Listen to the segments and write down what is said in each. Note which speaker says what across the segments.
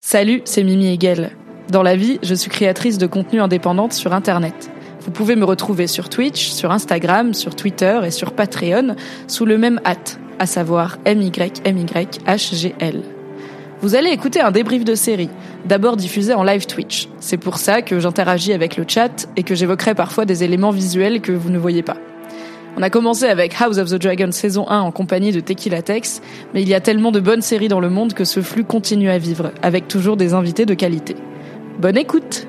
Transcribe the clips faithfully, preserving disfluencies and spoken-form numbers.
Speaker 1: Salut, c'est Mimi Hegel. Dans la vie, je suis créatrice de contenu indépendante sur Internet. Vous pouvez me retrouver sur Twitch, sur Instagram, sur Twitter et sur Patreon sous le même hâte, à savoir M Y M Y H G L. Vous allez écouter un débrief de série, d'abord diffusé en live Twitch. C'est pour ça que j'interagis avec le chat et que j'évoquerai parfois des éléments visuels que vous ne voyez pas. On a commencé avec House of the Dragon saison un en compagnie de Tequilatex, mais il y a tellement de bonnes séries dans le monde que ce flux continue à vivre, avec toujours des invités de qualité. Bonne écoute!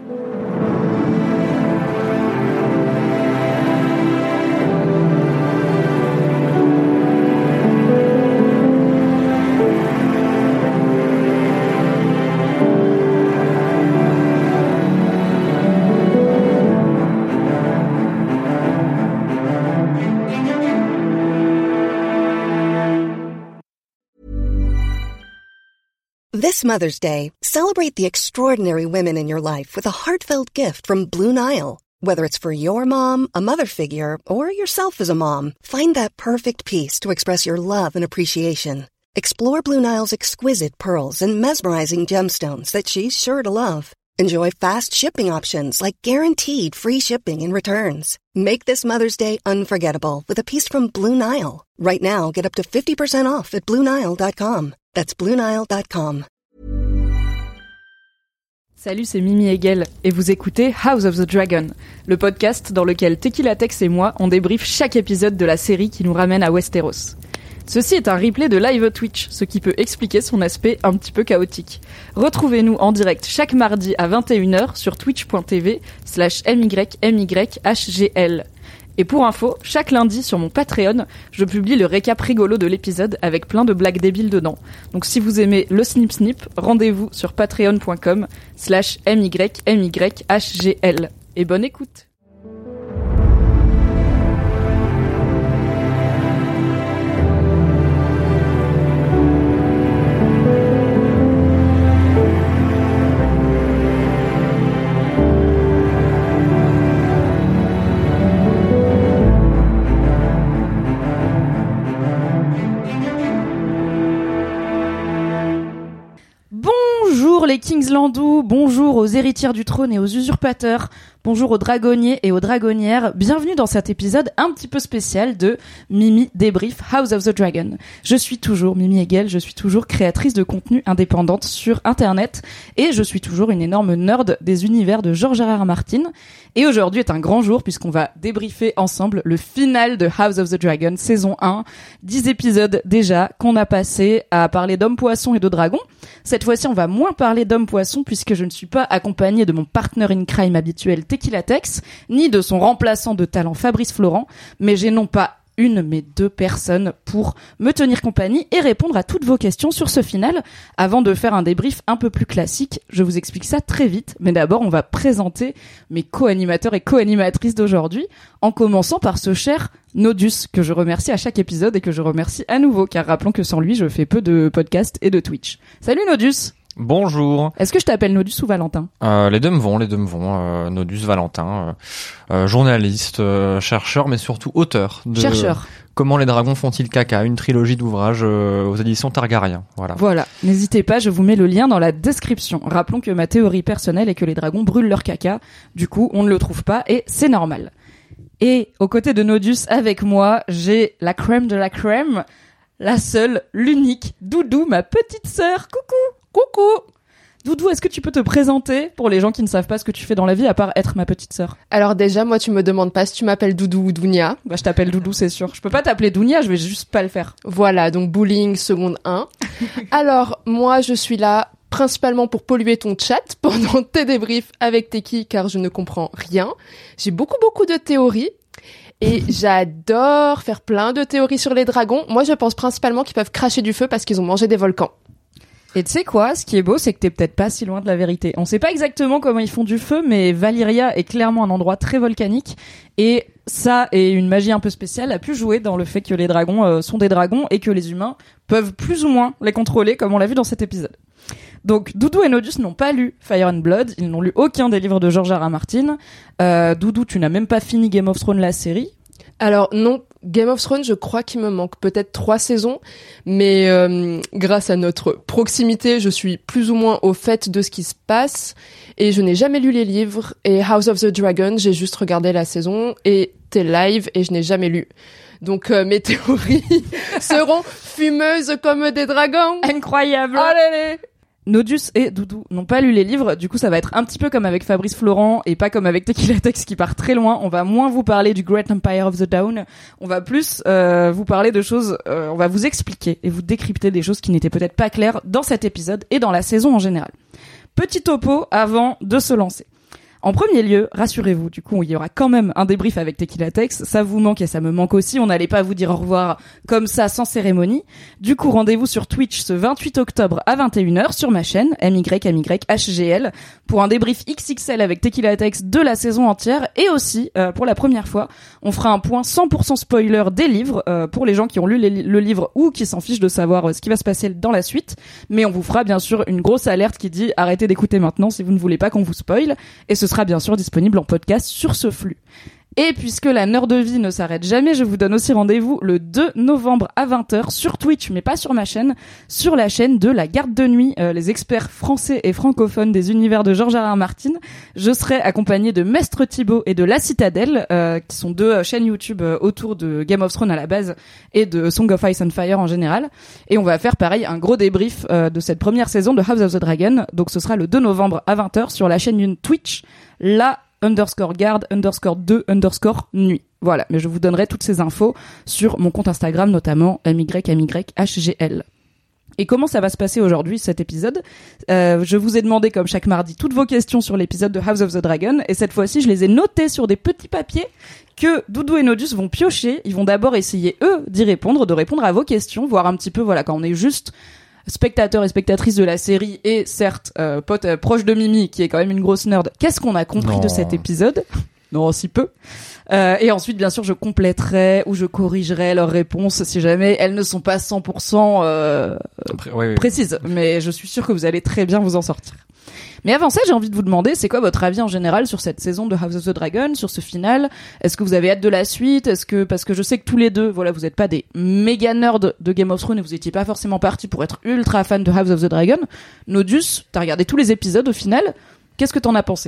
Speaker 2: This Mother's Day, celebrate the extraordinary women in your life with a heartfelt gift from Blue Nile. Whether it's for your mom, a mother figure, or yourself as a mom, find that perfect piece to express your love and appreciation. Explore Blue Nile's exquisite pearls and mesmerizing gemstones that she's sure to love. Enjoy fast shipping options like guaranteed free shipping and returns. Make this Mother's Day unforgettable with a piece from Blue Nile. Right now, get up to fifty percent off at Blue Nile dot com. That's Blue Nile dot com.
Speaker 1: Salut, c'est Mimi Hegel et vous écoutez House of the Dragon, le podcast dans lequel Tequilatex et moi on débriefe chaque épisode de la série qui nous ramène à Westeros. Ceci est un replay de live Twitch, ce qui peut expliquer son aspect un petit peu chaotique. Retrouvez-nous en direct chaque mardi à vingt et une heures sur twitch.tv slash mymyhgl. Et pour info, chaque lundi sur mon Patreon, je publie le récap rigolo de l'épisode avec plein de blagues débiles dedans. Donc si vous aimez le snip snip, rendez-vous sur patreon.com slash mymyhgl. Et bonne écoute! Bonjour les Kingslandous, bonjour aux héritières du trône et aux usurpateurs, bonjour aux dragonniers et aux dragonnières, bienvenue dans cet épisode un petit peu spécial de Mimi Débrief House of the Dragon. Je suis toujours Mimi Hegel, je suis toujours créatrice de contenu indépendante sur Internet et je suis toujours une énorme nerd des univers de George R R. Martin. Et aujourd'hui est un grand jour puisqu'on va débriefer ensemble le final de House of the Dragon saison un, dix épisodes déjà qu'on a passé à parler d'hommes poissons et de dragons. Cette fois-ci on va moins parler d'hommes poissons puisque je ne suis pas accompagnée de mon partner in crime habituel Tequilatex, ni de son remplaçant de talent Fabrice Florent, mais j'ai non pas une mais deux personnes pour me tenir compagnie et répondre à toutes vos questions sur ce final. Avant de faire un débrief un peu plus classique, je vous explique ça très vite, mais d'abord on va présenter mes co-animateurs et co-animatrices d'aujourd'hui, en commençant par ce cher Nodus, que je remercie à chaque épisode et que je remercie à nouveau, car rappelons que sans lui je fais peu de podcasts et de Twitch. Salut Nodus!
Speaker 3: Bonjour.
Speaker 1: Est-ce que je t'appelle Nodus ou Valentin ?
Speaker 3: euh, Les deux me vont, les deux me vont. Euh, Nodus, Valentin, euh, euh, journaliste, euh, chercheur, mais surtout auteur. De
Speaker 1: chercheur.
Speaker 3: Comment les dragons font-ils caca, une trilogie d'ouvrages euh, aux éditions Targaryen. Voilà.
Speaker 1: Voilà. N'hésitez pas, je vous mets le lien dans la description. Rappelons que ma théorie personnelle est que les dragons brûlent leur caca. Du coup, on ne le trouve pas et c'est normal. Et aux côtés de Nodus, avec moi, j'ai la crème de la crème, la seule, l'unique, Doudou, ma petite sœur. Coucou. Coucou Doudou, est-ce que tu peux te présenter pour les gens qui ne savent pas ce que tu fais dans la vie à part être ma petite sœur ?
Speaker 4: Alors déjà, moi tu me demandes pas si tu m'appelles Doudou ou Dounia.
Speaker 1: Bah je t'appelle Doudou, c'est sûr. Je peux pas t'appeler Dounia, je vais juste pas le faire.
Speaker 4: Voilà, donc bullying seconde un. Alors, moi je suis là principalement pour polluer ton chat pendant tes débriefs avec Teki car je ne comprends rien. J'ai beaucoup beaucoup de théories. Et j'adore faire plein de théories sur les dragons. Moi je pense principalement qu'ils peuvent cracher du feu parce qu'ils ont mangé des volcans.
Speaker 1: Et tu sais quoi, ce qui est beau, c'est que t'es peut-être pas si loin de la vérité. On sait pas exactement comment ils font du feu, mais Valyria est clairement un endroit très volcanique. Et ça, et une magie un peu spéciale, a pu jouer dans le fait que les dragons euh, sont des dragons et que les humains peuvent plus ou moins les contrôler, comme on l'a vu dans cet épisode. Donc, Doudou et Nodus n'ont pas lu Fire and Blood, ils n'ont lu aucun des livres de George R R. Martin. Euh, Doudou, tu n'as même pas fini Game of Thrones, la série.
Speaker 4: Alors non, Game of Thrones, je crois qu'il me manque peut-être trois saisons, mais euh, grâce à notre proximité, je suis plus ou moins au fait de ce qui se passe, et je n'ai jamais lu les livres, et House of the Dragon, j'ai juste regardé la saison, et tes lives, et je n'ai jamais lu. Donc euh, mes théories seront fumeuses comme des dragons.
Speaker 1: Incroyable.
Speaker 4: Allez.
Speaker 1: Nodus et Doudou n'ont pas lu les livres, du coup ça va être un petit peu comme avec Fabrice Florent et pas comme avec Tequila Tex qui part très loin. On va moins vous parler du Great Empire of the Down, on va plus euh, vous parler de choses, euh, on va vous expliquer et vous décrypter des choses qui n'étaient peut-être pas claires dans cet épisode et dans la saison en général. Petit topo avant de se lancer. En premier lieu, rassurez-vous, du coup, il y aura quand même un débrief avec Tequila Tex. Ça vous manque et ça me manque aussi. On n'allait pas vous dire au revoir comme ça, sans cérémonie. Du coup, rendez-vous sur Twitch ce vingt-huit octobre à vingt et une heures sur ma chaîne M Y M Y H G L pour un débrief X X L avec Tequila Tex de la saison entière. Et aussi, euh, pour la première fois, on fera un point cent pour cent spoiler des livres euh, pour les gens qui ont lu les, le livre ou qui s'en fichent de savoir euh, ce qui va se passer dans la suite. Mais on vous fera bien sûr une grosse alerte qui dit arrêtez d'écouter maintenant si vous ne voulez pas qu'on vous spoil. Et ce sera bien sûr disponible en podcast sur ce flux. Et puisque la Nerd de vie ne s'arrête jamais, je vous donne aussi rendez-vous le deux novembre à vingt heures sur Twitch, mais pas sur ma chaîne, sur la chaîne de La Garde de Nuit, euh, les experts français et francophones des univers de George R R. Martin. Je serai accompagnée de Mestre Thibaut et de La Citadelle, euh, qui sont deux euh, chaînes YouTube euh, autour de Game of Thrones à la base et de Song of Ice and Fire en général. Et on va faire pareil un gros débrief euh, de cette première saison de House of the Dragon. Donc ce sera le deux novembre à vingt heures sur la chaîne Twitch, la underscore garde, underscore deux, underscore nuit. Voilà, mais je vous donnerai toutes ces infos sur mon compte Instagram, notamment M Y M Y H G L. Et comment ça va se passer aujourd'hui, cet épisode ? euh, Je vous ai demandé, comme chaque mardi, toutes vos questions sur l'épisode de House of the Dragon, et cette fois-ci, je les ai notées sur des petits papiers que Doudou et Nodus vont piocher. Ils vont d'abord essayer, eux, d'y répondre, de répondre à vos questions, voir un petit peu, voilà, quand on est juste spectateurs et spectatrices de la série et certes euh, pote euh, proche de Mimi qui est quand même une grosse nerd, qu'est-ce qu'on a compris non. de cet épisode ? Non, si peu. Euh, et ensuite, bien sûr, je compléterai ou je corrigerai leurs réponses si jamais elles ne sont pas cent pour cent euh, Après, oui, oui. précises. Mais je suis sûre que vous allez très bien vous en sortir. Mais avant ça, j'ai envie de vous demander, c'est quoi votre avis en général sur cette saison de House of the Dragon, sur ce final ? Est-ce que vous avez hâte de la suite ? Est-ce que, parce que je sais que tous les deux, voilà, vous êtes pas des méga nerds de Game of Thrones et vous étiez pas forcément partis pour être ultra fan de House of the Dragon. Nodus, t'as regardé tous les épisodes au final. Qu'est-ce que t'en as pensé ?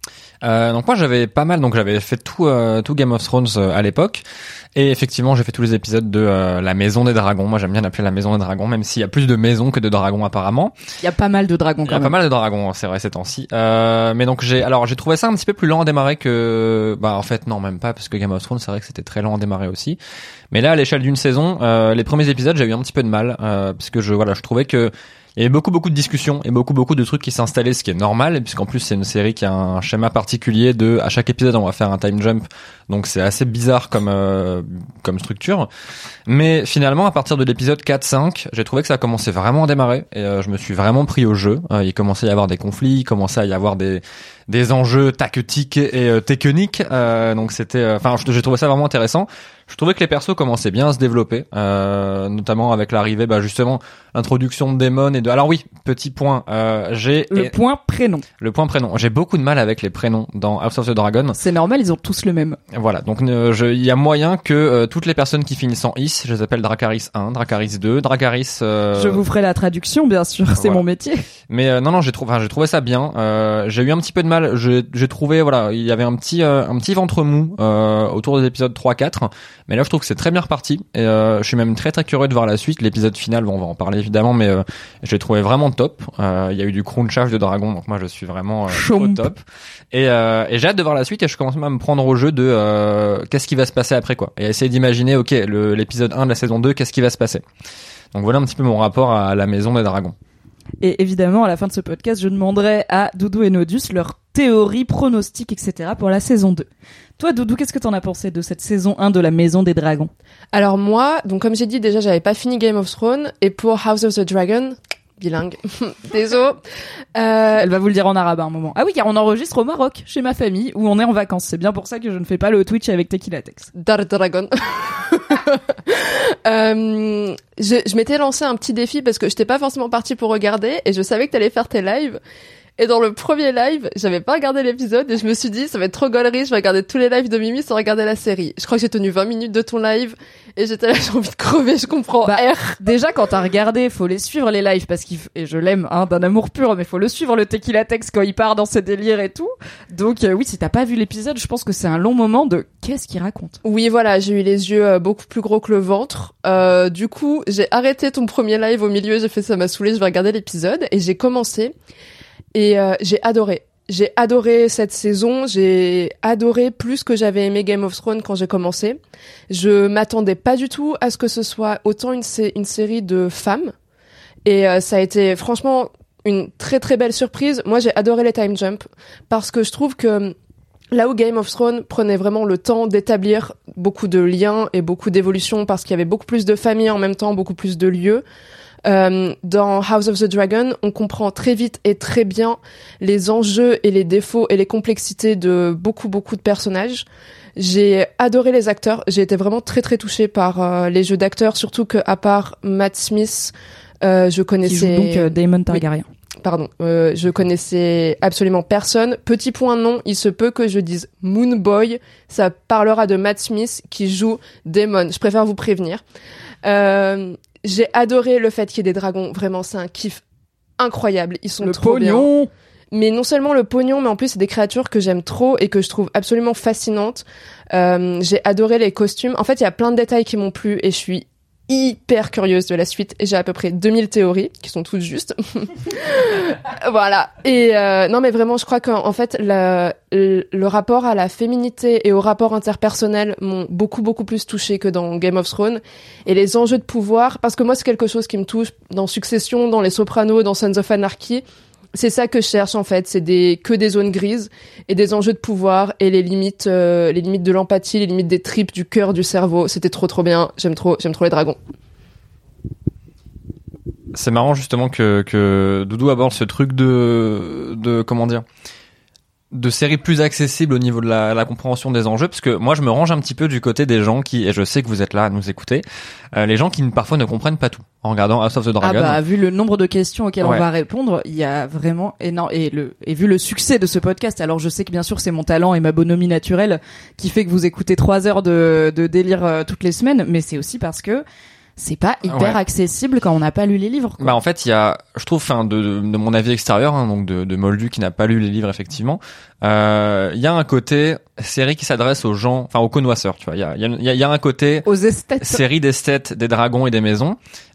Speaker 3: Euh, donc moi j'avais pas mal, donc j'avais fait tout euh, tout Game of Thrones euh, à l'époque, et effectivement j'ai fait tous les épisodes de euh, la Maison des Dragons. Moi j'aime bien l'appeler la Maison des Dragons, même s'il y a plus de maisons que de dragons apparemment.
Speaker 1: Il y a pas mal de dragons quand même.
Speaker 3: Il y a pas mal de dragons, c'est vrai ces temps-ci. Euh, mais donc j'ai alors j'ai trouvé ça un petit peu plus lent à démarrer que bah en fait non même pas, parce que Game of Thrones c'est vrai que c'était très lent à démarrer aussi. Mais là à l'échelle d'une saison, euh, les premiers épisodes j'ai eu un petit peu de mal euh, parce que je voilà je trouvais que il y avait beaucoup beaucoup de discussions et beaucoup beaucoup de trucs qui s'installaient, ce qui est normal puisqu'en plus c'est une série qui a un schéma particulier de à chaque épisode on va faire un time jump, donc c'est assez bizarre comme euh, comme structure. Mais finalement à partir de l'épisode quatre cinq, j'ai trouvé que ça commençait vraiment à démarrer et euh, je me suis vraiment pris au jeu. Euh, il commençait à y avoir des conflits, il commençait à y avoir des des enjeux tactiques et euh, techniques. Euh, donc c'était, enfin, euh, j'ai trouvé ça vraiment intéressant. Je trouvais que les persos commençaient bien à se développer, euh, notamment avec l'arrivée, bah justement, l'introduction de Daemon et de. Alors oui, petit point, euh, j'ai
Speaker 1: le point prénom.
Speaker 3: Le point prénom. J'ai beaucoup de mal avec les prénoms dans House of the Dragon.
Speaker 1: C'est normal, ils ont tous le même.
Speaker 3: Voilà, donc euh, je, il y a moyen que euh, toutes les personnes qui finissent en is, je les appelle Dracarys un, Dracarys deux, Dracarys. Euh...
Speaker 1: Je vous ferai la traduction, bien sûr, c'est
Speaker 3: voilà.
Speaker 1: mon métier.
Speaker 3: Mais euh, non, non, j'ai trouvé, enfin, j'ai trouvé ça bien. Euh, j'ai eu un petit peu de mal. J'ai, j'ai trouvé, voilà, il y avait un petit, euh, un petit ventre mou euh, autour des épisodes trois quatre. Mais là, je trouve que c'est très bien reparti. Et euh, je suis même très très curieux de voir la suite. L'épisode final, bon, on va en parler évidemment, mais euh, je l'ai trouvé vraiment top. Euh, il y a eu du crunchage de dragon, donc moi, je suis vraiment euh, au top. Et, euh, et j'ai hâte de voir la suite. Et je commence même à me prendre au jeu de euh, qu'est-ce qui va se passer après, quoi. Et à essayer d'imaginer, ok, le, l'épisode un de la saison deux, qu'est-ce qui va se passer. Donc voilà un petit peu mon rapport à la Maison des Dragons.
Speaker 1: Et évidemment, à la fin de ce podcast, je demanderai à Doudou et Nodus leurs théories, pronostics, et cetera pour la saison deux. Toi, Doudou, qu'est-ce que t'en as pensé de cette saison un de la Maison des Dragons ?
Speaker 4: Alors moi, donc comme j'ai dit, déjà, j'avais pas fini Game of Thrones, et pour House of the Dragon, bilingue, désolé.
Speaker 1: Euh... Elle va vous le dire en arabe à un moment. Ah oui, car on enregistre au Maroc, chez ma famille, où on est en vacances. C'est bien pour ça que je ne fais pas le Twitch avec Tequila Tex.
Speaker 4: Dar Dragon. euh, je, je m'étais lancé un petit défi parce que j'étais pas forcément partie pour regarder et je savais que t'allais faire tes lives. Et dans le premier live, j'avais pas regardé l'épisode et je me suis dit, ça va être trop gaulerie, je vais regarder tous les lives de Mimi sans regarder la série. Je crois que j'ai tenu vingt minutes de ton live et j'étais là, j'ai envie de crever, je comprends.
Speaker 1: Bah,
Speaker 4: R.
Speaker 1: Déjà, quand t'as regardé, faut les suivre les lives parce qu'il f... et je l'aime, hein, d'un amour pur, mais faut le suivre le Tequila Tex quand il part dans ses délires et tout. Donc euh, oui, si t'as pas vu l'épisode, je pense que c'est un long moment de qu'est-ce qu'il raconte.
Speaker 4: Oui, voilà, j'ai eu les yeux euh, beaucoup plus gros que le ventre. Euh, du coup, j'ai arrêté ton premier live au milieu, j'ai fait ça m'a saoulé, je vais regarder l'épisode et j'ai commencé et euh, j'ai adoré. J'ai adoré cette saison, j'ai adoré plus que j'avais aimé Game of Thrones quand j'ai commencé. Je m'attendais pas du tout à ce que ce soit autant une, sé- une série de femmes. Et euh, ça a été franchement une très très belle surprise. Moi j'ai adoré les time jump parce que je trouve que là où Game of Thrones prenait vraiment le temps d'établir beaucoup de liens et beaucoup d'évolutions parce qu'il y avait beaucoup plus de familles en même temps, beaucoup plus de lieux. Euh, dans House of the Dragon, on comprend très vite et très bien les enjeux et les défauts et les complexités de beaucoup beaucoup de personnages. J'ai adoré les acteurs, j'ai été vraiment très très touchée par euh, les jeux d'acteurs, surtout que à part Matt Smith, euh, je connaissais
Speaker 1: Qui joue donc euh, Daemon Targaryen.
Speaker 4: Oui. Pardon, euh, je connaissais absolument personne. Petit point non, il se peut que je dise Moon Boy, ça parlera de Matt Smith qui joue Daemon. Je préfère vous prévenir. Euh, J'ai adoré le fait qu'il y ait des dragons. Vraiment, c'est un kiff incroyable. Ils sont
Speaker 1: le
Speaker 4: trop
Speaker 1: pognon.
Speaker 4: bien. Mais non seulement le pognon, mais en plus, c'est des créatures que j'aime trop et que je trouve absolument fascinantes. Euh, j'ai adoré les costumes. En fait, il y a plein de détails qui m'ont plu et je suis hyper curieuse de la suite. Et j'ai à peu près deux mille théories qui sont toutes justes. Voilà. Et euh, non, mais vraiment, je crois qu'en en fait, le, le, le rapport à la féminité et au rapport interpersonnel m'ont beaucoup, beaucoup plus touchée que dans Game of Thrones. Et les enjeux de pouvoir, parce que moi, c'est quelque chose qui me touche dans Succession, dans Les Sopranos, dans Sons of Anarchy. C'est ça que je cherche en fait, c'est des que des zones grises et des enjeux de pouvoir et les limites, euh, les limites de l'empathie, les limites des tripes, du cœur, du cerveau. C'était trop trop bien. J'aime trop, j'aime trop les dragons.
Speaker 3: C'est marrant justement que que Doudou aborde ce truc de de comment dire de séries plus accessibles au niveau de la, la compréhension des enjeux, parce que moi je me range un petit peu du côté des gens qui, et je sais que vous êtes là à nous écouter, euh, les gens qui parfois ne comprennent pas tout en regardant House of the Dragon.
Speaker 1: Ah bah vu le nombre de questions auxquelles
Speaker 3: Ouais.
Speaker 1: on va répondre, il y a vraiment énorme et le et vu le succès de ce podcast. Alors je sais que bien sûr c'est mon talent et ma bonhomie naturelle qui fait que vous écoutez trois heures de de délire euh, toutes les semaines, mais c'est aussi parce que c'est pas hyper
Speaker 3: Ouais.
Speaker 1: accessible quand on n'a pas lu les livres, quoi.
Speaker 3: Bah en fait il y a, je trouve, enfin de, de, de mon avis extérieur, hein, donc de, de Moldu qui n'a pas lu les livres effectivement, euh, il y a un côté série qui s'adresse aux gens, enfin aux connoisseurs, tu vois. Il y a, il y a, il y a un côté
Speaker 1: Aux esthètes.
Speaker 3: série d'esthètes, des dragons et des maisons.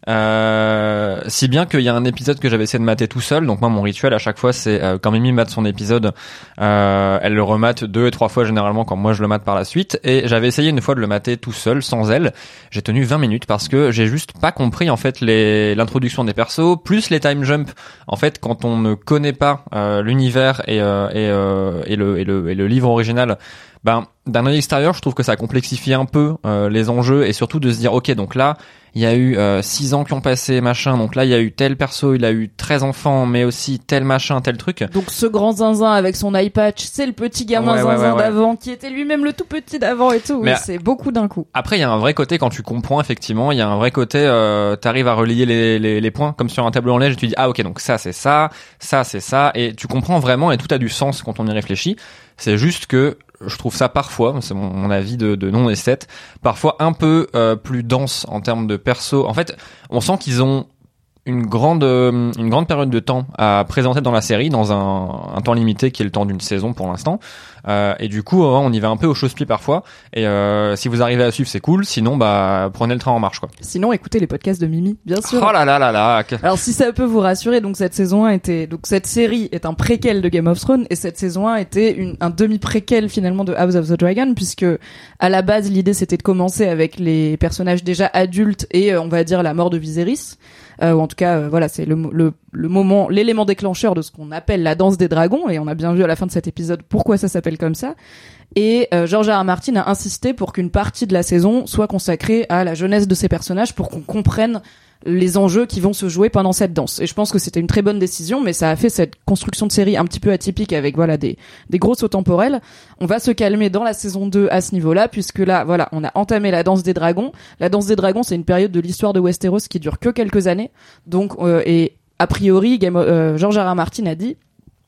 Speaker 3: Euh, si bien qu'il y a un épisode que j'avais essayé de mater tout seul. Donc moi, mon rituel à chaque fois, c'est euh, quand Mimi mate son épisode, euh, elle le remate deux et trois fois généralement quand moi je le mate par la suite. Et j'avais essayé une fois de le mater tout seul, sans elle. J'ai tenu vingt minutes parce que j'ai juste pas compris en fait les l'introduction des persos, plus les time jump. En fait, quand on ne connaît pas euh, l'univers et euh, et, euh, et le et le et le livre original. Ben, d'un œil extérieur, je trouve que ça complexifie un peu euh, les enjeux et surtout de se dire, ok, donc là, il y a eu euh, six ans qui ont passé, machin, donc là, il y a eu tel perso, il a eu treize enfants, mais aussi tel machin, tel truc.
Speaker 1: Donc ce grand zinzin avec son eye patch, c'est le petit gamin
Speaker 3: Ouais, ouais,
Speaker 1: zinzin
Speaker 3: ouais, ouais.
Speaker 1: d'avant qui était lui-même le tout petit d'avant et tout.
Speaker 3: Mais
Speaker 1: Oui, c'est beaucoup d'un coup.
Speaker 3: Après, il y a un vrai côté quand tu comprends, effectivement, il y a un vrai côté, euh, t'arrives à relier les, les, les points comme sur un tableau en neige et tu dis, ah ok, donc ça c'est ça, ça c'est ça, et tu comprends vraiment et tout a du sens quand on y réfléchit. C'est juste que je trouve ça parfois, c'est mon, mon avis de, de non-esthète, parfois un peu euh, plus dense en termes de perso. En fait, on sent qu'ils ont une grande euh, une grande période de temps à présenter dans la série, dans un, un temps limité qui est le temps d'une saison pour l'instant. Euh, et du coup, on y va un peu au chausse-pied parfois. Et euh, si vous arrivez à suivre, c'est cool. Sinon, bah prenez le train en marche, quoi.
Speaker 1: Sinon, écoutez les podcasts de Mimi, bien sûr.
Speaker 3: Oh là là là là.
Speaker 1: Alors si ça peut vous rassurer, donc cette saison un était donc cette série est un préquel de Game of Thrones et cette saison un était une, un demi-préquel finalement de House of the Dragon, puisque à la base l'idée c'était de commencer avec les personnages déjà adultes et euh, on va dire la mort de Viserys. Euh, ou en tout cas, euh, voilà, c'est le, le, le moment, l'élément déclencheur de ce qu'on appelle la danse des dragons, et on a bien vu à la fin de cet épisode pourquoi ça s'appelle comme ça. Et euh, George R. R. Martin a insisté pour qu'une partie de la saison soit consacrée à la jeunesse de ces personnages pour qu'on comprenne les enjeux qui vont se jouer pendant cette danse. Et je pense que c'était une très bonne décision, mais ça a fait cette construction de série un petit peu atypique avec voilà des des gros sauts temporels. On va se calmer dans la saison deux à ce niveau-là, puisque là, voilà, on a entamé la danse des dragons. La danse des dragons, c'est une période de l'histoire de Westeros qui dure que quelques années. Donc, euh, et a priori, Game, euh, George R. R. Martin a dit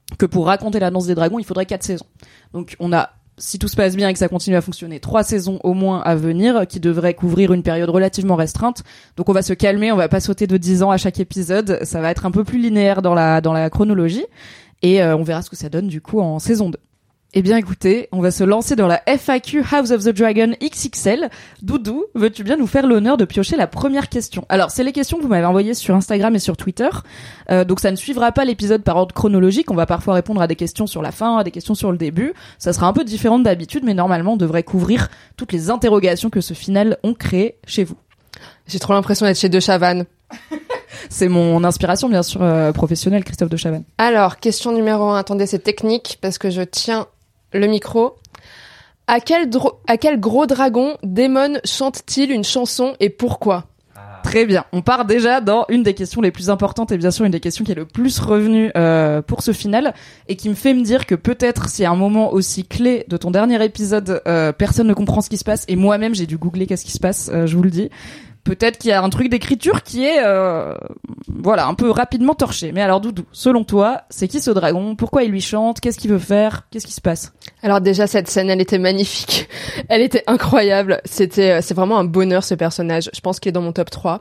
Speaker 1: que pour raconter la danse des dragons, il faudrait quatre saisons. Donc on a, si tout se passe bien et que ça continue à fonctionner, trois saisons au moins à venir qui devraient couvrir une période relativement restreinte. Donc on va se calmer, on va pas sauter de dix ans à chaque épisode, ça va être un peu plus linéaire dans la dans la chronologie et euh, on verra ce que ça donne du coup en saison deux. Eh bien écoutez, on va se lancer dans la F A Q House of the Dragon X X L. Doudou, veux-tu bien nous faire l'honneur de piocher la première question? Alors, c'est les questions que vous m'avez envoyées sur Instagram et sur Twitter. Euh, donc ça ne suivra pas l'épisode par ordre chronologique. On va parfois répondre à des questions sur la fin, à des questions sur le début. Ça sera un peu différent d'habitude, mais normalement, on devrait couvrir toutes les interrogations que ce final ont créées chez vous.
Speaker 4: J'ai trop l'impression d'être chez De Chavannes.
Speaker 1: C'est mon inspiration, bien sûr, euh, professionnelle, Christophe De Chavannes.
Speaker 4: Alors, question numéro un. Attendez, c'est technique parce que je tiens le micro. À quel, dro- à quel gros dragon Daemon chante-t-il une chanson et pourquoi?
Speaker 1: Très bien. On part déjà dans une des questions les plus importantes et bien sûr une des questions qui est le plus revenue euh, pour ce final et qui me fait me dire que peut-être si à un moment aussi clé de ton dernier épisode, euh, personne ne comprend ce qui se passe et moi-même j'ai dû googler qu'est-ce qui se passe, euh, je vous le dis. Peut-être qu'il y a un truc d'écriture qui est, euh, voilà, un peu rapidement torché. Mais alors, Doudou, selon toi, c'est qui ce dragon? Pourquoi il lui chante? Qu'est-ce qu'il veut faire? Qu'est-ce qui se passe?
Speaker 4: Alors déjà, cette scène, elle était magnifique. Elle était incroyable. C'était, c'est vraiment un bonheur, ce personnage. Je pense qu'il est dans mon top trois.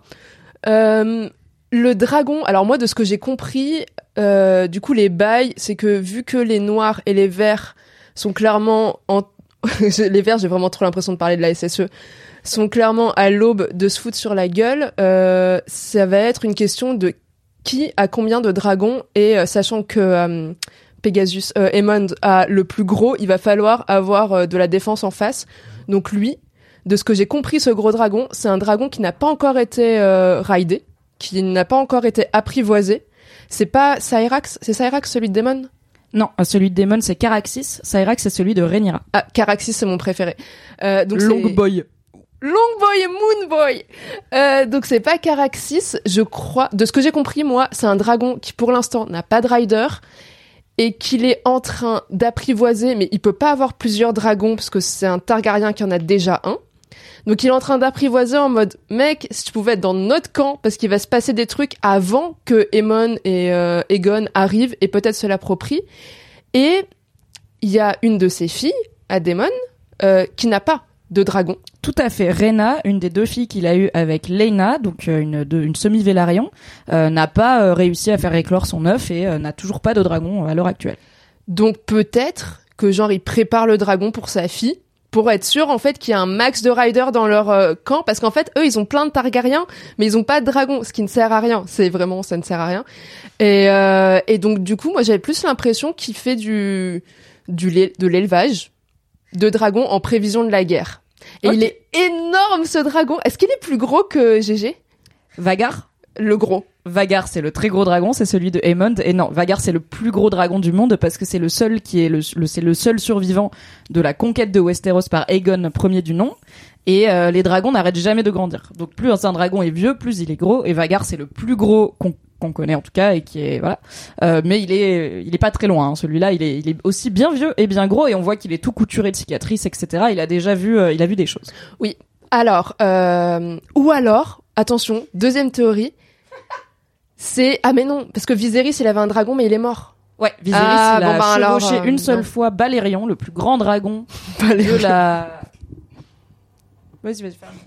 Speaker 4: Euh, le dragon, alors moi, de ce que j'ai compris, euh, du coup, les bails, c'est que vu que les noirs et les verts sont clairement en... les verts, j'ai vraiment trop l'impression de parler de la S S E, sont clairement à l'aube de se foutre sur la gueule, euh, ça va être une question de qui a combien de dragons et euh, sachant que euh, Pegasus, euh, Aemond a le plus gros, il va falloir avoir euh, de la défense en face. Donc lui, de ce que j'ai compris, ce gros dragon, c'est un dragon qui n'a pas encore été euh, raidé, qui n'a pas encore été apprivoisé. C'est pas Cyrax, c'est Cyrax celui de Daemon?
Speaker 1: Non, celui de Daemon c'est Caraxys, Cyrax c'est celui de Rhaenyra.
Speaker 4: Ah, Caraxys c'est mon préféré. Euh, donc
Speaker 1: Long
Speaker 4: c'est...
Speaker 1: Boy.
Speaker 4: Long Boy et Moon Boy. Euh, donc c'est pas Caraxys, je crois. De ce que j'ai compris, moi, c'est un dragon qui pour l'instant n'a pas de rider et qu'il est en train d'apprivoiser, mais il peut pas avoir plusieurs dragons parce que c'est un Targaryen qui en a déjà un. Donc il est en train d'apprivoiser en mode mec, si tu pouvais être dans notre camp parce qu'il va se passer des trucs avant que Aemon et euh, Aegon arrivent et peut-être se l'approprient. Et il y a une de ses filles, à Daemon, euh, qui n'a pas de dragon.
Speaker 1: Tout à fait. Rhaena, une des deux filles qu'il a eues avec Laena, donc euh, une, de, une semi-Vélarion, euh, n'a pas euh, réussi à faire éclore son œuf et euh, n'a toujours pas de dragon euh, à l'heure actuelle.
Speaker 4: Donc peut-être que genre il prépare le dragon pour sa fille, pour être sûr en fait qu'il y a un max de riders dans leur euh, camp, parce qu'en fait eux ils ont plein de Targaryens, mais ils ont pas de dragon, ce qui ne sert à rien. C'est vraiment, ça ne sert à rien. Et, euh, et donc du coup moi j'avais plus l'impression qu'il fait du, du de l'élevage de dragons en prévision de la guerre. Et okay. Il est énorme ce dragon. Est-ce qu'il est plus gros que G G?
Speaker 1: Vhagar?
Speaker 4: Le gros.
Speaker 1: Vhagar, c'est le très gros dragon, c'est celui de Aemond. Et non, Vhagar, c'est le plus gros dragon du monde parce que c'est le seul qui est le, le c'est le seul survivant de la conquête de Westeros par Aegon, premier du nom. Et euh, les dragons n'arrêtent jamais de grandir. Donc plus un dragon est vieux, plus il est gros. Et Vhagar, c'est le plus gros qu'on qu'on connaît en tout cas et qui est voilà. Euh, mais il est il est pas très loin. Hein. Celui-là, il est il est aussi bien vieux et bien gros et on voit qu'il est tout couturé de cicatrices, et cetera. Il a déjà vu euh, il a vu des choses.
Speaker 4: Oui. Alors euh, ou alors attention, deuxième théorie. C'est ah mais non parce que Viserys il avait un dragon mais il est mort.
Speaker 1: Ouais, Viserys
Speaker 4: ah,
Speaker 1: il
Speaker 4: bon,
Speaker 1: a
Speaker 4: bah,
Speaker 1: chevauché
Speaker 4: alors, euh,
Speaker 1: une seule
Speaker 4: non.
Speaker 1: fois Balerion, le plus grand dragon
Speaker 4: Balerion.
Speaker 1: de la. Vas-y, vas-y. Faire...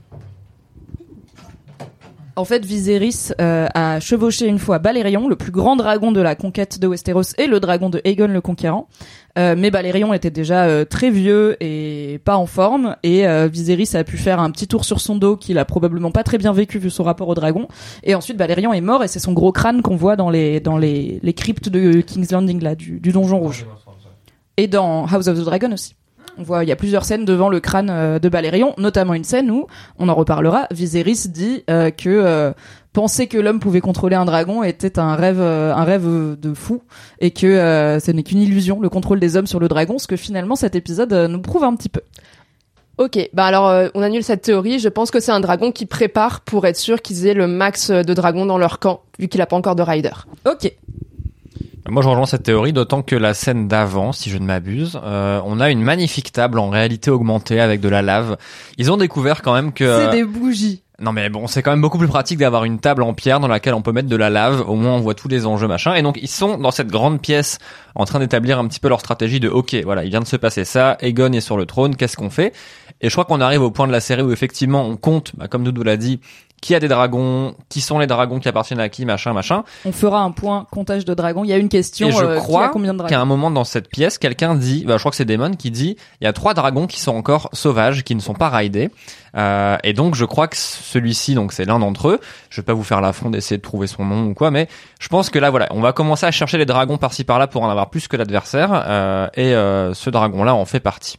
Speaker 1: En fait, Viserys euh, a chevauché une fois Balerion, le plus grand dragon de la conquête de Westeros et le dragon de Aegon le Conquérant. Euh, mais Balerion était déjà euh, très vieux et pas en forme, et euh, Viserys a pu faire un petit tour sur son dos qu'il a probablement pas très bien vécu vu son rapport au dragon. Et ensuite, Balerion est mort et c'est son gros crâne qu'on voit dans les dans les les cryptes de King's Landing là, du, du donjon rouge. Et dans House of the Dragon aussi. On voit, il y a plusieurs scènes devant le crâne euh, de Balerion, notamment une scène où, on en reparlera, Viserys dit euh, que euh, penser que l'homme pouvait contrôler un dragon était un rêve, euh, un rêve de fou, et que euh, ce n'est qu'une illusion, le contrôle des hommes sur le dragon, ce que finalement cet épisode euh, nous prouve un petit peu.
Speaker 4: Ok, bah alors euh, on annule cette théorie. Je pense que c'est un dragon qui prépare pour être sûr qu'ils aient le max de dragons dans leur camp, vu qu'il a pas encore de rider.
Speaker 1: Ok.
Speaker 3: Moi, je rejoins cette théorie, d'autant que la scène d'avant, si je ne m'abuse, euh, on a une magnifique table en réalité augmentée avec de la lave. Ils ont découvert quand même que...
Speaker 1: C'est des bougies.
Speaker 3: Non mais bon, c'est quand même beaucoup plus pratique d'avoir une table en pierre dans laquelle on peut mettre de la lave, au moins on voit tous les enjeux machin. Et donc ils sont dans cette grande pièce en train d'établir un petit peu leur stratégie de ok, voilà, il vient de se passer ça, Aegon est sur le trône, qu'est-ce qu'on fait? Et je crois qu'on arrive au point de la série où effectivement on compte, bah, comme Doudou l'a dit, qui a des dragons, qui sont les dragons qui appartiennent à qui, machin, machin.
Speaker 1: On fera un point comptage de dragons. Il y a une question.
Speaker 3: Et je
Speaker 1: euh,
Speaker 3: crois
Speaker 1: qui a combien de dragons
Speaker 3: qu'à un moment dans cette pièce, quelqu'un dit, bah, je crois que c'est Daemon qui dit, il y a trois dragons qui sont encore sauvages, qui ne sont pas raidés. Euh, et donc je crois que celui-ci, donc c'est l'un d'entre eux. Je vais pas vous faire l'affront d'essayer de trouver son nom ou quoi, mais je pense que là, voilà, on va commencer à chercher les dragons par-ci par-là pour en avoir plus que l'adversaire. Euh, et euh, ce dragon-là en fait partie.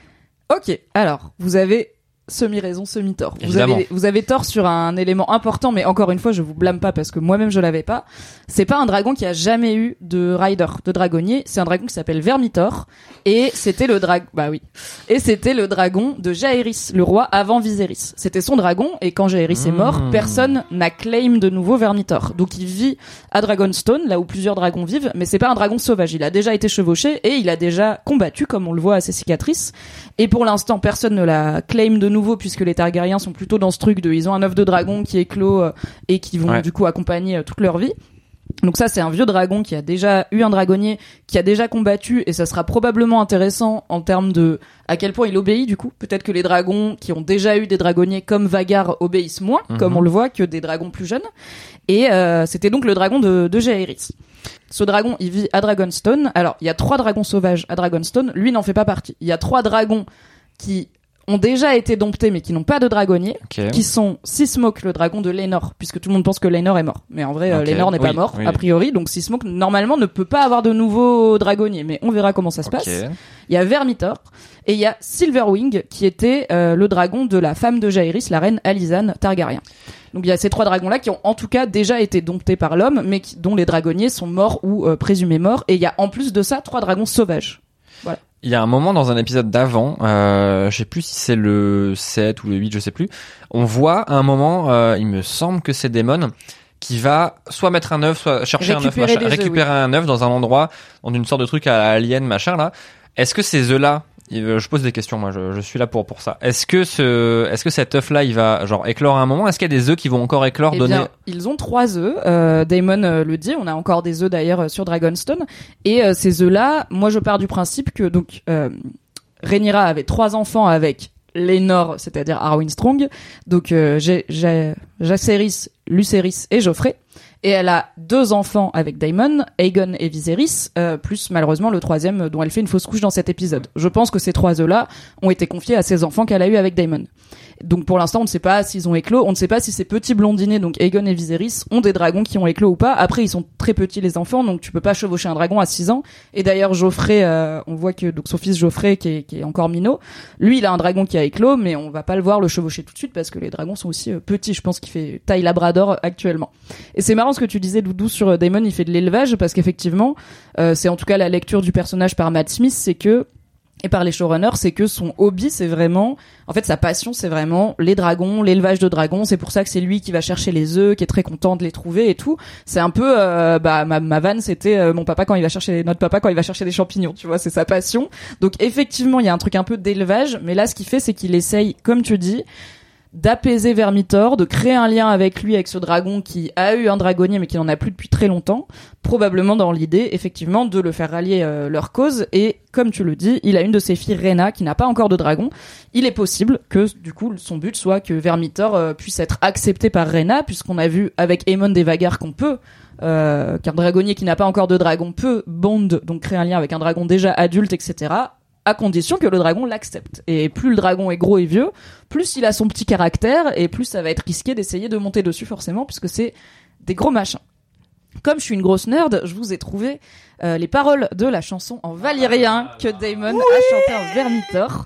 Speaker 1: Ok, alors vous avez semi-raison, semi-tort. Vous
Speaker 3: Évidemment.
Speaker 1: avez, vous avez tort sur un élément important, mais encore une fois, je vous blâme pas parce que moi-même je l'avais pas. C'est pas un dragon qui a jamais eu de rider, de dragonnier. C'est un dragon qui s'appelle Vermithor. Et c'était le dragon, bah oui. Et c'était le dragon de Jaehaerys, le roi avant Viserys. C'était son dragon, et quand Jaehaerys mmh. est mort, personne n'a claim de nouveau Vermithor. Donc il vit à Dragonstone, là où plusieurs dragons vivent, mais c'est pas un dragon sauvage. Il a déjà été chevauché, et il a déjà combattu, comme on le voit à ses cicatrices. Et pour l'instant, personne ne l'a claim de nouveau, puisque les Targaryens sont plutôt dans ce truc de ils ont un œuf de dragon qui éclot euh, et qui vont ouais. du coup accompagner euh, toute leur vie. Donc ça, c'est un vieux dragon qui a déjà eu un dragonnier, qui a déjà combattu, et ça sera probablement intéressant en termes de à quel point il obéit du coup. Peut-être que les dragons qui ont déjà eu des dragonniers comme Vhagar obéissent moins, mm-hmm. comme on le voit, que des dragons plus jeunes. Et euh, c'était donc le dragon de, de Jaehaerys. Ce dragon, il vit à Dragonstone. Alors, il y a trois dragons sauvages à Dragonstone. Lui n'en fait pas partie. Il y a trois dragons qui ont déjà été domptés mais qui n'ont pas de dragonnier, okay. qui sont Seasmoke, le dragon de Laenor, puisque tout le monde pense que Laenor est mort. Mais en vrai, okay. Laenor n'est oui, pas mort, oui. a priori, donc Seasmoke, normalement, ne peut pas avoir de nouveau dragonnier, mais on verra comment ça se passe. Okay. Il y a Vermithor, et il y a Silverwing, qui était euh, le dragon de la femme de Jaehaerys, la reine Alysanne Targaryen. Donc il y a ces trois dragons-là qui ont en tout cas déjà été domptés par l'homme, mais qui, dont les dragonniers sont morts ou euh, présumés morts, et il y a en plus de ça trois dragons sauvages. Voilà.
Speaker 3: Il y a un moment dans un épisode d'avant, euh, je sais plus si c'est le sept ou le huit, je sais plus, on voit à un moment, euh, il me semble que c'est Daemon, qui va soit mettre un œuf, soit chercher récupérer un œuf, machin, récupérer œufs, oui. un œuf dans un endroit, dans une sorte de truc à alien, machin là. Est-ce que ces œufs-là, je pose des questions, moi, je, je suis là pour pour ça. Est-ce que ce, est-ce que cet œuf-là, il va genre éclore à un moment? Est-ce qu'il y a des œufs qui vont encore éclore?
Speaker 1: Eh
Speaker 3: donner...
Speaker 1: bien, ils ont trois œufs. Euh, Daemon euh, le dit. On a encore des œufs d'ailleurs sur Dragonstone. Et euh, ces œufs-là, moi, je pars du principe que donc euh, Rhaenyra avait trois enfants avec Laenor, c'est-à-dire Arwen Strong. Donc euh, j'ai, j'ai Jacaerys, Lucerys et Joffrey. Et elle a deux enfants avec Daemon, Aegon et Viserys, euh, plus malheureusement le troisième dont elle fait une fausse couche dans cet épisode. Je pense que ces trois œufs-là ont été confiés à ses enfants qu'elle a eu avec Daemon. Donc pour l'instant, on ne sait pas s'ils ont éclos, on ne sait pas si ces petits blondinés, donc Aegon et Viserys, ont des dragons qui ont éclos ou pas. Après, ils sont très petits les enfants, donc tu peux pas chevaucher un dragon à six ans. Et d'ailleurs, Joffrey, euh, on voit que donc son fils Joffrey, qui est, qui est encore minot, lui, il a un dragon qui a éclos, mais on va pas le voir le chevaucher tout de suite parce que les dragons sont aussi euh, petits. Je pense qu'il fait taille Labrador actuellement. Et c'est marrant ce que tu disais, Doudou, sur Daemon, il fait de l'élevage parce qu'effectivement, euh, c'est en tout cas la lecture du personnage par Matt Smith, c'est que et par les showrunners, c'est que son hobby, c'est vraiment, en fait, sa passion, c'est vraiment les dragons, l'élevage de dragons. C'est pour ça que c'est lui qui va chercher les œufs, qui est très content de les trouver et tout. C'est un peu, euh, bah, ma, ma vanne, c'était euh, mon papa quand il va chercher, notre papa quand il va chercher des champignons, tu vois, c'est sa passion. Donc, effectivement, il y a un truc un peu d'élevage, mais là, ce qu'il fait, c'est qu'il essaye, comme tu dis, d'apaiser Vermithor, de créer un lien avec lui, avec ce dragon qui a eu un dragonnier mais qui n'en a plus depuis très longtemps, probablement dans l'idée, effectivement, de le faire rallier euh, leur cause. Et comme tu le dis, il a une de ses filles, Rhaena, qui n'a pas encore de dragon. Il est possible que, du coup, son but soit que Vermithor euh, puisse être accepté par Rhaena, puisqu'on a vu avec Aemon et Vhagar qu'on peut, euh, qu'un dragonnier qui n'a pas encore de dragon peut bond, donc créer un lien avec un dragon déjà adulte, et cetera, à condition que le dragon l'accepte. Et plus le dragon est gros et vieux, plus il a son petit caractère, et plus ça va être risqué d'essayer de monter dessus, forcément, puisque c'est des gros machins. Comme je suis une grosse nerd, je vous ai trouvé euh, les paroles de la chanson en valyrien que Daemon oui a chanté en Vermithor.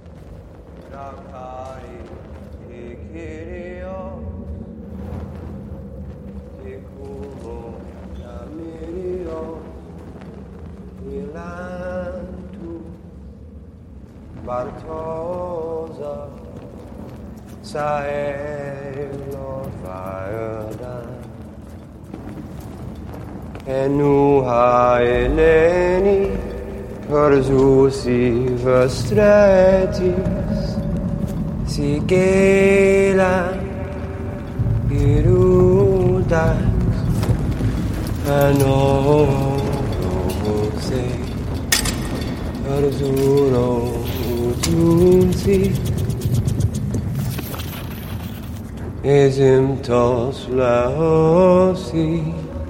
Speaker 5: Bartosa Saelo Vaedan Enuha Eleni Perzusi Vestretis Sigela Iru das Anose Arzuro Udunsi Ezim tos laosi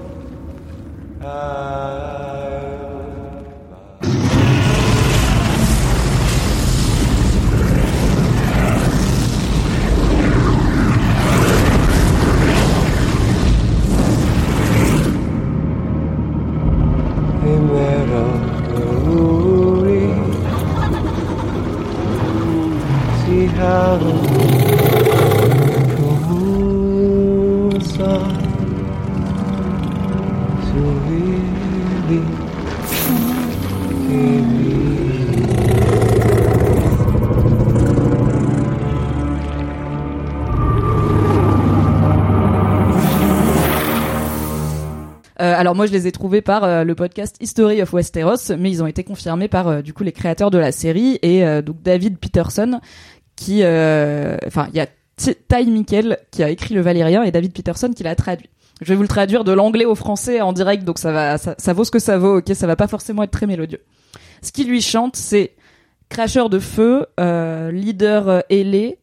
Speaker 1: Euh, alors moi je les ai trouvés par euh, le podcast History of Westeros, mais ils ont été confirmés par euh, du coup les créateurs de la série et euh, donc David Peterson qui, euh, enfin il y a T- Ty Mikkel qui a écrit le Valérien et David Peterson qui l'a traduit. Je vais vous le traduire de l'anglais au français en direct, donc ça va, ça, ça vaut ce que ça vaut. Ok, ça va pas forcément être très mélodieux. Ce qu'il lui chante, c'est cracheur de feu, euh, leader euh, ailé,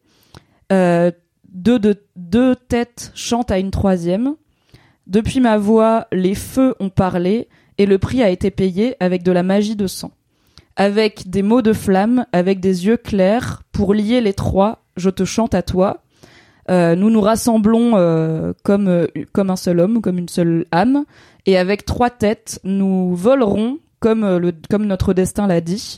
Speaker 1: euh, deux, deux, deux têtes chantent à une troisième. Depuis ma voix, les feux ont parlé et le prix a été payé avec de la magie de sang. Avec des mots de flamme, avec des yeux clairs, pour lier les trois, je te chante à toi. Euh, nous nous rassemblons euh, comme, euh, comme un seul homme, comme une seule âme, et avec trois têtes, nous volerons, comme, euh, le, comme notre destin l'a dit,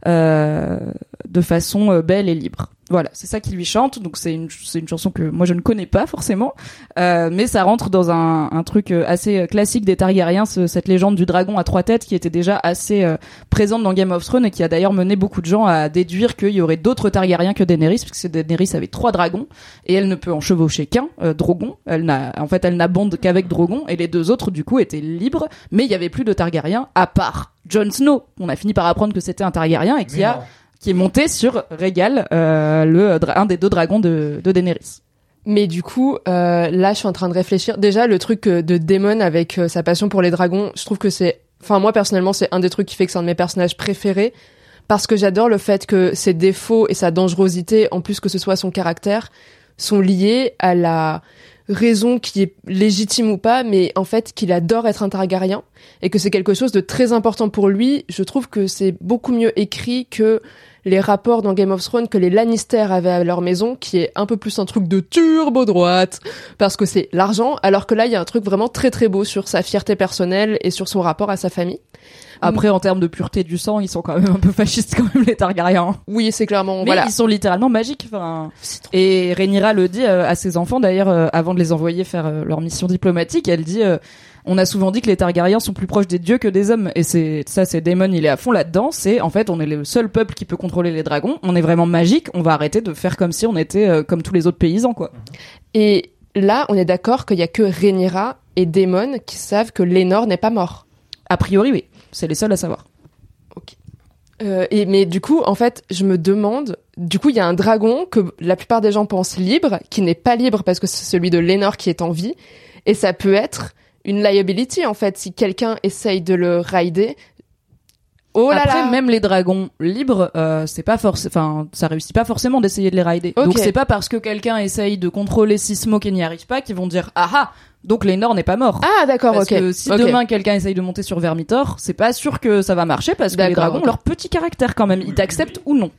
Speaker 1: euh, de façon euh, belle et libre. Voilà, c'est ça qu'il lui chante. Donc c'est une c'est une chanson que moi je ne connais pas forcément, euh, mais ça rentre dans un un truc assez classique des Targaryens, ce, cette légende du dragon à trois têtes qui était déjà assez euh, présente dans Game of Thrones et qui a d'ailleurs mené beaucoup de gens à déduire qu'il y aurait d'autres Targaryens que Daenerys, parce que Daenerys avait trois dragons et elle ne peut en chevaucher qu'un, euh, Drogon. Elle n'a en fait elle n'abonde qu'avec Drogon et les deux autres du coup étaient libres, mais il y avait plus de Targaryens à part Jon Snow. On a fini par apprendre que c'était un Targaryen et qui a qui est monté sur Rhaegal, euh, le un des deux dragons de, de Daenerys.
Speaker 4: Mais du coup, euh, là, je suis en train de réfléchir. Déjà, le truc de Daemon avec euh, sa passion pour les dragons, je trouve que c'est... Enfin, moi, personnellement, c'est un des trucs qui fait que c'est un de mes personnages préférés, parce que j'adore le fait que ses défauts et sa dangerosité, en plus que ce soit son caractère, sont liés à la raison qui est légitime ou pas, mais en fait, qu'il adore être un Targaryen, et que c'est quelque chose de très important pour lui. Je trouve que c'est beaucoup mieux écrit que les rapports dans Game of Thrones que les Lannister avaient à leur maison, qui est un peu plus un truc de turbo droite, parce que c'est l'argent, alors que là, il y a un truc vraiment très très beau sur sa fierté personnelle et sur son rapport à sa famille.
Speaker 1: Après, en termes de pureté du sang, ils sont quand même un peu fascistes quand même, les Targaryens.
Speaker 4: Oui, c'est clairement...
Speaker 1: Mais
Speaker 4: voilà.
Speaker 1: Ils sont littéralement magiques. Enfin, et Rhaenyra le dit euh, à ses enfants, d'ailleurs, euh, avant de les envoyer faire euh, leur mission diplomatique, elle dit... Euh, on a souvent dit que les Targaryens sont plus proches des dieux que des hommes, et c'est ça, c'est Daemon, il est à fond là-dedans. C'est en fait, on est le seul peuple qui peut contrôler les dragons. On est vraiment magique. On va arrêter de faire comme si on était euh, comme tous les autres paysans, quoi.
Speaker 4: Et là, on est d'accord qu'il y a que Rhaenyra et Daemon qui savent que Laenor n'est pas mort.
Speaker 1: A priori, oui. C'est les seuls à savoir.
Speaker 4: Ok. Euh, et mais du coup, en fait, je me demande. Du coup, il y a un dragon que la plupart des gens pensent libre, qui n'est pas libre parce que c'est celui de Laenor qui est en vie, et ça peut être une liability, en fait, si quelqu'un essaye de le rider. Oh là
Speaker 1: Après,
Speaker 4: là.
Speaker 1: même les dragons libres, euh, c'est pas forcément, enfin, ça réussit pas forcément d'essayer de les rider.
Speaker 4: Okay.
Speaker 1: Donc c'est pas parce que quelqu'un essaye de contrôler Sismok et n'y arrive pas qu'ils vont dire ah ah. Donc Laenor n'est pas mort.
Speaker 4: Ah d'accord,
Speaker 1: parce
Speaker 4: ok.
Speaker 1: que si
Speaker 4: okay.
Speaker 1: demain quelqu'un essaye de monter sur Vermithor, c'est pas sûr que ça va marcher parce que
Speaker 4: d'accord,
Speaker 1: les dragons
Speaker 4: okay.
Speaker 1: ont leur petit caractère quand même. Ils t'acceptent ou non.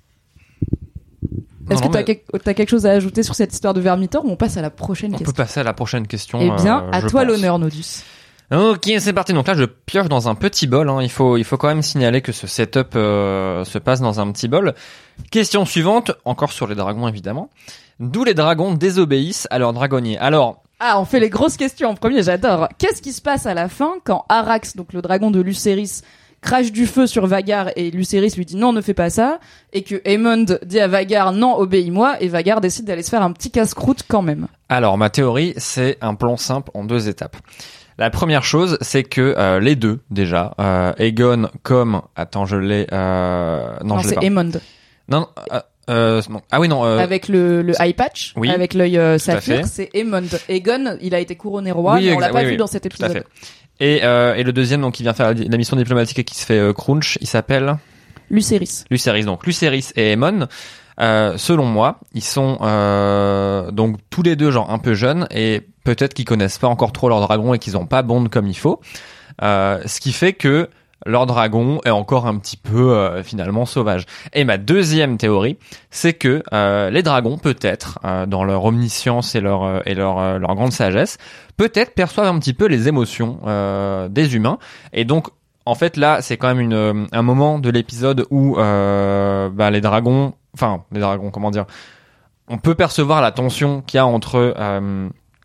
Speaker 1: Est-ce
Speaker 3: non,
Speaker 1: que t'as,
Speaker 3: mais...
Speaker 1: quelque, t'as quelque chose à ajouter sur cette histoire de Vermithor ou on passe à la prochaine
Speaker 3: on
Speaker 1: question?
Speaker 3: On peut passer à la prochaine question.
Speaker 1: Eh bien,
Speaker 3: euh,
Speaker 1: à toi
Speaker 3: pense.
Speaker 1: l'honneur, Nodus.
Speaker 3: Ok, c'est parti. Donc là, je pioche dans un petit bol. Hein. Il faut, il faut quand même signaler que ce setup euh, se passe dans un petit bol. Question suivante, encore sur les dragons évidemment. D'où les dragons désobéissent à leurs dragonniers. Alors.
Speaker 1: Ah, on fait les grosses questions en premier, j'adore. Qu'est-ce qui se passe à la fin quand Arax, donc le dragon de Lucerys, crache du feu sur Vagar et Lucerys lui dit non, ne fais pas ça, et que Aemond dit à Vagar non, obéis-moi, et Vagar décide d'aller se faire un petit casse-croûte quand même.
Speaker 3: Alors, ma théorie, c'est un plan simple en deux étapes. La première chose, c'est que euh, les deux, déjà, euh, Aegon comme... Attends, je l'ai... Euh... Non,
Speaker 1: Non,
Speaker 3: je l'ai
Speaker 1: c'est
Speaker 3: pas.
Speaker 1: Aemond.
Speaker 3: Non, euh, Euh, non. Ah oui, non. Euh...
Speaker 1: Avec le, le eye patch,
Speaker 3: oui,
Speaker 1: avec l'œil euh, saphir,
Speaker 3: fait.
Speaker 1: c'est Aemond. Aegon, il a été couronné roi,
Speaker 3: oui,
Speaker 1: mais on l'a
Speaker 3: exa-
Speaker 1: pas
Speaker 3: oui,
Speaker 1: vu
Speaker 3: oui,
Speaker 1: dans cet
Speaker 3: tout à
Speaker 1: épisode.
Speaker 3: fait. Et, euh, et le deuxième, donc, qui vient faire la, la mission diplomatique et qui se fait euh, crunch, il s'appelle
Speaker 1: Lucerys.
Speaker 3: Lucerys. Donc, Lucerys et Aemon, euh, selon moi, ils sont euh, donc tous les deux genre un peu jeunes et peut-être qu'ils connaissent pas encore trop leur dragon et qu'ils ont pas bond comme il faut. Euh, ce qui fait que leur dragon est encore un petit peu euh, finalement sauvage. Et ma deuxième théorie, c'est que euh, les dragons, peut-être, euh, dans leur omniscience et leur euh, et leur euh, leur grande sagesse, peut-être perçoivent un petit peu les émotions euh, des humains. Et donc, en fait, là, c'est quand même une un moment de l'épisode où euh, bah, les dragons, enfin les dragons, comment dire, on peut percevoir la tension qu'il y a entre euh,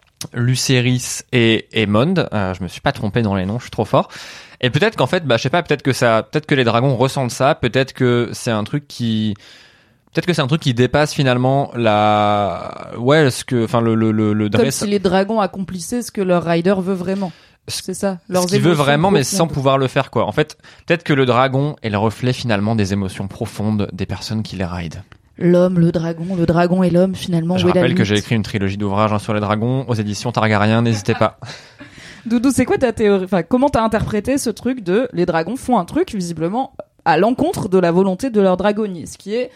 Speaker 3: Lucerys et Aemond. Euh, je me suis pas trompé dans les noms, je suis trop fort. Et peut-être qu'en fait, bah, je sais pas, peut-être que ça, peut-être que les dragons ressentent ça, peut-être que c'est un truc qui, peut-être que c'est un truc qui dépasse finalement la, ouais, ce que, enfin, le, le, le, le
Speaker 1: Comme
Speaker 3: dress,
Speaker 1: si les dragons accomplissaient ce que leur rider veut vraiment.
Speaker 3: Ce-
Speaker 1: C'est ça.
Speaker 3: ce
Speaker 1: Leurs
Speaker 3: qu'il veut
Speaker 1: émotions
Speaker 3: vraiment, mais
Speaker 1: profondes.
Speaker 3: sans pouvoir le faire, quoi. En fait, peut-être que le dragon est le reflet finalement des émotions profondes des personnes qui les ride.
Speaker 1: L'homme, le dragon, le dragon et l'homme, finalement,
Speaker 3: Je
Speaker 1: où est la
Speaker 3: rappelle que
Speaker 1: limite
Speaker 3: j'ai écrit une trilogie d'ouvrages hein, sur les dragons aux éditions Targaryen, n'hésitez pas.
Speaker 1: Doudou, c'est quoi ta théorie? Enfin, comment t'as interprété ce truc de les dragons font un truc visiblement à l'encontre de la volonté de leur dragonnier, ce qui est,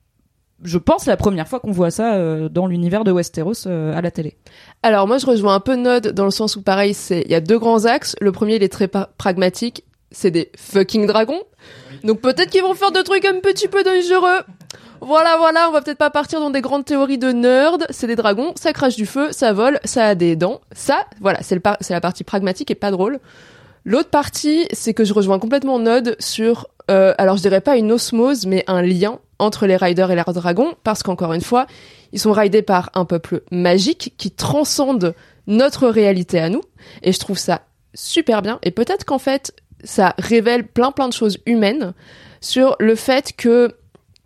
Speaker 1: je pense, la première fois qu'on voit ça euh, dans l'univers de Westeros euh, à la télé.
Speaker 4: Alors moi je rejoins un peu Nod dans le sens où pareil, c'est il y a deux grands axes. Le premier il est très pa- pragmatique, c'est des fucking dragons. Donc peut-être qu'ils vont faire des trucs un petit peu dangereux. Voilà, voilà, on va peut-être pas partir dans des grandes théories de nerd. C'est des dragons, ça crache du feu, ça vole, ça a des dents. Ça, voilà, c'est, le par- c'est la partie pragmatique et pas drôle. L'autre partie, c'est que je rejoins complètement Nod sur, euh, alors je dirais pas une osmose, mais un lien entre les riders et leurs dragons, parce qu'encore une fois, ils sont ridés par un peuple magique qui transcende notre réalité à nous. Et je trouve ça super bien. Et peut-être qu'en fait, ça révèle plein plein de choses humaines sur le fait que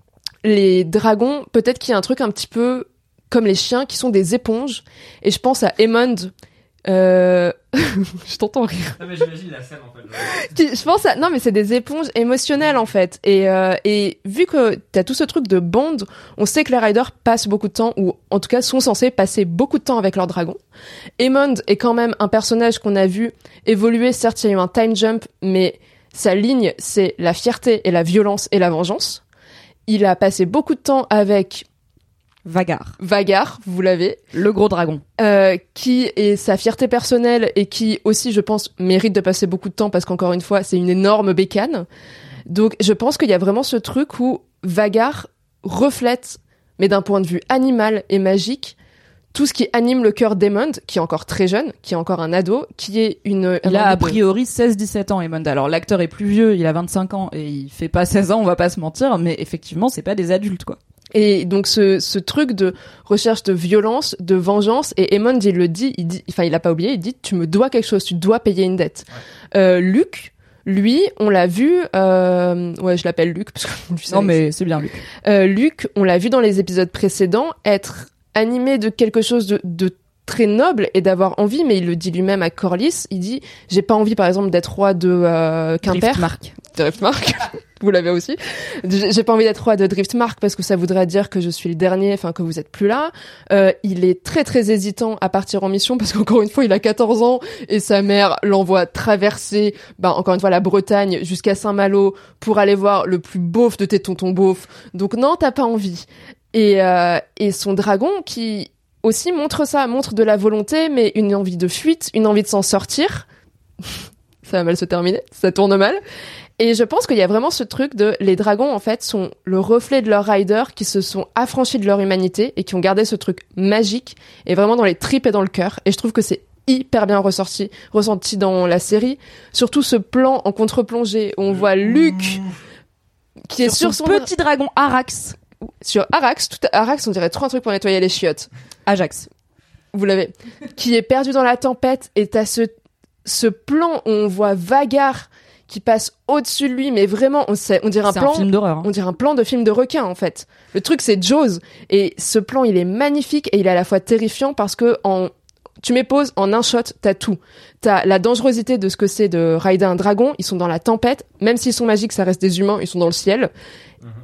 Speaker 4: les dragons, peut-être qu'il y a un truc un petit peu comme les chiens qui sont des éponges. Et je pense à Aemond. Euh... je t'entends rire.
Speaker 3: Non mais j'imagine la scène en fait.
Speaker 4: Qui- Je pense à... Non, mais c'est des éponges émotionnelles, en fait. Et, euh, et vu que t'as tout ce truc de bond, on sait que les riders passent beaucoup de temps, ou en tout cas sont censés passer beaucoup de temps avec leur dragon. Aemond est quand même un personnage qu'on a vu évoluer. Certes, il y a eu un time jump, mais sa ligne, c'est la fierté et la violence et la vengeance. Il a passé beaucoup de temps avec
Speaker 1: Vagar,
Speaker 4: Vagar, vous l'avez,
Speaker 1: le gros dragon.
Speaker 4: euh, qui est sa fierté personnelle et qui aussi, je pense, mérite de passer beaucoup de temps parce qu'encore une fois, c'est une énorme bécane. Donc, je pense qu'il y a vraiment ce truc où Vagar reflète, mais d'un point de vue animal et magique, tout ce qui anime le cœur d'Aemond, qui est encore très jeune, qui est encore un ado, qui est une...
Speaker 1: Il
Speaker 4: un
Speaker 1: a a
Speaker 4: envie de-
Speaker 1: priori seize dix-sept ans, Aemond. Alors l'acteur est plus vieux, il a vingt-cinq ans et il fait pas seize ans, on va pas se mentir, mais effectivement, c'est pas des adultes, quoi.
Speaker 4: Et donc ce, ce truc de recherche de violence, de vengeance, et Aemond il le dit, il dit, enfin il a pas oublié, il dit tu me dois quelque chose, tu dois payer une dette. Ouais. Euh, Luc, lui, on l'a vu, euh, ouais je l'appelle Luc parce que lui,
Speaker 1: Non mais c'est bien Luc.
Speaker 4: Euh, Luc, on l'a vu dans les épisodes précédents être animé de quelque chose de, de très noble et d'avoir envie, mais il le dit lui-même à Corlys, il dit j'ai pas envie par exemple d'être roi de euh, Quimper.
Speaker 1: Driftmark.
Speaker 4: Driftmark. Vous l'avez aussi. J'ai j'ai pas envie d'être roi de Driftmark parce que ça voudrait dire que je suis le dernier, enfin que vous êtes plus là. Euh, il est très très hésitant à partir en mission parce qu'encore une fois il a quatorze ans et sa mère l'envoie traverser, ben encore une fois la Bretagne jusqu'à Saint-Malo pour aller voir le plus beauf de tes tontons beaufs. Donc non, t'as pas envie. Et euh, et son dragon qui aussi montre ça, montre de la volonté, mais une envie de fuite, une envie de s'en sortir. Ça va mal se terminer, ça tourne mal. Et je pense qu'il y a vraiment ce truc de les dragons en fait sont le reflet de leurs riders qui se sont affranchis de leur humanité et qui ont gardé ce truc magique et vraiment dans les tripes et dans le cœur. Et je trouve que c'est hyper bien ressorti, ressenti dans la série. Surtout ce plan en contre-plongée où on voit Luc qui est sur,
Speaker 1: son,
Speaker 4: son
Speaker 1: petit dragon Arax.
Speaker 4: sur Arax. Tout à... Arax, on dirait trop un truc pour nettoyer les chiottes.
Speaker 1: Ajax.
Speaker 4: Vous l'avez. Qui est perdu dans la tempête et t'as ce ce plan où on voit Vagar qui passe au-dessus de lui, mais vraiment, on, sait, on dirait un
Speaker 1: C'est
Speaker 4: plan,
Speaker 1: un film d'horreur. Hein.
Speaker 4: on dirait un plan de film de requin en fait. Le truc c'est Jaws et ce plan il est magnifique et il est à la fois terrifiant parce que en tu mets pause en un shot, t'as tout. T'as la dangerosité de ce que c'est de rider un dragon. Ils sont dans la tempête, même s'ils sont magiques, ça reste des humains. Ils sont dans le ciel. Mm-hmm.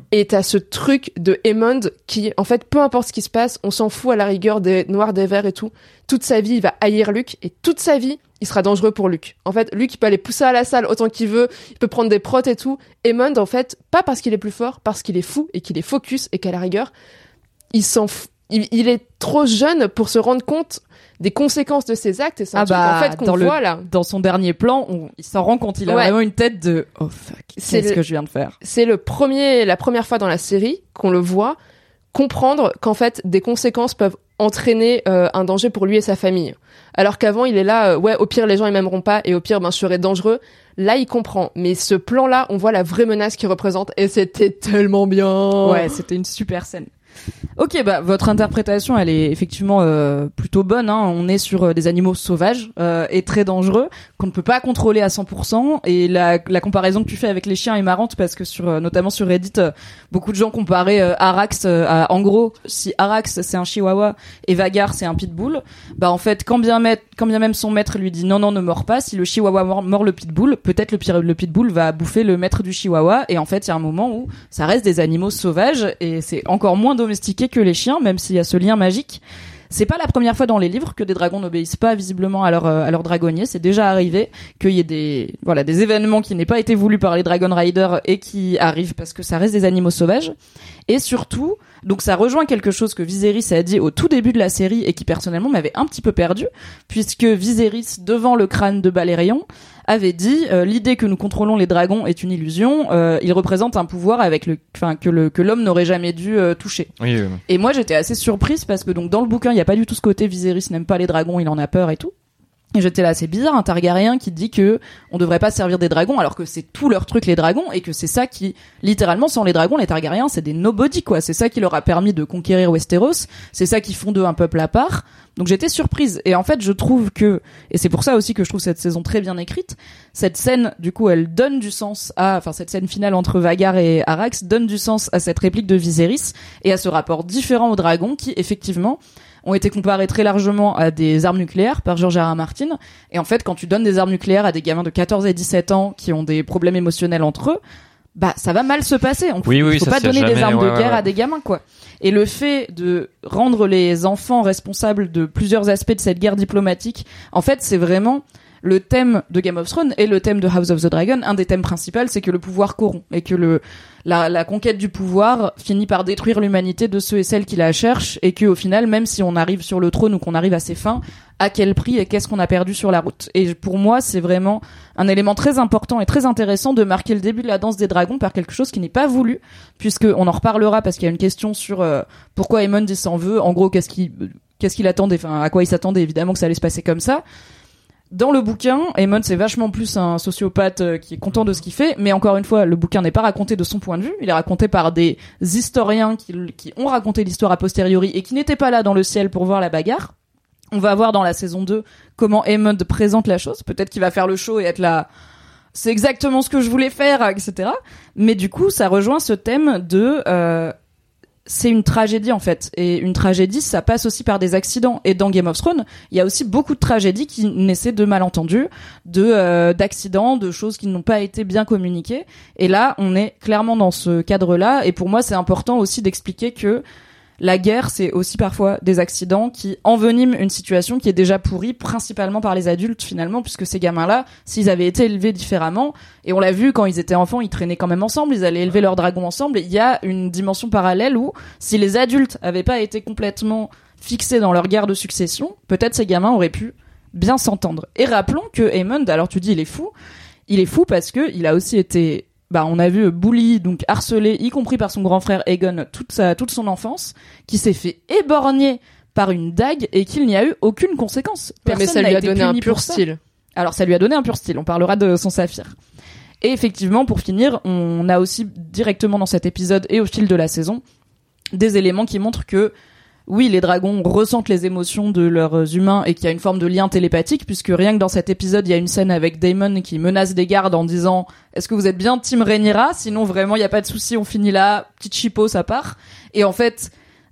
Speaker 4: Et t'as ce truc de Aemond qui, en fait, peu importe ce qui se passe, on s'en fout à la rigueur des noirs, des verts et tout. Toute sa vie, il va haïr Luke, et toute sa vie, il sera dangereux pour Luke. En fait, Luke, il peut aller pousser à la salle autant qu'il veut, il peut prendre des protes et tout. Aemond, en fait, pas parce qu'il est plus fort, parce qu'il est fou et qu'il est focus et qu'à la rigueur, il s'en fout. Il, il est trop jeune pour se rendre compte des conséquences de ses actes, et c'est un
Speaker 1: Ah
Speaker 4: truc,
Speaker 1: bah,
Speaker 4: en fait, qu'on
Speaker 1: dans le-
Speaker 4: voit là.
Speaker 1: Dans son dernier plan, on- il s'en rend compte, il a
Speaker 4: Ouais.
Speaker 1: vraiment une tête de oh fuck,
Speaker 4: C'est
Speaker 1: qu'est-ce
Speaker 4: le-
Speaker 1: que je viens de faire.
Speaker 4: C'est le premier, la première fois dans la série qu'on le voit comprendre qu'en fait, des conséquences peuvent entraîner euh, un danger pour lui et sa famille. Alors qu'avant, il est là, euh, ouais, au pire, les gens ils m'aimeront pas, et au pire, ben, je serai dangereux. Là, il comprend. Mais ce plan-là, on voit la vraie menace qu'il représente, et c'était tellement bien.
Speaker 1: Ouais, c'était une super scène. Ok, bah votre interprétation, elle est effectivement euh, plutôt bonne. Hein. On est sur euh, des animaux sauvages euh, et très dangereux qu'on ne peut pas contrôler à cent pour cent. Et la, la comparaison que tu fais avec les chiens est marrante parce que sur, euh, notamment sur Reddit, euh, beaucoup de gens comparaient euh, Arax euh, à, en gros, si Arax c'est un chihuahua et Vagar c'est un pitbull, bah en fait, quand bien, maître, quand bien même son maître lui dit non non ne mords pas, si le chihuahua mord, mord le pitbull, peut-être le, pire, le pitbull va bouffer le maître du chihuahua. Et en fait, il y a un moment où ça reste des animaux sauvages et c'est encore moins domestiqué que les chiens, même s'il y a ce lien magique. C'est pas la première fois dans les livres que des dragons n'obéissent pas visiblement à leur, à leur dragonnier. C'est déjà arrivé qu'il y ait des, voilà, des événements qui n'aient pas été voulus par les Dragon Riders et qui arrivent parce que ça reste des animaux sauvages. Et surtout, donc ça rejoint quelque chose que Viserys a dit au tout début de la série et qui personnellement m'avait un petit peu perdu, puisque Viserys, devant le crâne de Balerion, avait dit euh, l'idée que nous contrôlons les dragons est une illusion. Euh, il représente un pouvoir avec le, enfin que le que l'homme n'aurait jamais dû euh, toucher.
Speaker 3: Oui, oui.
Speaker 1: Et moi j'étais assez surprise parce que donc dans le bouquin il y a pas du tout ce côté Viserys n'aime pas les dragons, il en a peur et tout. Et j'étais là, c'est bizarre, un Targaryen qui dit que on devrait pas se servir des dragons alors que c'est tout leur truc les dragons et que c'est ça qui, littéralement, sans les dragons, les Targaryens c'est des nobody quoi. C'est ça qui leur a permis de conquérir Westeros, c'est ça qui font d'eux un peuple à part. Donc j'étais surprise. Et en fait, je trouve que, et c'est pour ça aussi que je trouve cette saison très bien écrite, cette scène, du coup, elle donne du sens à, enfin cette scène finale entre Vagar et Arax donne du sens à cette réplique de Viserys et à ce rapport différent aux dragons qui, effectivement, ont été comparés très largement à des armes nucléaires par George R. R. Martin. Et en fait, quand tu donnes des armes nucléaires à des gamins de quatorze et dix-sept ans qui ont des problèmes émotionnels entre eux, bah ça va mal se passer. On
Speaker 3: Oui, oui,
Speaker 1: faut
Speaker 3: ça
Speaker 1: pas
Speaker 3: se fait
Speaker 1: donner des
Speaker 3: jamais,
Speaker 1: armes
Speaker 3: ouais,
Speaker 1: de guerre
Speaker 3: ouais.
Speaker 1: à des gamins, quoi. Et le fait de rendre les enfants responsables de plusieurs aspects de cette guerre diplomatique, en fait, c'est vraiment le thème de Game of Thrones et le thème de House of the Dragon. Un des thèmes principaux, c'est que le pouvoir corrompt et que le la, la conquête du pouvoir finit par détruire l'humanité de ceux et celles qui la cherchent et que au final, même si on arrive sur le trône ou qu'on arrive à ses fins, à quel prix et qu'est-ce qu'on a perdu sur la route. Et pour moi, c'est vraiment un élément très important et très intéressant de marquer le début de la danse des dragons par quelque chose qui n'est pas voulu, puisque on en reparlera parce qu'il y a une question sur euh, pourquoi Aemond il s'en veut. En gros, qu'est-ce qu'il qu'est-ce qu'il attendait, enfin à quoi il s'attendait évidemment que ça allait se passer comme ça. Dans le bouquin, Aemond c'est vachement plus un sociopathe euh, qui est content de ce qu'il fait, mais encore une fois, le bouquin n'est pas raconté de son point de vue, il est raconté par des historiens qui, qui ont raconté l'histoire a posteriori et qui n'étaient pas là dans le ciel pour voir la bagarre. On va voir dans la saison deux comment Aemond présente la chose, peut-être qu'il va faire le show et être là, c'est exactement ce que je voulais faire, et cetera. Mais du coup, ça rejoint ce thème de... Euh, c'est une tragédie en fait, et une tragédie ça passe aussi par des accidents, et dans Game of Thrones il y a aussi beaucoup de tragédies qui naissaient de malentendus, de euh, d'accidents, de choses qui n'ont pas été bien communiquées, et là on est clairement dans ce cadre là, et pour moi c'est important aussi d'expliquer que la guerre, c'est aussi parfois des accidents qui enveniment une situation qui est déjà pourrie, principalement par les adultes finalement, puisque ces gamins-là, s'ils avaient été élevés différemment, et on l'a vu quand ils étaient enfants, ils traînaient quand même ensemble, ils allaient élever leurs dragons ensemble, il y a une dimension parallèle où, si les adultes avaient pas été complètement fixés dans leur guerre de succession, peut-être ces gamins auraient pu bien s'entendre. Et rappelons que Aemond, alors tu dis il est fou, il est fou parce que il a aussi été... Bah, on a vu bully, donc harcelé, y compris par son grand frère Aegon, toute sa, toute son enfance, qui s'est fait éborgner par une dague et qu'il n'y a eu aucune conséquence.
Speaker 4: Ouais, mais ça
Speaker 1: n'a
Speaker 4: lui a
Speaker 1: été
Speaker 4: donné un
Speaker 1: puni
Speaker 4: pur
Speaker 1: pour ça.
Speaker 4: style.
Speaker 1: Alors, ça lui a donné un pur style. On parlera de son saphir. Et effectivement, pour finir, on a aussi directement dans cet épisode et au fil de la saison, des éléments qui montrent que oui, les dragons ressentent les émotions de leurs humains et qu'il y a une forme de lien télépathique, puisque rien que dans cet épisode, il y a une scène avec Daemon qui menace des gardes en disant « Est-ce que vous êtes bien Team Rhaenyra ? Sinon, vraiment, il n'y a pas de souci, on finit là, petite chipot, ça part. » Et en fait,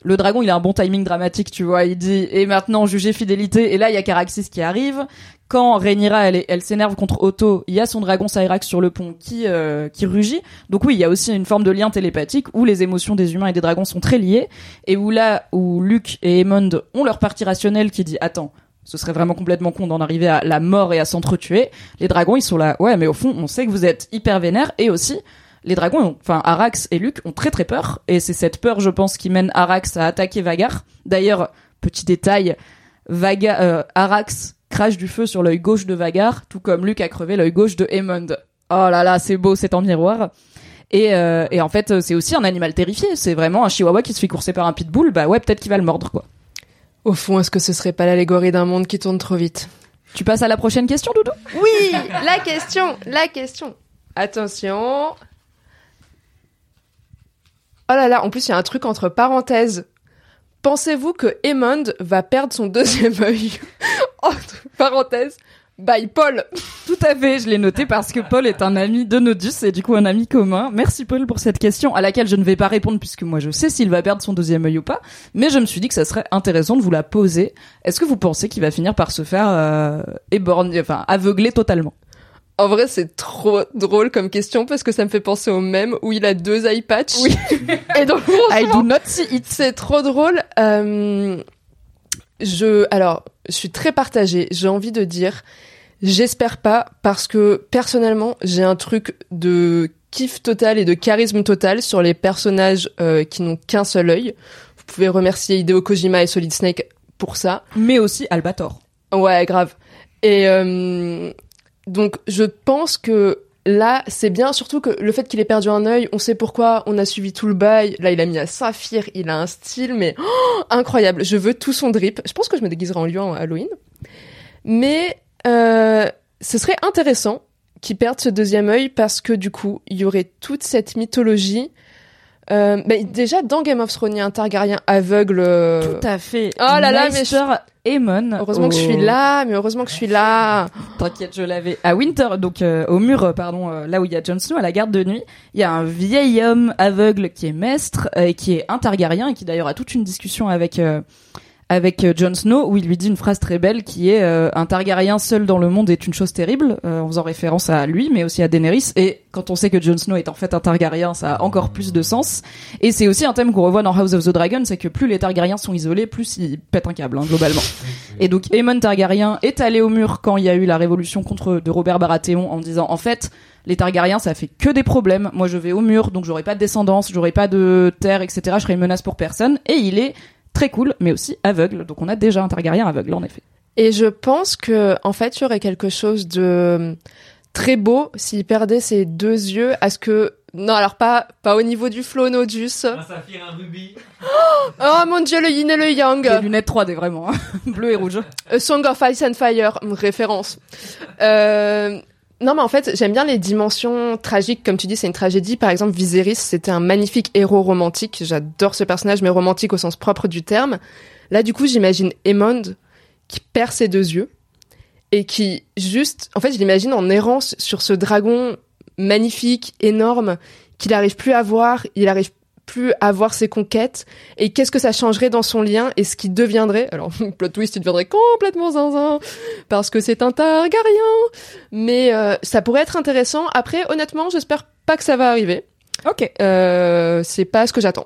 Speaker 1: le dragon, il a un bon timing dramatique, tu vois. Il dit, et maintenant, jugez fidélité. Et là, il y a Caraxès qui arrive. Quand Rhaenyra, elle, est- elle s'énerve contre Otto, il y a son dragon Syrax sur le pont qui, euh, qui rugit. Donc oui, il y a aussi une forme de lien télépathique où les émotions des humains et des dragons sont très liées. Et où là, où Luke et Aemond ont leur partie rationnelle qui dit, attends, ce serait vraiment complètement con d'en arriver à la mort et à s'entretuer. Les dragons, ils sont là, ouais, mais au fond, on sait que vous êtes hyper vénères. Et aussi, les dragons, ont- enfin, Arax et Luke ont très très peur. Et c'est cette peur, je pense, qui mène Arax à attaquer Vagar. D'ailleurs, petit détail, Vaga, euh, Arax crache du feu sur l'œil gauche de Vagar, tout comme Luke a crevé l'œil gauche de Aemond. Oh là là, c'est beau, c'est en miroir. Et, euh, et en fait, c'est aussi un animal terrifié. C'est vraiment un chihuahua qui se fait courser par un pitbull. Bah ouais, peut-être qu'il va le mordre, quoi.
Speaker 4: Au fond, est-ce que ce serait pas l'allégorie d'un monde qui tourne trop vite?
Speaker 1: Tu passes à la prochaine question, Doudou?
Speaker 4: Oui, la question, la question. Attention. Oh là là, en plus, il y a un truc entre parenthèses. Pensez-vous que Aemond va perdre son deuxième œil? Entre parenthèses, by Paul.
Speaker 1: Tout à fait, je l'ai noté parce que Paul est un ami de Nodus et du coup un ami commun. Merci Paul pour cette question à laquelle je ne vais pas répondre puisque moi je sais s'il va perdre son deuxième œil ou pas. Mais je me suis dit que ça serait intéressant de vous la poser. Est-ce que vous pensez qu'il va finir par se faire euh, éborgner, enfin aveugler totalement?
Speaker 4: En vrai, c'est trop drôle comme question parce que ça me fait penser au mème où il a deux eye patch.
Speaker 1: Oui.
Speaker 4: Et donc,
Speaker 1: I do not see it.
Speaker 4: c'est trop drôle. Euh, je, alors, je suis très partagée. J'ai envie de dire, j'espère pas parce que personnellement, j'ai un truc de kiff total et de charisme total sur les personnages euh, qui n'ont qu'un seul œil. Vous pouvez remercier Hideo Kojima et Solid Snake pour ça.
Speaker 1: Mais aussi Albator.
Speaker 4: Ouais, grave. Et euh, donc, je pense que là, c'est bien, surtout que le fait qu'il ait perdu un œil, on sait pourquoi, on a suivi tout le bail. Là, il a mis un saphir, il a un style, mais oh, incroyable. Je veux tout son drip. Je pense que je me déguiserai en lion à Halloween. Mais euh, ce serait intéressant qu'il perde ce deuxième œil parce que du coup, il y aurait toute cette mythologie. Euh, bah, déjà, dans Game of Thrones, il y a un Targaryen aveugle. euh,
Speaker 1: Tout à fait.
Speaker 4: Oh là là, mais
Speaker 1: Maester Aemon.
Speaker 4: Heureusement que je suis
Speaker 1: au-
Speaker 4: là, mais heureusement que je suis là.
Speaker 1: T'inquiète, je l'avais. À Winter, donc euh, au mur, euh, pardon, euh, là où il y a Jon Snow, à la garde de nuit, il y a un vieil homme aveugle qui est maître euh, et qui est un Targaryen et qui d'ailleurs a toute une discussion avec euh, avec euh, Jon Snow où il lui dit une phrase très belle qui est euh, un Targaryen seul dans le monde est une chose terrible, euh, en faisant référence à lui, mais aussi à Daenerys. Et quand on sait que Jon Snow est en fait un Targaryen, ça a encore plus de sens. Et c'est aussi un thème qu'on revoit dans House of the Dragon, c'est que plus les Targaryens sont isolés, plus ils pètent un câble, hein, globalement. Et donc Aemon Targaryen est allé au mur quand il y a eu la révolution contre de Robert Baratheon en disant en fait les Targaryens ça fait que des problèmes, moi je vais au mur donc j'aurai pas de descendance, j'aurai pas de terre, etc., je serai une menace pour personne. Et il est très cool mais aussi aveugle, donc on a déjà un Targaryen aveugle en effet.
Speaker 4: Et je pense que, en fait, il y aurait quelque chose de très beau s'il perdait ses deux yeux. À ce que, non, alors pas, pas au niveau du flow Nodus.
Speaker 3: Un saphir, un rubis.
Speaker 4: Oh mon dieu, le yin et le yang.
Speaker 1: Des lunettes trois D vraiment, hein. Bleu et rouge.
Speaker 4: A Song of Ice and Fire, référence. Euh, non, mais en fait, j'aime bien les dimensions tragiques. Comme tu dis, c'est une tragédie. Par exemple, Viserys, c'était un magnifique héros romantique. J'adore ce personnage, mais romantique au sens propre du terme. Là, du coup, j'imagine Aemond qui perd ses deux yeux et qui juste, en fait, je l'imagine en errance sur ce dragon magnifique, énorme, qu'il n'arrive plus à voir, il n'arrive plus à voir ses conquêtes, et qu'est-ce que ça changerait dans son lien, et ce qui deviendrait, alors, plot twist, il deviendrait complètement zinzin, parce que c'est un Targaryen, mais euh, ça pourrait être intéressant. Après, honnêtement, j'espère pas que ça va arriver.
Speaker 1: Ok.
Speaker 4: Euh, c'est pas ce que j'attends.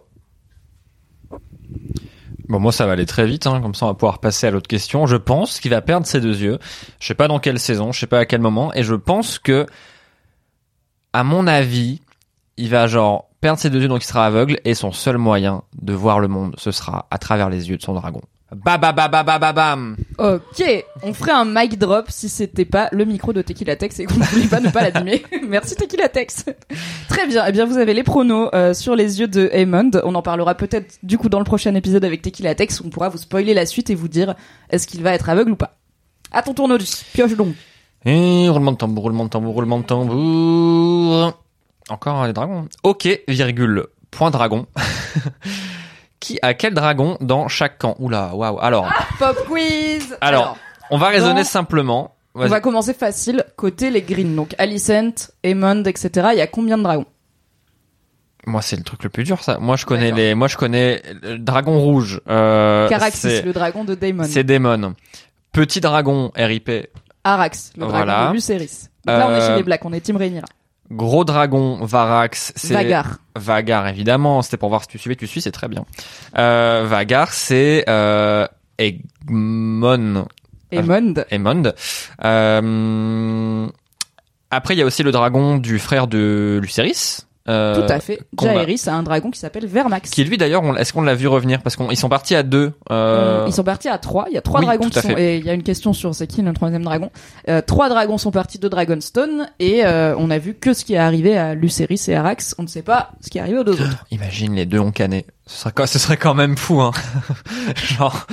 Speaker 3: Bon, moi, ça va aller très vite, hein, comme ça on va pouvoir passer à l'autre question. Je pense qu'il va perdre ses deux yeux. Je sais pas dans quelle saison, je sais pas à quel moment, et je pense que, à mon avis, il va genre perdre ses deux yeux, donc il sera aveugle, et son seul moyen de voir le monde, ce sera à travers les yeux de son dragon. Ba ba ba ba ba ba bam.
Speaker 1: Ok, on ferait un mic drop si c'était pas le micro de Tequila Tex et qu'on ne voulait pas ne pas l'abîmer. Merci Tequila Tex. Très bien, eh bien vous avez les pronos euh, sur les yeux de Aemond. On en parlera peut-être du coup dans le prochain épisode avec Tequila Tex, on pourra vous spoiler la suite et vous dire est-ce qu'il va être aveugle ou pas. À ton tour Nodus, pioche donc.
Speaker 3: Et roulement de tambour, roulement de tambour, roulement de tambour. Encore les dragons. Ok, virgule, point dragon. Qui a quel dragon dans chaque camp? Oula, waouh. Alors,
Speaker 1: Pop quiz.
Speaker 3: alors, on va raisonner
Speaker 1: dans-
Speaker 3: simplement.
Speaker 1: On
Speaker 3: Vas-y.
Speaker 1: va commencer facile, côté les Green, donc Alicent, Aemond, et cetera. Il y a combien de dragons?
Speaker 3: Moi, c'est le truc le plus dur, ça. Moi, je connais
Speaker 1: D'accord.
Speaker 3: les, moi, je connais le dragon rouge. Euh,
Speaker 1: Caraxis,
Speaker 3: c'est-
Speaker 1: le dragon de Daemon.
Speaker 3: C'est Daemon. Petit dragon, R I P.
Speaker 1: Arax, le dragon
Speaker 3: Voilà.
Speaker 1: de Lucerys. Donc là, on est
Speaker 3: Euh,
Speaker 1: chez les Blacks, on est Team Rhaenyra.
Speaker 3: Gros dragon, Varax. C'est
Speaker 1: Vagar.
Speaker 3: Vagar, évidemment. C'était pour voir si tu suivais, tu suis, c'est très bien. Euh, Vagar, c'est, euh, Aemon.
Speaker 1: Aemond.
Speaker 3: Aemond. Euh, après, il y a aussi le dragon du frère de Lucerys. Euh,
Speaker 1: Tout à fait.
Speaker 3: qu'on a-
Speaker 1: Jaehaerys a un dragon qui s'appelle Vermax.
Speaker 3: Qui lui d'ailleurs, on- est-ce qu'on l'a vu revenir? Parce qu'ils sont partis à deux. Euh...
Speaker 1: Ils sont partis à trois. Il y a trois
Speaker 3: oui,
Speaker 1: dragons
Speaker 3: tout
Speaker 1: qui
Speaker 3: à
Speaker 1: sont.
Speaker 3: fait.
Speaker 1: Et il y a une question sur c'est qui le troisième dragon. Euh, trois dragons sont partis de Dragonstone et euh, on a vu que ce qui est arrivé à Lucerys et Arax. On ne sait pas ce qui est arrivé aux deux autres.
Speaker 3: Imagine les deux ont canné. Ce serait, quoi- ce serait quand même fou, hein. Genre.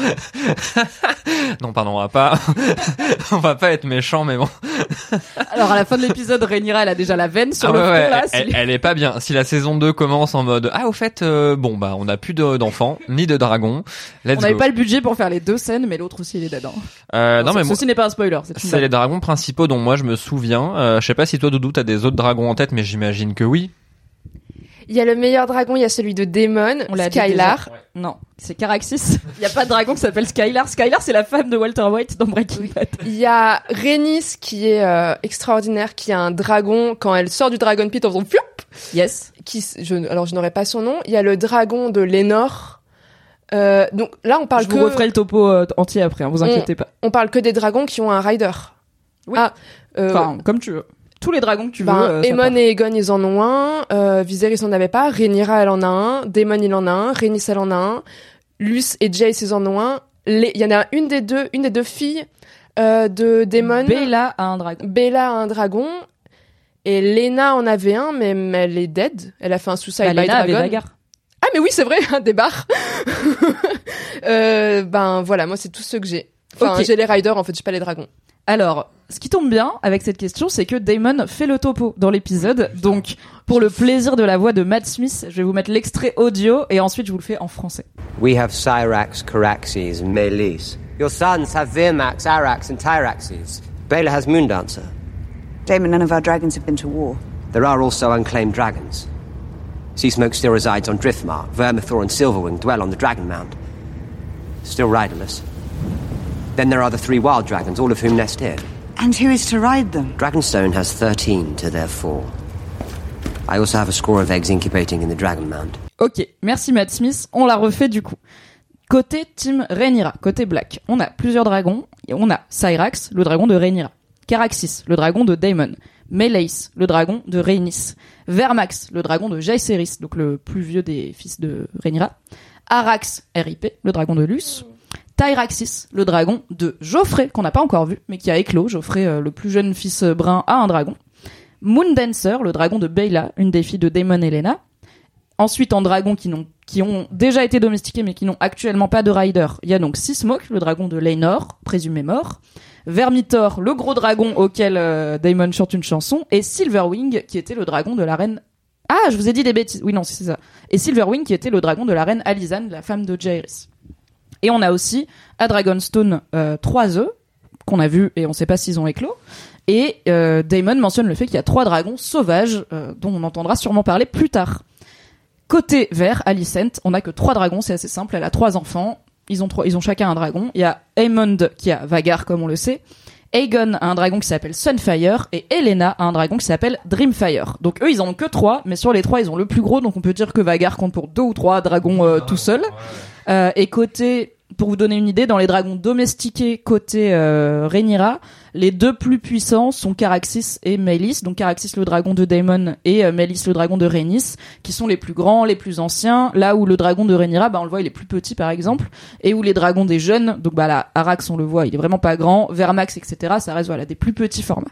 Speaker 3: non, pardon, on va pas, on va pas être méchant, mais bon.
Speaker 1: Alors à la fin de l'épisode, Rhaenyra elle a déjà la veine sur
Speaker 3: Ah
Speaker 1: le
Speaker 3: ouais,
Speaker 1: front
Speaker 3: ouais,
Speaker 1: là.
Speaker 3: elle,
Speaker 1: c'est-
Speaker 3: elle est pas bien. Si la saison deux commence en mode, ah, au fait, euh, bon, bah, on a plus de- d'enfants, ni de dragons. Let's
Speaker 1: On n'avait
Speaker 3: go.
Speaker 1: pas le budget pour faire les deux scènes, mais l'autre aussi il est dedans.
Speaker 3: Euh, non, mais moi,
Speaker 1: ceci n'est pas un spoiler. C'est, une
Speaker 3: c'est
Speaker 1: blague.
Speaker 3: les dragons principaux dont moi je me souviens. Euh, je sais pas si toi, Doudou, t'as des autres dragons en tête, mais j'imagine que oui.
Speaker 4: Il y a le meilleur dragon, il y a celui de Daemon,
Speaker 1: On l'a dit
Speaker 4: Skylar.
Speaker 1: déjà. Non, c'est Caraxis. Il y a pas de dragon qui s'appelle Skylar. Skylar c'est la femme de Walter White dans Breaking Bad.
Speaker 4: Il y a Rhaenys qui est euh, extraordinaire, qui a un dragon quand elle sort du Dragon Pit en faisant floup.
Speaker 1: Yes.
Speaker 4: Qui, s- je, alors je n'aurais pas son nom. Il y a le dragon de Lénore. Euh, donc là on parle
Speaker 1: Je
Speaker 4: que
Speaker 1: vous referai le topo euh, entier après. Hein, vous inquiétez pas.
Speaker 4: on parle que des dragons qui ont un rider.
Speaker 1: Oui.
Speaker 4: Ah, euh,
Speaker 1: Enfin, comme tu veux. Tous les dragons que tu veux.
Speaker 4: ben,
Speaker 1: euh, ça
Speaker 4: Aemon
Speaker 1: part.
Speaker 4: et Aegon ils en ont un. Euh, Viserys en avait pas. Rhaenyra elle en a un. Daemon il en a un. Rhaenys elle en a un. Luce et Jace ils en ont un. Les- Il y en a une des deux, une des deux filles euh, de Daemon.
Speaker 1: Bella a un dragon.
Speaker 4: Bella a un dragon. Et Lena en avait un, mais mais elle est dead. Elle a fait un suicide
Speaker 1: Bah,
Speaker 4: by
Speaker 1: Lena avait
Speaker 4: dragon.
Speaker 1: Vagar.
Speaker 4: Ah mais oui c'est vrai, un des barres. euh, ben voilà, moi c'est tout ce que j'ai. Enfin
Speaker 1: Ok.
Speaker 4: j'ai les riders en fait, j'ai pas les dragons.
Speaker 1: Alors, ce qui tombe bien avec cette question, c'est que Damon fait le topo dans l'épisode. Donc, pour le plaisir de la voix de Matt Smith, je vais vous mettre l'extrait audio et ensuite je vous le fais en français.
Speaker 5: We have Cyrax, Caraxes, and Melis. Your sons have Virmax, Arax, and Tyraxes. Baela has Moondancer.
Speaker 6: Damon, none of our dragons have been to war.
Speaker 5: There are also unclaimed dragons. Seasmoke still resides on Driftmark. Vermithor and Silverwing dwell on the Dragon Mound. Still riderless. Then there are the three wild dragons, all of whom nest here.
Speaker 6: And who is to ride them?
Speaker 5: Dragonstone has thirteen to their four. I also have a score of eggs incubating in the Dragon Mound.
Speaker 1: Ok, merci Matt Smith, on la refait du coup. Côté Team Rhaenyra, côté Black, on a plusieurs dragons. Et on a Cyrax, le dragon de Rhaenyra. Caraxis, le dragon de Daemon. Meleys, le dragon de Rhaenys. Vermax, le dragon de Jaehaerys, donc le plus vieux des fils de Rhaenyra. Arax, R I P, le dragon de Luce. Tyraxis, le dragon de Joffrey, qu'on n'a pas encore vu, mais qui a éclos. Joffrey, euh, le plus jeune fils euh, brun, a un dragon. Moondancer, le dragon de Baela, une des filles de Daemon et Lena. Ensuite, en dragons qui, n'ont, qui ont déjà été domestiqués, mais qui n'ont actuellement pas de rider, il y a donc Seasmoke, le dragon de Laenor, présumé mort. Vermithor, le gros dragon auquel euh, Daemon chante une chanson. Et Silverwing, qui était le dragon de la reine... Ah, je vous ai dit des bêtises. Oui, non, c'est ça. Et Silverwing, qui était le dragon de la reine Alysanne, la femme de Jaehaerys. Et on a aussi à Dragonstone euh, trois œufs qu'on a vus et on sait pas s'ils ont éclos. Et euh, Daemon mentionne le fait qu'il y a trois dragons sauvages euh, dont on entendra sûrement parler plus tard. Côté vert, Alicent, on a que trois dragons, c'est assez simple. Elle a trois enfants, ils ont trois, ils ont chacun un dragon. Il y a Aemond qui a Vagar comme on le sait. Aegon a un dragon qui s'appelle Sunfire et Helena a un dragon qui s'appelle Dreamfire. Donc eux ils en ont que trois, mais sur les trois ils ont le plus gros, donc on peut dire que Vagar compte pour deux ou trois dragons euh, tout seul. Euh, et côté, pour vous donner une idée, dans les dragons domestiqués côté euh, Rhaenyra, les deux plus puissants sont Caraxis et Meleys. Donc Caraxis le dragon de Daemon et euh, Meleys le dragon de Rhaenys, qui sont les plus grands, les plus anciens. Là où le dragon de Rhaenyra, bah on le voit, il est plus petit par exemple, et où les dragons des jeunes, donc bah là Arax on le voit, il est vraiment pas grand, Vermax et cetera. Ça reste voilà des plus petits formats.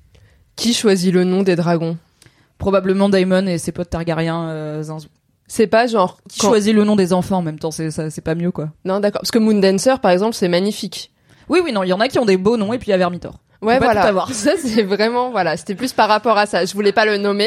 Speaker 4: Qui choisit le nom des dragons?
Speaker 1: Probablement Daemon et ses potes Targaryens euh, zinzou.
Speaker 4: C'est pas genre
Speaker 1: Qui
Speaker 4: quand-
Speaker 1: choisit le nom des enfants en même temps, c'est ça, c'est pas mieux quoi.
Speaker 4: Non, d'accord. Parce que Moondancer, par exemple, c'est magnifique.
Speaker 1: Oui oui non, il y en a qui ont des beaux noms et puis il y a Vermithor.
Speaker 4: Ouais,
Speaker 1: Faut pas
Speaker 4: voilà.
Speaker 1: tout avoir.
Speaker 4: Ça, c'est vraiment, voilà. C'était plus par rapport à ça. Je voulais pas le nommer.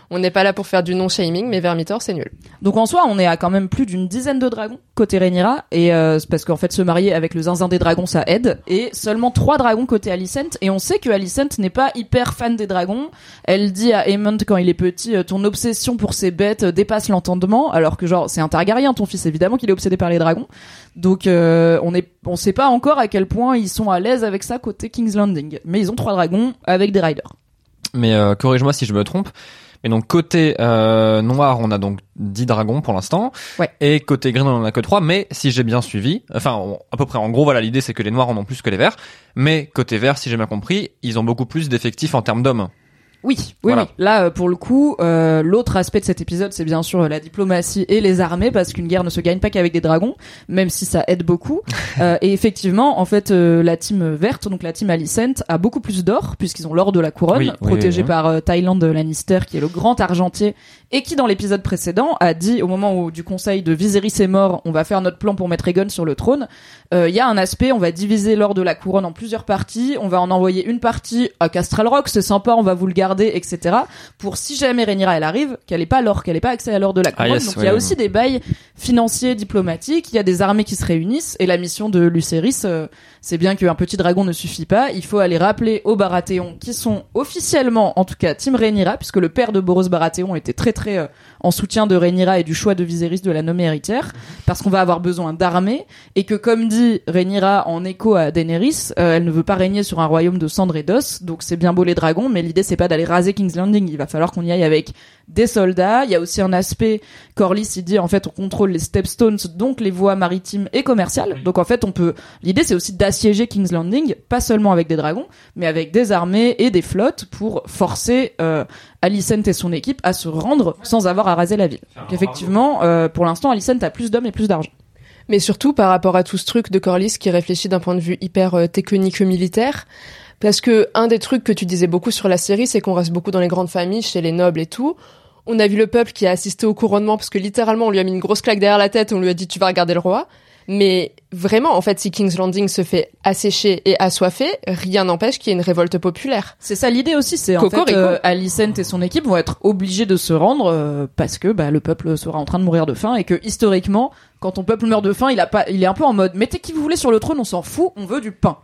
Speaker 4: On n'est pas là pour faire du non-shaming, mais Vermithor, c'est nul.
Speaker 1: Donc en soi, on est à quand même plus d'une dizaine de dragons côté Rhaenyra, et euh, c'est parce qu'en fait se marier avec le zinzin des dragons ça aide, et seulement trois dragons côté Alicent, et on sait que Alicent n'est pas hyper fan des dragons. Elle dit à Aemond quand il est petit, ton obsession pour ces bêtes dépasse l'entendement, alors que genre c'est un Targaryen ton fils, évidemment qu'il est obsédé par les dragons. Donc euh, on est, on sait pas encore à quel point ils sont à l'aise avec ça côté King's Landing, mais ils ont trois dragons avec des riders.
Speaker 3: Mais euh, corrige-moi si je me trompe. Mais donc côté euh, noir, on a donc dix dragons pour l'instant.
Speaker 1: Ouais.
Speaker 3: Et côté green, on en a que trois. Mais si j'ai bien suivi, enfin on, à peu près, en gros, voilà, l'idée c'est que les noirs en ont plus que les verts. Mais côté vert, si j'ai bien compris, ils ont beaucoup plus d'effectifs en termes d'hommes.
Speaker 1: Oui, oui,
Speaker 3: Voilà.
Speaker 1: oui. Là, euh, pour le coup, euh, l'autre aspect de cet épisode, c'est bien sûr euh, la diplomatie et les armées, parce qu'une guerre ne se gagne pas qu'avec des dragons, même si ça aide beaucoup. euh, et effectivement, en fait, euh, la team verte, donc la team Alicent, a beaucoup plus d'or, puisqu'ils ont l'or de la couronne,
Speaker 3: Oui, oui,
Speaker 1: protégé
Speaker 3: oui, oui.
Speaker 1: par euh, Tyland Lannister, qui est le grand argentier, et qui, dans l'épisode précédent, a dit, au moment où du conseil de Viserys est mort, on va faire notre plan pour mettre Aegon sur le trône. Il euh, y a un aspect, on va diviser l'or de la couronne en plusieurs parties, on va en envoyer une partie à Castral Rock, c'est sympa, on va vous le garder, et cetera. Pour si jamais Rhaenyra elle arrive, qu'elle ait pas l'or, qu'elle ait pas accès à l'or de la couronne.
Speaker 3: Ah, yes,
Speaker 1: Donc il
Speaker 3: oui,
Speaker 1: y a
Speaker 3: oui.
Speaker 1: aussi des bails financiers, diplomatiques, il y a des armées qui se réunissent, et la mission de Lucerys, euh, c'est bien qu'un petit dragon ne suffit pas, il faut aller rappeler aux Baratheon, qui sont officiellement, en tout cas, Team Rhaenyra, puisque le père de Boros Baratheon était très très euh, en soutien de Rhaenyra et du choix de Viserys de la nommer héritière, parce qu'on va avoir besoin d'armées, et que comme dit Rhaenyra en écho à Daenerys, euh, elle ne veut pas régner sur un royaume de cendres et d'os, donc c'est bien beau les dragons, mais l'idée c'est pas d'aller raser King's Landing, il va falloir qu'on y aille avec des soldats. Il y a aussi un aspect, Corlys il dit en fait on contrôle les stepstones, donc les voies maritimes et commerciales, donc en fait on peut, l'idée c'est aussi d'assiéger King's Landing, pas seulement avec des dragons, mais avec des armées et des flottes pour forcer euh, Alicent et son équipe à se rendre sans avoir à raser la ville. Donc effectivement, euh, pour l'instant Alicent a plus d'hommes et plus d'argent.
Speaker 4: Mais surtout par rapport à tout ce truc de Corlys qui réfléchit d'un point de vue hyper euh, technique-militaire, parce que un des trucs que tu disais beaucoup sur la série, c'est qu'on reste beaucoup dans les grandes familles, chez les nobles et tout. On a vu le peuple qui a assisté au couronnement, parce que littéralement on lui a mis une grosse claque derrière la tête, on lui a dit tu vas regarder le roi. Mais vraiment, en fait, si King's Landing se fait assécher et assoiffer, rien n'empêche qu'il y ait une révolte populaire.
Speaker 1: C'est ça l'idée aussi, c'est en
Speaker 4: Cocorico.
Speaker 1: fait euh, Alicent et son équipe vont être obligés de se rendre euh, parce que bah, le peuple sera en train de mourir de faim, et que historiquement, quand ton peuple meurt de faim, il a pas, il est un peu en mode mettez qui vous voulez sur le trône, on s'en fout, on veut du pain.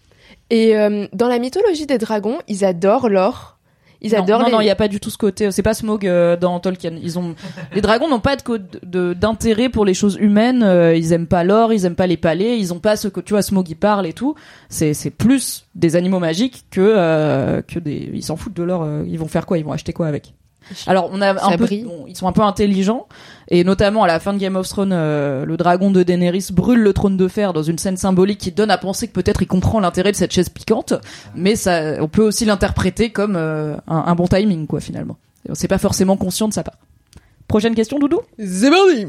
Speaker 4: Et euh, dans la mythologie des dragons, ils adorent l'or. Ils
Speaker 1: non,
Speaker 4: adorent
Speaker 1: non,
Speaker 4: les...
Speaker 1: non, il y a pas du tout ce côté. C'est pas Smaug euh, dans Tolkien. Ils ont les dragons n'ont pas de, co- de d'intérêt pour les choses humaines. Euh, ils aiment pas l'or, ils aiment pas les palais. Ils ont pas ce que tu vois Smaug il parle et tout. C'est c'est plus des animaux magiques que euh, que des. Ils s'en foutent de l'or. Euh, ils vont faire quoi? Ils vont acheter quoi avec? Alors on a un
Speaker 4: Ça
Speaker 1: peu,
Speaker 4: brille.
Speaker 1: bon, ils sont un peu intelligents, et notamment à la fin de Game of Thrones, euh, le dragon de Daenerys brûle le trône de fer dans une scène symbolique qui donne à penser que peut-être il comprend l'intérêt de cette chaise piquante, mais ça, on peut aussi l'interpréter comme euh, un, un bon timing quoi finalement. C'est pas forcément conscient de sa part. Prochaine question, Doudou.
Speaker 4: C'est parti.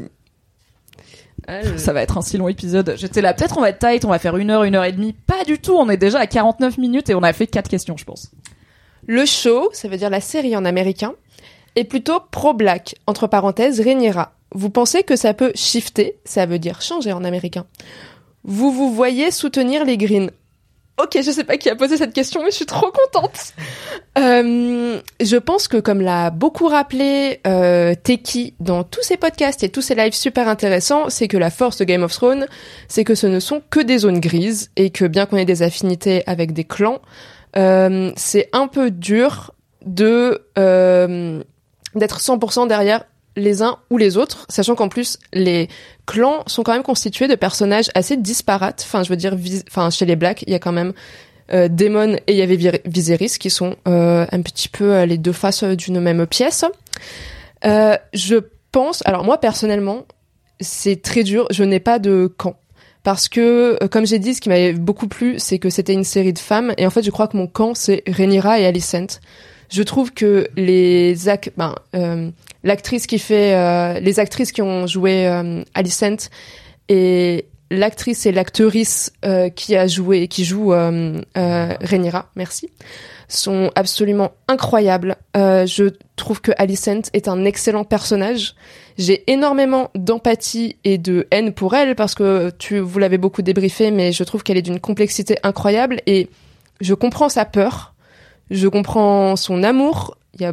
Speaker 1: Ça va être un si long épisode. J'étais là, peut-être on va être tight, on va faire une heure, une heure et demie. Pas du tout, on est déjà à quarante-neuf minutes et on a fait quatre questions, je pense.
Speaker 4: Le show, ça veut dire la série en américain, est plutôt pro-black, entre parenthèses, Rhaenyra. Vous pensez que ça peut shifter, ça veut dire changer en américain. Vous vous voyez soutenir les Greens. Ok, je sais pas qui a posé cette question, mais je suis trop contente. Euh, je pense que, comme l'a beaucoup rappelé euh, Teki dans tous ses podcasts et tous ses lives super intéressants, c'est que la force de Game of Thrones, c'est que ce ne sont que des zones grises, et que bien qu'on ait des affinités avec des clans, euh, c'est un peu dur de euh, d'être cent pour cent derrière les uns ou les autres, sachant qu'en plus les clans sont quand même constitués de personnages assez disparates. Enfin, je veux dire, vis- enfin chez les Blacks, il y a quand même euh, Daemon et il y avait Vir- Viserys qui sont euh, un petit peu euh, les deux faces d'une même pièce. Euh, je pense, alors moi personnellement, c'est très dur. Je n'ai pas de camp. Parce que, euh, comme j'ai dit, ce qui m'avait beaucoup plu, c'est que c'était une série de femmes. Et en fait, je crois que mon camp, c'est Rhaenyra et Alicent. Je trouve que les ac- ben, euh, l'actrice qui fait, euh, les actrices qui ont joué euh, Alicent et l'actrice et l'actrice euh, qui a joué, qui joue euh, euh, Rhaenyra, merci, sont absolument incroyables. Euh, je trouve que Alicent est un excellent personnage. J'ai énormément d'empathie et de haine pour elle parce que tu, vous l'avez beaucoup débriefé, mais je trouve qu'elle est d'une complexité incroyable et je comprends sa peur, je comprends son amour. Il y a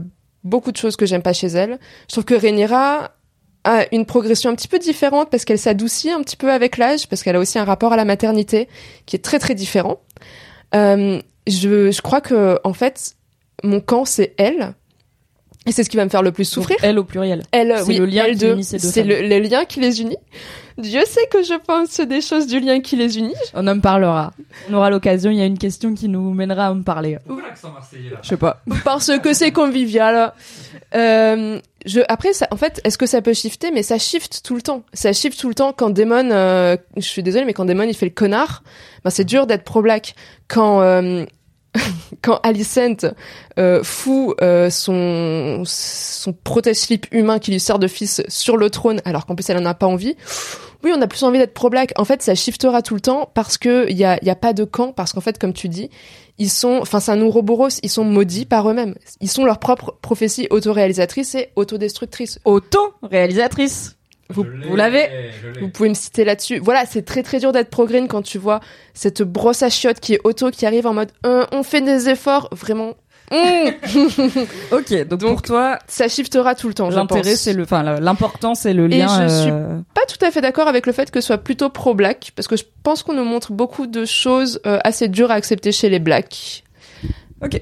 Speaker 4: beaucoup de choses que j'aime pas chez elle. Je trouve que Rhaenyra a une progression un petit peu différente parce qu'elle s'adoucit un petit peu avec l'âge, parce qu'elle a aussi un rapport à la maternité qui est très très différent. Euh, je, je crois que en fait, mon camp c'est elle. Et c'est ce qui va me faire le plus souffrir.
Speaker 1: Donc, elle au pluriel.
Speaker 4: Elle,
Speaker 1: c'est
Speaker 4: oui,
Speaker 1: le lien
Speaker 4: elle
Speaker 1: qui
Speaker 4: de,
Speaker 1: unit ces deux
Speaker 4: c'est
Speaker 1: femmes.
Speaker 4: le, le lien qui les unit. Dieu sait que je pense des choses du lien qui les unit.
Speaker 1: On en parlera. On aura l'occasion. Il y a une question qui nous mènera à en parler.
Speaker 3: Pourquoi l'accent marseillais là ?
Speaker 1: Je sais pas.
Speaker 4: Parce que c'est convivial. Euh, je, après, ça, en fait, est-ce que ça peut shifter? Mais ça shift tout le temps. Ça shift tout le temps quand Daemon, euh, je suis désolée, mais quand Daemon il fait le connard, ben c'est dur d'être pro-black. Quand, euh, quand Alicent euh, fout euh, son son protège-slip humain qui lui sert de fils sur le trône alors qu'en plus elle en a pas envie, oui on a plus envie d'être pro-black. En fait ça shiftera tout le temps parce que il y a il y a pas de camp, parce qu'en fait comme tu dis ils sont, enfin c'est un Ouroboros, ils sont maudits par eux-mêmes, ils sont leur propre prophétie autoréalisatrice et autodestructrice.
Speaker 1: Auto-réalisatrice. Vous, vous l'avez.
Speaker 4: Vous pouvez me citer là-dessus. Voilà, c'est très très dur d'être pro-green quand tu vois cette brosse à chiottes qui est auto, qui arrive en mode euh, on fait des efforts, vraiment. Mmh.
Speaker 1: Ok, donc, donc pour toi,
Speaker 4: ça shiftera tout le temps.
Speaker 1: l'intérêt c'est le, enfin l'important c'est le lien.
Speaker 4: Et je suis
Speaker 1: euh...
Speaker 4: pas tout à fait d'accord avec le fait que ce soit plutôt pro-black, parce que je pense qu'on nous montre beaucoup de choses euh, assez dures à accepter chez les blacks.
Speaker 1: Ok.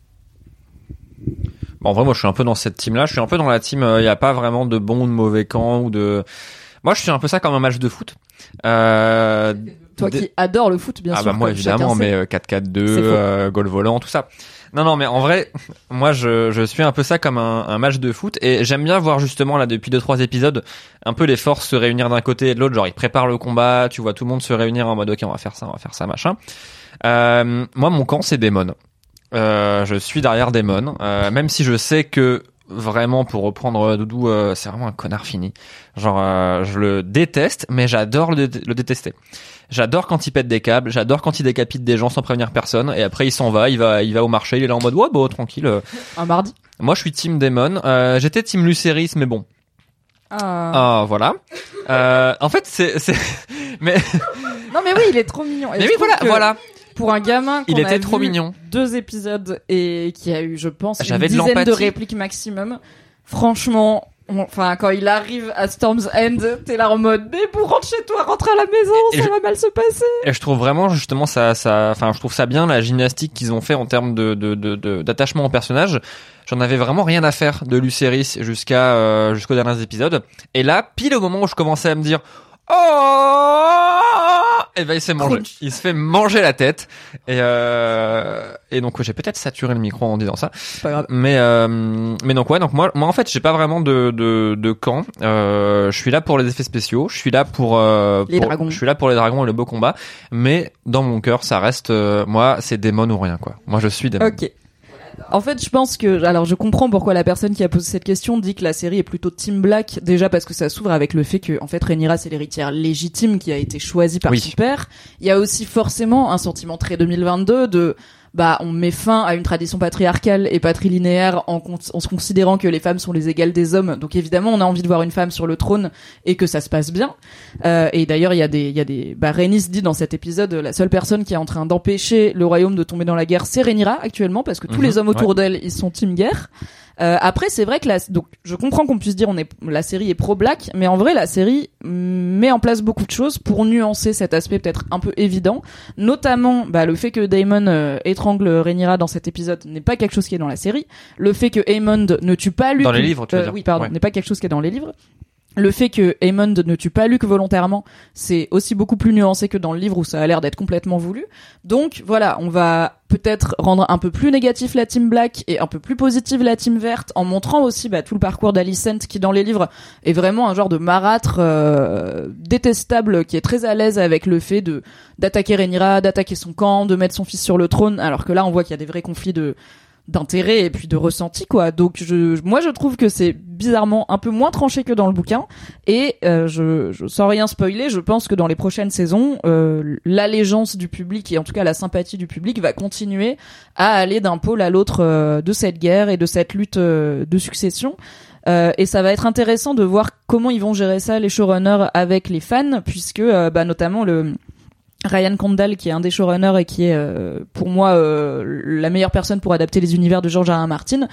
Speaker 3: Bon, en vrai, moi, je suis un peu dans cette team-là. Je suis un peu dans la team. Il euh, n'y a pas vraiment de bon ou de mauvais camp ou de. Moi, je suis un peu ça comme un match de foot. Euh,
Speaker 1: Toi
Speaker 3: de...
Speaker 1: qui adore le foot, bien
Speaker 3: ah
Speaker 1: sûr.
Speaker 3: Ah bah moi évidemment, mais euh, quatre quatre deux, euh, goal volant, tout ça. Non non, mais en vrai, moi je je suis un peu ça comme un, un match de foot et j'aime bien voir justement là depuis deux trois épisodes un peu les forces se réunir d'un côté et de l'autre. Genre ils préparent le combat, tu vois tout le monde se réunir en mode ok on va faire ça, on va faire ça machin. Euh, moi mon camp c'est Daemon. Euh, je suis derrière Daemon, euh, même si je sais que vraiment pour reprendre Doudou, euh, c'est vraiment un connard fini. Genre euh, je le déteste, mais j'adore le, le détester. J'adore quand il pète des câbles, j'adore quand il décapite des gens sans prévenir personne, et après il s'en va, il va, il va au marché, il est là en mode ouais bon tranquille.
Speaker 1: Un mardi.
Speaker 3: Moi je suis team Daemon, euh, j'étais team Lucerys, mais bon.
Speaker 1: Ah.
Speaker 3: Ah voilà. Euh, en fait c'est, c'est, mais.
Speaker 1: Non mais oui il est trop mignon. Et
Speaker 3: mais oui voilà, voilà.
Speaker 1: Pour un gamin qu'on
Speaker 3: il était
Speaker 1: a
Speaker 3: trop
Speaker 1: vu
Speaker 3: mignon.
Speaker 1: Deux épisodes et qui a eu, je pense,
Speaker 3: J'avais
Speaker 1: une
Speaker 3: de
Speaker 1: dizaine de,
Speaker 3: l'empathie.
Speaker 1: répliques maximum. Franchement, on, enfin quand il arrive à Storm's End, t'es là en mode mais pour rentre chez toi, rentre à la maison,
Speaker 3: Et
Speaker 1: ça
Speaker 3: je...
Speaker 1: va mal se passer.
Speaker 3: Et je trouve vraiment justement ça, ça, enfin je trouve ça bien la gymnastique qu'ils ont fait en termes de, de, de, de d'attachement au personnage. J'en avais vraiment rien à faire de Lucerys jusqu'à euh, jusqu'aux derniers épisodes. Et là, pile au moment où je commençais à me dire oh, et ben il se fait manger.
Speaker 1: Crunch.
Speaker 3: Il se fait manger la tête. Et euh, et donc j'ai peut-être saturé le micro en disant ça.
Speaker 1: C'est pas grave.
Speaker 3: Mais euh, mais donc ouais, donc moi moi en fait j'ai pas vraiment de de de camp. Euh, je suis là pour les effets spéciaux. Je suis là pour, euh,
Speaker 1: Les
Speaker 3: pour-
Speaker 1: dragons.
Speaker 3: Je suis là pour les dragons et le beau combat. Mais dans mon cœur, ça reste euh, moi, c'est Daemon ou rien quoi. Moi je suis Daemon.
Speaker 1: Ok. En fait, je pense que, alors je comprends pourquoi la personne qui a posé cette question dit que la série est plutôt Team Black, déjà parce que ça s'ouvre avec le fait que, en fait, Rhaenyra c'est l'héritière légitime qui a été choisie par
Speaker 3: Oui.
Speaker 1: son père. Il y a aussi forcément un sentiment très deux mille vingt-deux de, bah, on met fin à une tradition patriarcale et patrilinéaire en, con- en se considérant que les femmes sont les égales des hommes. Donc évidemment, on a envie de voir une femme sur le trône et que ça se passe bien. Euh, et d'ailleurs, il y a des, il y a des, bah, Rhaenys dit dans cet épisode, la seule personne qui est en train d'empêcher le royaume de tomber dans la guerre, c'est Rhaenyra actuellement, parce que tous
Speaker 3: Mhm,
Speaker 1: les hommes autour
Speaker 3: ouais.
Speaker 1: d'elle, ils sont team guerre. Euh, après, c'est vrai que la, donc, je comprends qu'on puisse dire on est, la série est pro-black, mais en vrai, la série met en place beaucoup de choses pour nuancer cet aspect peut-être un peu évident. Notamment, bah, le fait que Daemon euh, étrangle Rhaenyra dans cet épisode n'est pas quelque chose qui est dans la série. Le fait que Aemond ne tue pas Luke.
Speaker 3: Dans les livres, tu veux
Speaker 1: euh,
Speaker 3: dire.
Speaker 1: Oui, pardon,
Speaker 3: Ouais.
Speaker 1: n'est pas quelque chose qui est dans les livres. Le fait que Aemond ne tue pas Luke volontairement, c'est aussi beaucoup plus nuancé que dans le livre où ça a l'air d'être complètement voulu. Donc voilà, on va peut-être rendre un peu plus négatif la team Black et un peu plus positive la team Verte en montrant aussi bah, tout le parcours d'Alicent qui dans les livres est vraiment un genre de marâtre euh, détestable qui est très à l'aise avec le fait de d'attaquer Rhaenyra, d'attaquer son camp, de mettre son fils sur le trône, alors que là on voit qu'il y a des vrais conflits de d'intérêt et puis de ressenti quoi. Donc je moi je trouve que c'est bizarrement un peu moins tranché que dans le bouquin et euh, je, je sans rien spoiler, je pense que dans les prochaines saisons euh, l'allégeance du public et en tout cas la sympathie du public va continuer à aller d'un pôle à l'autre euh, de cette guerre et de cette lutte euh, de succession. Euh, et ça va être intéressant de voir comment ils vont gérer ça les showrunners avec les fans puisque euh, bah notamment le Ryan Condal qui est un des showrunners et qui est euh, pour moi euh, la meilleure personne pour adapter les univers de George R. R. Martin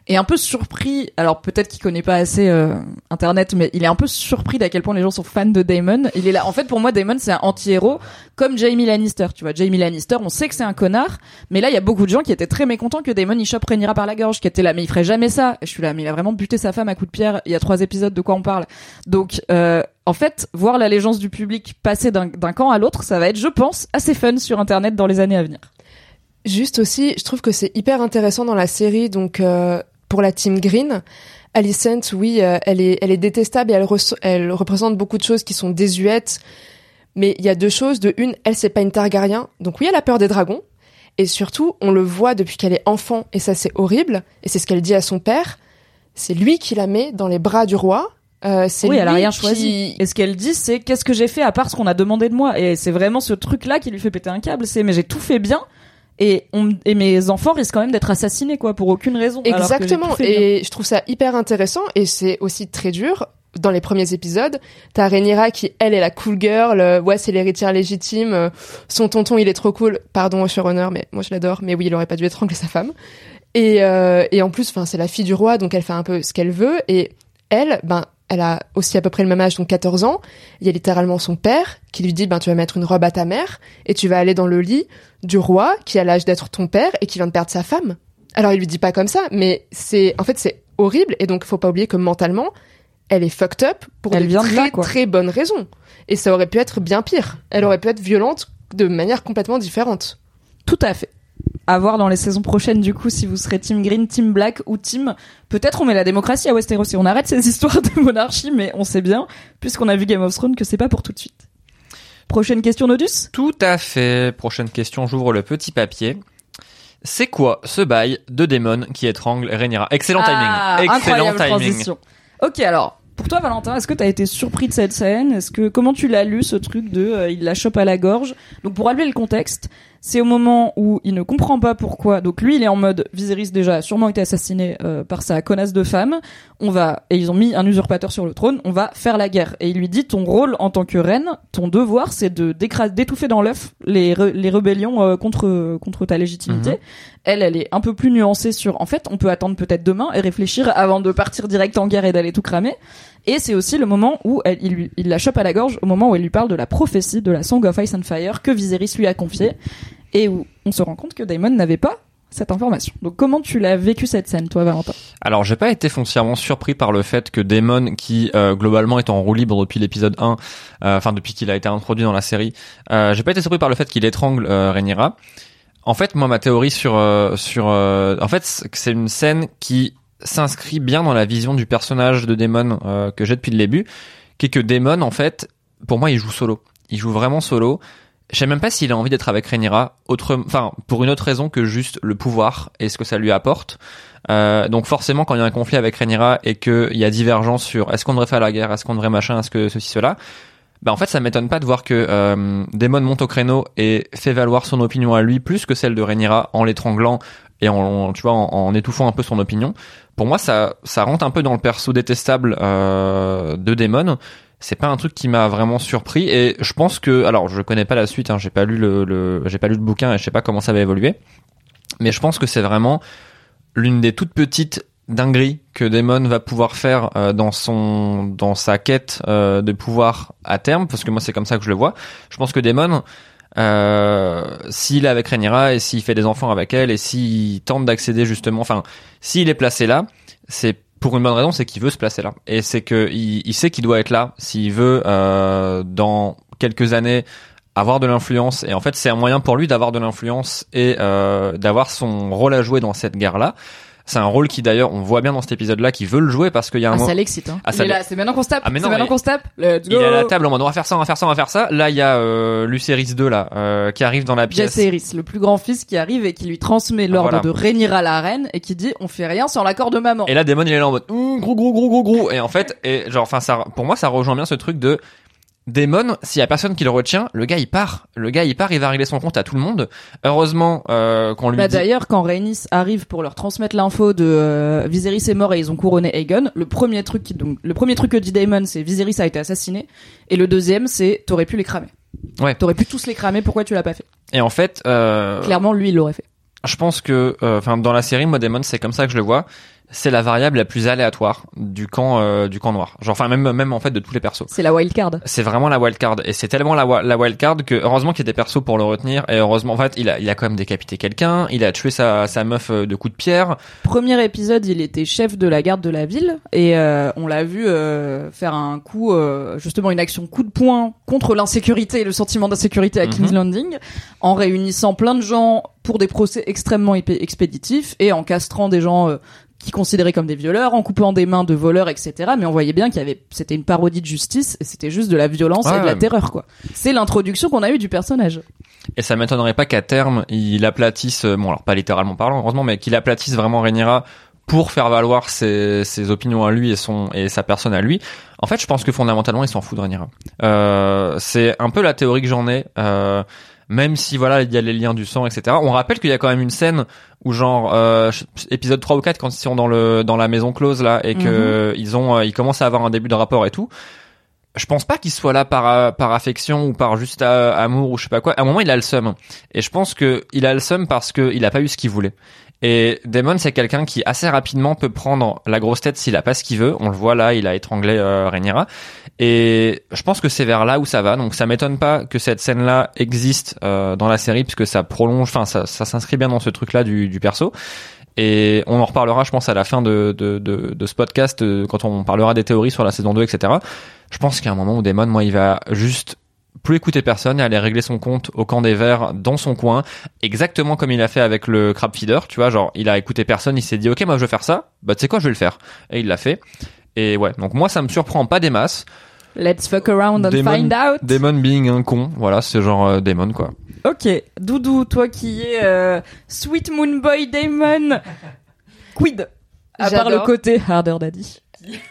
Speaker 1: est un peu surpris. Alors peut-être qu'il connaît pas assez euh, Internet, mais il est un peu surpris d'à quel point les gens sont fans de Daemon. Il est là. En fait, pour moi, Daemon c'est un anti-héros comme Jaime Lannister. Tu vois, Jaime Lannister, on sait que c'est un connard, mais là il y a beaucoup de gens qui étaient très mécontents que Daemon il chope Rhaenyra par la gorge, qui étaient là, mais il ferait jamais ça. Et je suis là, mais il a vraiment buté sa femme à coups de pierre. Il y a trois épisodes, de quoi on parle. Donc euh, en fait, voir l'allégeance du public passer d'un, d'un camp à l'autre, ça va être, je pense, assez fun sur Internet dans les années à venir.
Speaker 4: Juste aussi, je trouve que c'est hyper intéressant dans la série, donc euh, pour la team Green, Alicent, oui, euh, elle est, elle est détestable et elle, re- elle représente beaucoup de choses qui sont désuètes. Mais il y a deux choses. De une, elle c'est pas une Targaryen, donc oui, elle a peur des dragons. Et surtout, on le voit depuis qu'elle est enfant, et ça c'est horrible. Et c'est ce qu'elle dit à son père. C'est lui qui la met dans les bras du roi. Euh, c'est
Speaker 1: oui,
Speaker 4: lui
Speaker 1: elle a rien
Speaker 4: qui...
Speaker 1: choisi. Et ce qu'elle dit, c'est qu'est-ce que j'ai fait à part ce qu'on a demandé de moi. Et c'est vraiment ce truc-là qui lui fait péter un câble. C'est mais j'ai tout fait bien. Et, on, et mes enfants risquent quand même d'être assassinés, quoi, pour aucune raison.
Speaker 4: Exactement. Et je trouve ça hyper intéressant. Et c'est aussi très dur. Dans les premiers épisodes, t'as Rhaenyra qui, elle, est la cool girl. Euh, ouais, c'est l'héritière légitime. Euh, son tonton, il est trop cool. Pardon au showrunner, mais moi je l'adore. Mais oui, il aurait pas dû étrangler sa femme. Et, euh, et en plus, enfin, c'est la fille du roi, donc elle fait un peu ce qu'elle veut. Et elle, ben, elle a aussi à peu près le même âge, donc quatorze ans. Il y a littéralement son père qui lui dit, ben, tu vas mettre une robe à ta mère et tu vas aller dans le lit du roi qui a l'âge d'être ton père et qui vient de perdre sa femme. Alors il lui dit pas comme ça, mais c'est, en fait, c'est horrible. Et donc, faut pas oublier que mentalement, elle est fucked up pour
Speaker 1: elle
Speaker 4: de
Speaker 1: vient
Speaker 4: très,
Speaker 1: de là, quoi.
Speaker 4: très bonnes raisons. Et ça aurait pu être bien pire. Elle aurait pu être violente de manière complètement différente.
Speaker 1: Tout à fait. À voir dans les saisons prochaines, du coup, si vous serez Team Green, Team Black ou Team... Peut-être on met la démocratie à Westeros et on arrête ces histoires de monarchie, mais on sait bien, puisqu'on a vu Game of Thrones, que c'est pas pour tout de suite. Prochaine question, Nodus ?
Speaker 3: Tout à fait. Prochaine question, j'ouvre le petit papier. C'est quoi ce bail de Daemon qui étrangle Rhaenyra ? Excellent
Speaker 1: ah,
Speaker 3: timing. Excellent
Speaker 1: incroyable
Speaker 3: timing.
Speaker 1: Transition. Ok, alors, pour toi, Valentin, est-ce que t'as été surpris de cette scène ? Est-ce que comment tu l'as lu, ce truc de euh, il la chope à la gorge ? Donc pour rappeler le contexte, c'est au moment où il ne comprend pas pourquoi. Donc lui, il est en mode Viserys déjà a sûrement été assassiné euh, par sa connasse de femme. On va et ils ont mis un usurpateur sur le trône. On va faire la guerre. Et il lui dit ton rôle en tant que reine, ton devoir, c'est de d'écra- d'étouffer dans l'œuf les re- les rébellions euh, contre contre ta légitimité. Mm-hmm. Elle, elle est un peu plus nuancée sur. En fait, on peut attendre peut-être demain et réfléchir avant de partir direct en guerre et d'aller tout cramer. Et c'est aussi le moment où elle, il, lui, il la chope à la gorge, au moment où elle lui parle de la prophétie de la Song of Ice and Fire que Viserys lui a confiée, et où on se rend compte que Daemon n'avait pas cette information. Donc comment tu l'as vécu cette scène, toi, Valentin ?
Speaker 3: Alors, j'ai pas été foncièrement surpris par le fait que Daemon, qui euh, globalement est en roue libre depuis l'épisode un, euh, enfin depuis qu'il a été introduit dans la série, euh, j'ai pas été surpris par le fait qu'il étrangle euh, Rhaenyra. En fait, moi, ma théorie sur euh, sur, euh, en fait, c'est une scène qui s'inscrit bien dans la vision du personnage de Daemon euh, que j'ai depuis le début, qui est que Daemon, en fait, pour moi, il joue solo. Il joue vraiment solo. Je sais même pas s'il a envie d'être avec Rhaenyra, autre, enfin, pour une autre raison que juste le pouvoir et ce que ça lui apporte. Euh, donc forcément, quand il y a un conflit avec Rhaenyra et qu'il y a divergence sur est-ce qu'on devrait faire la guerre, est-ce qu'on devrait machin, est-ce que ceci, cela, bah en fait, ça m'étonne pas de voir que euh, Daemon monte au créneau et fait valoir son opinion à lui plus que celle de Rhaenyra en l'étranglant et en, tu vois, en, en étouffant un peu son opinion. Pour moi, ça, ça rentre un peu dans le perso détestable euh, de Daemon. C'est pas un truc qui m'a vraiment surpris et je pense que, alors je connais pas la suite, hein, j'ai pas lu le, le, j'ai pas lu le bouquin et je sais pas comment ça va évoluer, mais je pense que c'est vraiment l'une des toutes petites dingueries que Daemon va pouvoir faire euh, dans son, dans sa quête euh, de pouvoir à terme, parce que moi c'est comme ça que je le vois. Je pense que Daemon, euh, s'il est avec Rhaenyra et s'il fait des enfants avec elle et s'il tente d'accéder justement, enfin, s'il est placé là, c'est pour une bonne raison, c'est qu'il veut se placer là. Et c'est que il, il sait qu'il doit être là s'il veut, euh, dans quelques années, avoir de l'influence. Et en fait, c'est un moyen pour lui d'avoir de l'influence et euh, d'avoir son rôle à jouer dans cette guerre-là. C'est un rôle qui d'ailleurs, on voit bien dans cet épisode-là, qu'il veut le jouer parce qu'il y a un
Speaker 1: ah,
Speaker 3: moment...
Speaker 1: ça l'excite, hein.
Speaker 3: Ah,
Speaker 1: ça il est là, c'est maintenant qu'on se tape.
Speaker 3: Ah, mais non,
Speaker 1: c'est maintenant
Speaker 3: mais...
Speaker 1: qu'on se tape. Let's go.
Speaker 3: Il est à la table en mode on va faire ça, on va faire ça, on va faire ça. Là, il y a euh, Lucerys deux là, euh, qui arrive dans la pièce.
Speaker 1: Jaehaerys, le plus grand fils qui arrive et qui lui transmet l'ordre ah, voilà. de Rhaenyra la reine et qui dit on fait rien sans l'accord de maman.
Speaker 3: Et là, Daemon il est là en mode mmh, gros gros gros gros gros. Et en fait, et genre, enfin ça, pour moi, ça rejoint bien ce truc de Daemon, s'il y a personne qui le retient, le gars il part. Le gars il part, il va régler son compte à tout le monde. Heureusement euh, qu'on lui
Speaker 1: bah,
Speaker 3: dit...
Speaker 1: D'ailleurs, quand Rhaenys arrive pour leur transmettre l'info de euh, Viserys est mort et ils ont couronné Aegon, le premier truc qui, donc le premier truc que dit Daemon, c'est Viserys a été assassiné, et le deuxième c'est t'aurais pu les cramer.
Speaker 3: Ouais.
Speaker 1: T'aurais pu tous les cramer, pourquoi tu l'as pas fait?
Speaker 3: Et en fait, euh...
Speaker 1: clairement lui il l'aurait fait.
Speaker 3: Je pense que, enfin, euh, dans la série, moi, Daemon, c'est comme ça que je le vois. c'est la variable la plus aléatoire du camp euh, du camp noir. Genre, enfin même même en fait de tous les persos.
Speaker 1: C'est la wildcard.
Speaker 3: C'est vraiment la wildcard et c'est tellement la la wildcard que heureusement qu'il y a des persos pour le retenir et heureusement en fait il a il a quand même décapité quelqu'un, il a tué sa sa meuf de coups de pierre.
Speaker 1: Premier épisode, il était chef de la garde de la ville et euh, on l'a vu euh, faire un coup euh, justement une action coup de poing contre l'insécurité et le sentiment d'insécurité à mm-hmm. King's Landing en réunissant plein de gens pour des procès extrêmement expéditifs et en castrant des gens euh, qui considéraient comme des violeurs, en coupant des mains de voleurs, et cetera. Mais on voyait bien qu'il y avait, c'était une parodie de justice, et c'était juste de la violence ouais, et de la ouais. terreur, quoi. C'est l'introduction qu'on a eue du personnage.
Speaker 3: Et ça m'étonnerait pas qu'à terme, il aplatisse, bon alors pas littéralement parlant, heureusement, mais qu'il aplatisse vraiment Rhaenyra pour faire valoir ses, ses opinions à lui et son, et sa personne à lui. En fait, je pense que fondamentalement, il s'en fout de Rhaenyra. Euh, c'est un peu la théorie que j'en ai, euh, même si voilà il y a les liens du sang, et cetera. On rappelle qu'il y a quand même une scène où genre euh, épisode trois ou quatre quand ils sont dans le dans la maison close là et que mm-hmm. ils ont euh, ils commencent à avoir un début de rapport et tout. Je pense pas qu'il soit là par par affection ou par juste euh, amour ou je sais pas quoi. À un moment il a le seum et je pense que il a le seum parce que il a pas eu ce qu'il voulait. Et Daemon, c'est quelqu'un qui assez rapidement peut prendre la grosse tête s'il a pas ce qu'il veut. On le voit là, il a étranglé euh, Rhaenyra. Et je pense que c'est vers là où ça va. Donc ça m'étonne pas que cette scène-là existe euh, dans la série puisque ça prolonge, enfin ça, ça s'inscrit bien dans ce truc-là du, du perso. Et on en reparlera, je pense, à la fin de, de, de, de ce podcast euh, quand on parlera des théories sur la saison deux, et cetera. Je pense qu'il y a un moment où Daemon, moi, il va juste plus écouter personne et aller régler son compte au camp des Verts dans son coin, exactement comme il a fait avec le crab feeder, tu vois, genre il a écouté personne, il s'est dit ok moi je veux faire ça, bah tu sais quoi je vais le faire, et il l'a fait. Et ouais, donc moi ça me surprend pas des masses.
Speaker 1: Let's fuck around and
Speaker 3: Daemon,
Speaker 1: find out.
Speaker 3: Daemon being un con, voilà, c'est genre euh, Daemon quoi.
Speaker 1: Ok, Doudou, toi qui es euh, Sweet Moon Boy Daemon, quid à
Speaker 4: J'adore.
Speaker 1: part le côté Harder Daddy.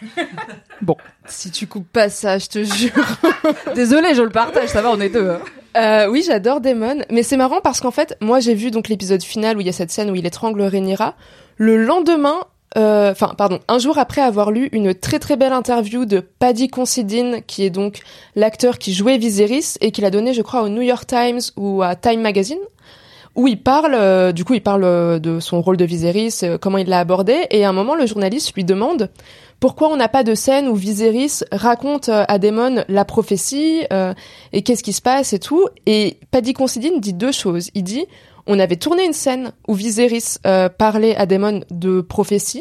Speaker 1: Bon,
Speaker 4: si tu coupes pas ça, je te jure.
Speaker 1: Désolée, je le partage, ça va, on est deux. Hein.
Speaker 4: Euh, oui, j'adore Daemon, mais c'est marrant parce qu'en fait, moi j'ai vu donc l'épisode final où il y a cette scène où il étrangle Rhaenyra. Le lendemain, euh, enfin pardon, un jour après avoir lu une très très belle interview de Paddy Considine, qui est donc l'acteur qui jouait Viserys et qui l'a donné, je crois, au New York Times ou à Time Magazine, où il parle, euh, du coup, il parle de son rôle de Viserys, euh, comment il l'a abordé, et à un moment, le journaliste lui demande pourquoi on n'a pas de scène où Viserys raconte euh, à Daemon la prophétie, euh, et qu'est-ce qui se passe et tout. Et Paddy Considine dit deux choses. Il dit, on avait tourné une scène où Viserys euh, parlait à Daemon de prophétie,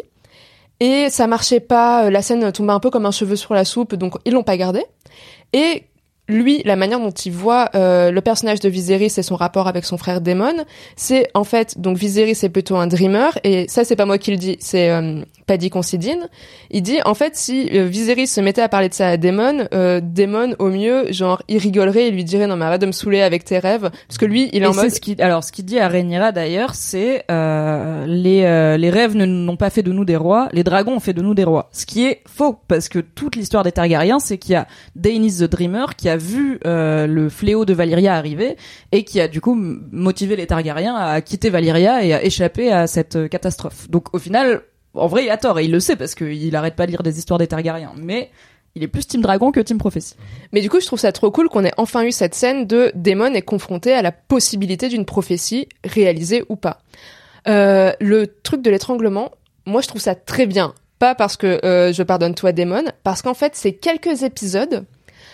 Speaker 4: et ça marchait pas, la scène tombait un peu comme un cheveu sur la soupe, donc ils l'ont pas gardé. Et lui, la manière dont il voit euh, le personnage de Viserys et son rapport avec son frère Daemon, c'est en fait, donc Viserys est plutôt un dreamer, et ça c'est pas moi qui le dis, c'est euh, Paddy Considine. Il dit, en fait, si euh, Viserys se mettait à parler de ça à Daemon, euh, Daemon, au mieux, genre, il rigolerait et lui dirait, non mais arrête de me saouler avec tes rêves, parce que lui, il est
Speaker 1: et
Speaker 4: en mode...
Speaker 1: Ce qui, alors, ce qu'il dit à Rhaenyra d'ailleurs, c'est euh, les, euh, les rêves ne, n'ont pas fait de nous des rois, les dragons ont fait de nous des rois. Ce qui est faux, parce que toute l'histoire des Targaryens, c'est qu'il y a Daenerys the Dreamer qui a vu euh, le fléau de Valyria arriver et qui a du coup motivé les Targaryens à quitter Valyria et à échapper à cette catastrophe. Donc au final, en vrai, il a tort et il le sait parce qu'il arrête pas de lire des histoires des Targaryens. Mais il est plus Team Dragon que Team Prophétie.
Speaker 4: Mais du coup, je trouve ça trop cool qu'on ait enfin eu cette scène de Daemon est confronté à la possibilité d'une prophétie réalisée ou pas. Euh, le truc de l'étranglement, moi je trouve ça très bien. Pas parce que euh, je pardonne toi Daemon, parce qu'en fait, ces quelques épisodes,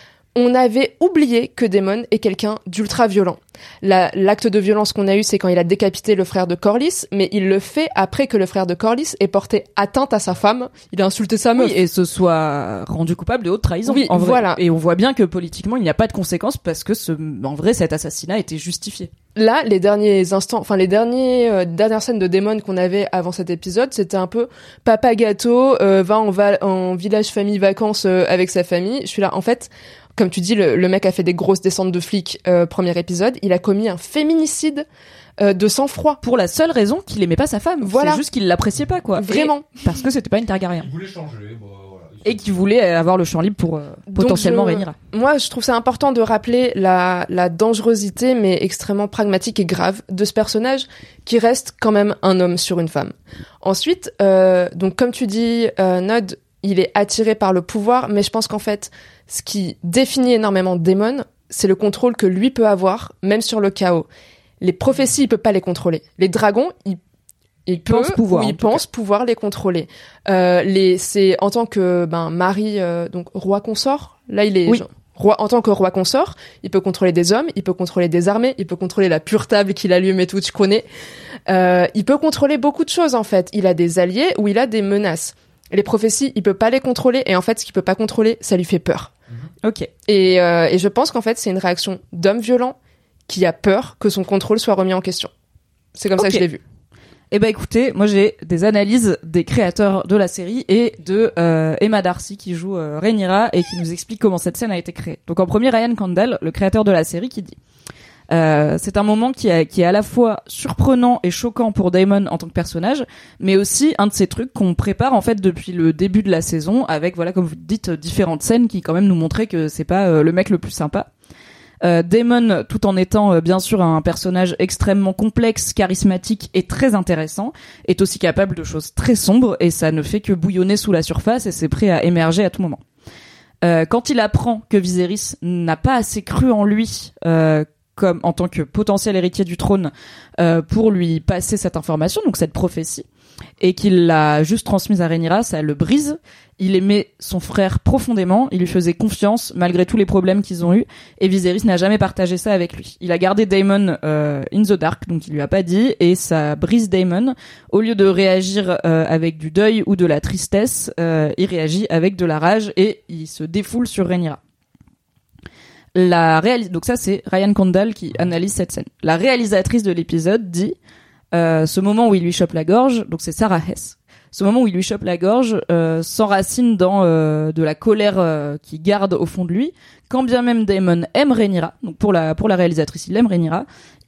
Speaker 4: on avait oublié que Daemon est quelqu'un d'ultra violent. La, l'acte de violence qu'on a eu, c'est quand il a décapité le frère de Corlys, mais il le fait après que le frère de Corlys ait porté atteinte à sa femme. Il a insulté sa meuf.
Speaker 1: Oui, et se soit rendu coupable de haute trahison.
Speaker 4: Oui,
Speaker 1: en vrai.
Speaker 4: voilà.
Speaker 1: Et on voit bien que politiquement, il n'y a pas de conséquences parce que ce, en vrai, cet assassinat était justifié.
Speaker 4: Là, les derniers instants, enfin les derniers euh, dernières scènes de Daemon qu'on avait avant cet épisode, c'était un peu papa gâteau, euh, va en, va en village famille vacances euh, avec sa famille. Je suis là, en fait, comme tu dis, le, le mec a fait des grosses descentes de flics. Euh, premier épisode, il a commis un féminicide euh, de sang-froid
Speaker 1: pour la seule raison qu'il aimait pas sa femme.
Speaker 4: Voilà.
Speaker 1: C'est juste qu'il l'appréciait pas, quoi.
Speaker 4: Vraiment,
Speaker 1: et parce que c'était pas une Targaryen.
Speaker 7: Il voulait changer. Bah, voilà.
Speaker 1: Et qui voulait avoir le champ libre pour euh, potentiellement
Speaker 4: je,
Speaker 1: Rhaenyra.
Speaker 4: Moi, je trouve ça important de rappeler la, la dangerosité, mais extrêmement pragmatique et grave, de ce personnage qui reste quand même un homme sur une femme. Ensuite, euh, donc comme tu dis, euh, Nod, il est attiré par le pouvoir, mais je pense qu'en fait, ce qui définit énormément Daemon, c'est le contrôle que lui peut avoir, même sur le chaos. Les prophéties, il peut pas les contrôler. Les dragons, il Il peut,
Speaker 1: pense pouvoir,
Speaker 4: ou
Speaker 1: en
Speaker 4: il
Speaker 1: tout
Speaker 4: pense pouvoir les contrôler. Euh, les, c'est en tant que ben mari, euh, donc roi consort. Là, il est
Speaker 1: Oui.
Speaker 4: genre, roi en tant que roi consort. Il peut contrôler des hommes, il peut contrôler des armées, il peut contrôler la pure table qu'il allume et tout. Tu connais. Euh, il peut contrôler beaucoup de choses en fait. Il a des alliés ou il a des menaces. Les prophéties, il peut pas les contrôler et en fait, ce qu'il peut pas contrôler, ça lui fait peur.
Speaker 1: Ok.
Speaker 4: Et, euh, et je pense qu'en fait, c'est une réaction d'homme violent qui a peur que son contrôle soit remis en question. C'est comme ça
Speaker 1: Ok.
Speaker 4: que je l'ai vu.
Speaker 1: Eh ben écoutez, moi j'ai des analyses des créateurs de la série et de euh, Emma Darcy qui joue euh, Rhaenyra et qui nous explique comment cette scène a été créée. Donc en premier, Ryan Condal, le créateur de la série, qui dit euh, c'est un moment qui, a, qui est à la fois surprenant et choquant pour Daemon en tant que personnage, mais aussi un de ces trucs qu'on prépare en fait depuis le début de la saison avec, voilà, comme vous dites, différentes scènes qui quand même nous montraient que c'est pas euh, le mec le plus sympa. Euh, Daemon, tout en étant euh, bien sûr un personnage extrêmement complexe, charismatique et très intéressant, est aussi capable de choses très sombres et ça ne fait que bouillonner sous la surface et c'est prêt à émerger à tout moment. Euh, quand il apprend que Viserys n'a pas assez cru en lui euh, comme en tant que potentiel héritier du trône euh, pour lui passer cette information, donc cette prophétie, et qu'il l'a juste transmise à Rhaenyra, ça le brise. Il aimait son frère profondément, il lui faisait confiance malgré tous les problèmes qu'ils ont eus, et Viserys n'a jamais partagé ça avec lui. Il a gardé Daemon euh, in the dark, donc il lui a pas dit, et ça brise Daemon. Au lieu de réagir euh, avec du deuil ou de la tristesse, euh, il réagit avec de la rage et il se défoule sur Rhaenyra. La réalis- donc ça c'est Ryan Condal qui analyse cette scène. La réalisatrice de l'épisode dit euh, ce moment où il lui chope la gorge, donc c'est Sarah Hess. Ce moment où il lui chope la gorge euh, s'enracine dans euh, de la colère euh, qu'il garde au fond de lui. Quand bien même Daemon aime Rhaenyra, donc pour la pour la réalisatrice, il aime Rhaenyra,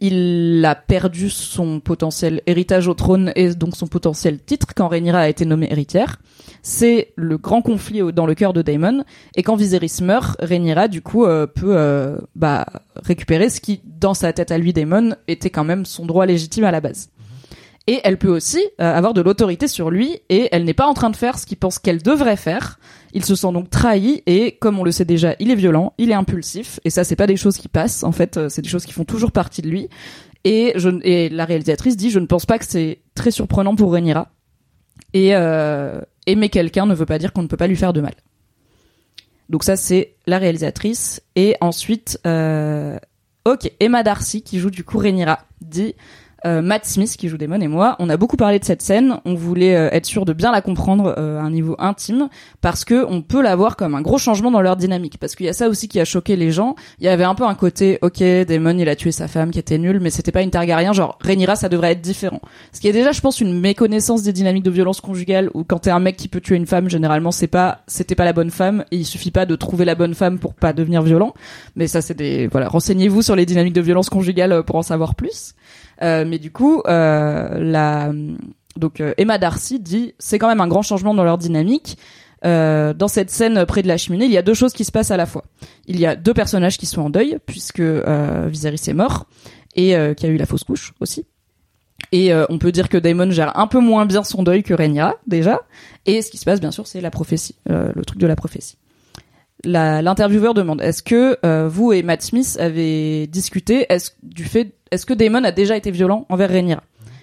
Speaker 1: il a perdu son potentiel héritage au trône et donc son potentiel titre quand Rhaenyra a été nommée héritière. C'est le grand conflit au, dans le cœur de Daemon. Et quand Viserys meurt, Rhaenyra du coup euh, peut euh, bah récupérer ce qui dans sa tête à lui, Daemon, était quand même son droit légitime à la base. Et elle peut aussi euh, avoir de l'autorité sur lui et elle n'est pas en train de faire ce qu'il pense qu'elle devrait faire. Il se sent donc trahi et comme on le sait déjà, il est violent, il est impulsif et ça c'est pas des choses qui passent en fait, euh, c'est des choses qui font toujours partie de lui. Et je et la réalisatrice dit je ne pense pas que c'est très surprenant pour Rhaenyra. Et euh, aimer quelqu'un ne veut pas dire qu'on ne peut pas lui faire de mal. Donc ça c'est la réalisatrice et ensuite euh, OK, Emma Darcy qui joue du coup Rhaenyra dit Euh, Matt Smith qui joue Daemon et moi, on a beaucoup parlé de cette scène, on voulait euh, être sûr de bien la comprendre euh, à un niveau intime parce que on peut la voir comme un gros changement dans leur dynamique parce qu'il y a ça aussi qui a choqué les gens. Il y avait un peu un côté OK, Daemon il a tué sa femme qui était nulle mais c'était pas une Targaryen, genre Rhaenyra ça devrait être différent. Ce qui est déjà je pense une méconnaissance des dynamiques de violence conjugale où quand t'es un mec qui peut tuer une femme, généralement c'est pas c'était pas la bonne femme et il suffit pas de trouver la bonne femme pour pas devenir violent. Mais ça c'est des voilà, renseignez-vous sur les dynamiques de violence conjugale pour en savoir plus. Euh, mais du coup, euh, la donc euh, Emma Darcy dit c'est quand même un grand changement dans leur dynamique. Euh, dans cette scène près de la cheminée, il y a deux choses qui se passent à la fois. Il y a deux personnages qui sont en deuil puisque euh, Viserys est mort et euh, qu'il y a eu la fausse couche aussi. Et euh, on peut dire que Daemon gère un peu moins bien son deuil que Rhaenyra déjà. Et ce qui se passe bien sûr, c'est la prophétie, euh, le truc de la prophétie. La, l'intervieweur demande est-ce que euh, vous et Matt Smith avez discuté est-ce, du fait est-ce que Daemon a déjà été violent envers Rhaenyra?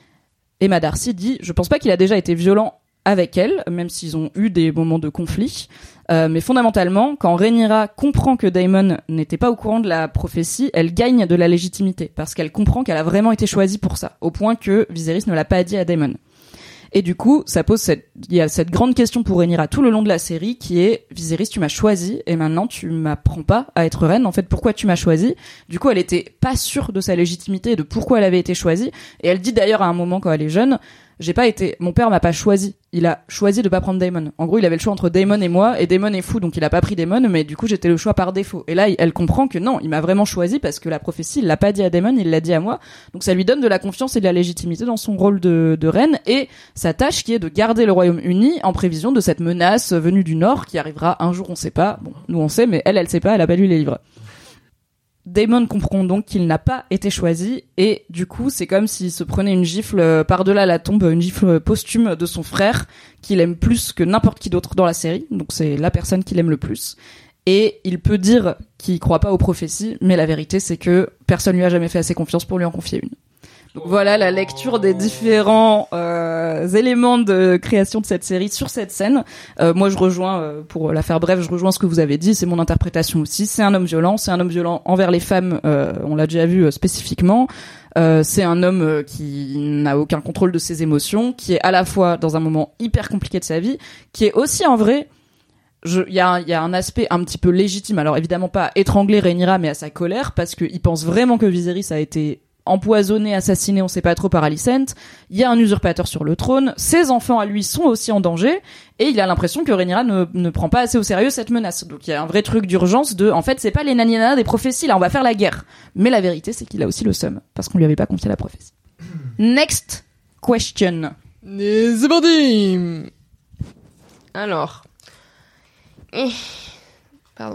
Speaker 1: Emma Darcy dit je pense pas qu'il a déjà été violent avec elle, même s'ils ont eu des moments de conflit. Euh, mais fondamentalement, quand Rhaenyra comprend que Daemon n'était pas au courant de la prophétie, elle gagne de la légitimité parce qu'elle comprend qu'elle a vraiment été choisie pour ça, au point que Viserys ne l'a pas dit à Daemon. Et du coup, ça pose cette, il y a cette grande question pour Rhaenyra tout le long de la série qui est Viserys, tu m'as choisi et maintenant tu m'apprends pas à être reine. En fait, pourquoi tu m'as choisi? Du coup, elle était pas sûre de sa légitimité et de pourquoi elle avait été choisie. Et elle dit d'ailleurs à un moment quand elle est jeune, j'ai pas été, mon père m'a pas choisi. Il a choisi de pas prendre Daemon. En gros, il avait le choix entre Daemon et moi, et Daemon est fou, donc il a pas pris Daemon, mais du coup, j'étais le choix par défaut. Et là, elle comprend que non, il m'a vraiment choisi parce que la prophétie, il l'a pas dit à Daemon, il l'a dit à moi. Donc ça lui donne de la confiance et de la légitimité dans son rôle de, de reine et sa tâche qui est de garder le royaume uni en prévision de cette menace venue du nord qui arrivera un jour, on sait pas. Bon, nous on sait, mais elle, elle sait pas, elle a pas lu les livres. Daemon comprend donc qu'il n'a pas été choisi et du coup c'est comme s'il se prenait une gifle par-delà la tombe, une gifle posthume de son frère qu'il aime plus que n'importe qui d'autre dans la série, donc c'est la personne qu'il aime le plus. Et il peut dire qu'il croit pas aux prophéties, mais la vérité c'est que personne lui a jamais fait assez confiance pour lui en confier une. Donc voilà la lecture des différents euh, éléments de création de cette série sur cette scène. Euh, moi je rejoins, euh, pour la faire brève, je rejoins ce que vous avez dit, c'est mon interprétation aussi. C'est un homme violent, c'est un homme violent envers les femmes, euh, on l'a déjà vu euh, spécifiquement. Euh, c'est un homme euh, qui n'a aucun contrôle de ses émotions, qui est à la fois dans un moment hyper compliqué de sa vie, qui est aussi en vrai... Il y a, y a un aspect un petit peu légitime, alors évidemment pas à étrangler Rhaenyra, mais à sa colère, parce qu'il pense vraiment que Viserys a été empoisonné, assassiné, on sait pas trop, par Alicent. Il y a un usurpateur sur le trône, ses enfants à lui sont aussi en danger, et il a l'impression que Rhaenyra ne, ne prend pas assez au sérieux cette menace. Donc il y a un vrai truc d'urgence de, en fait, c'est pas les naninana des prophéties, là on va faire la guerre. Mais la vérité, c'est qu'il a aussi le seum, parce qu'on lui avait pas confié la prophétie. Next question.
Speaker 4: Et c'est parti. Alors... Pardon.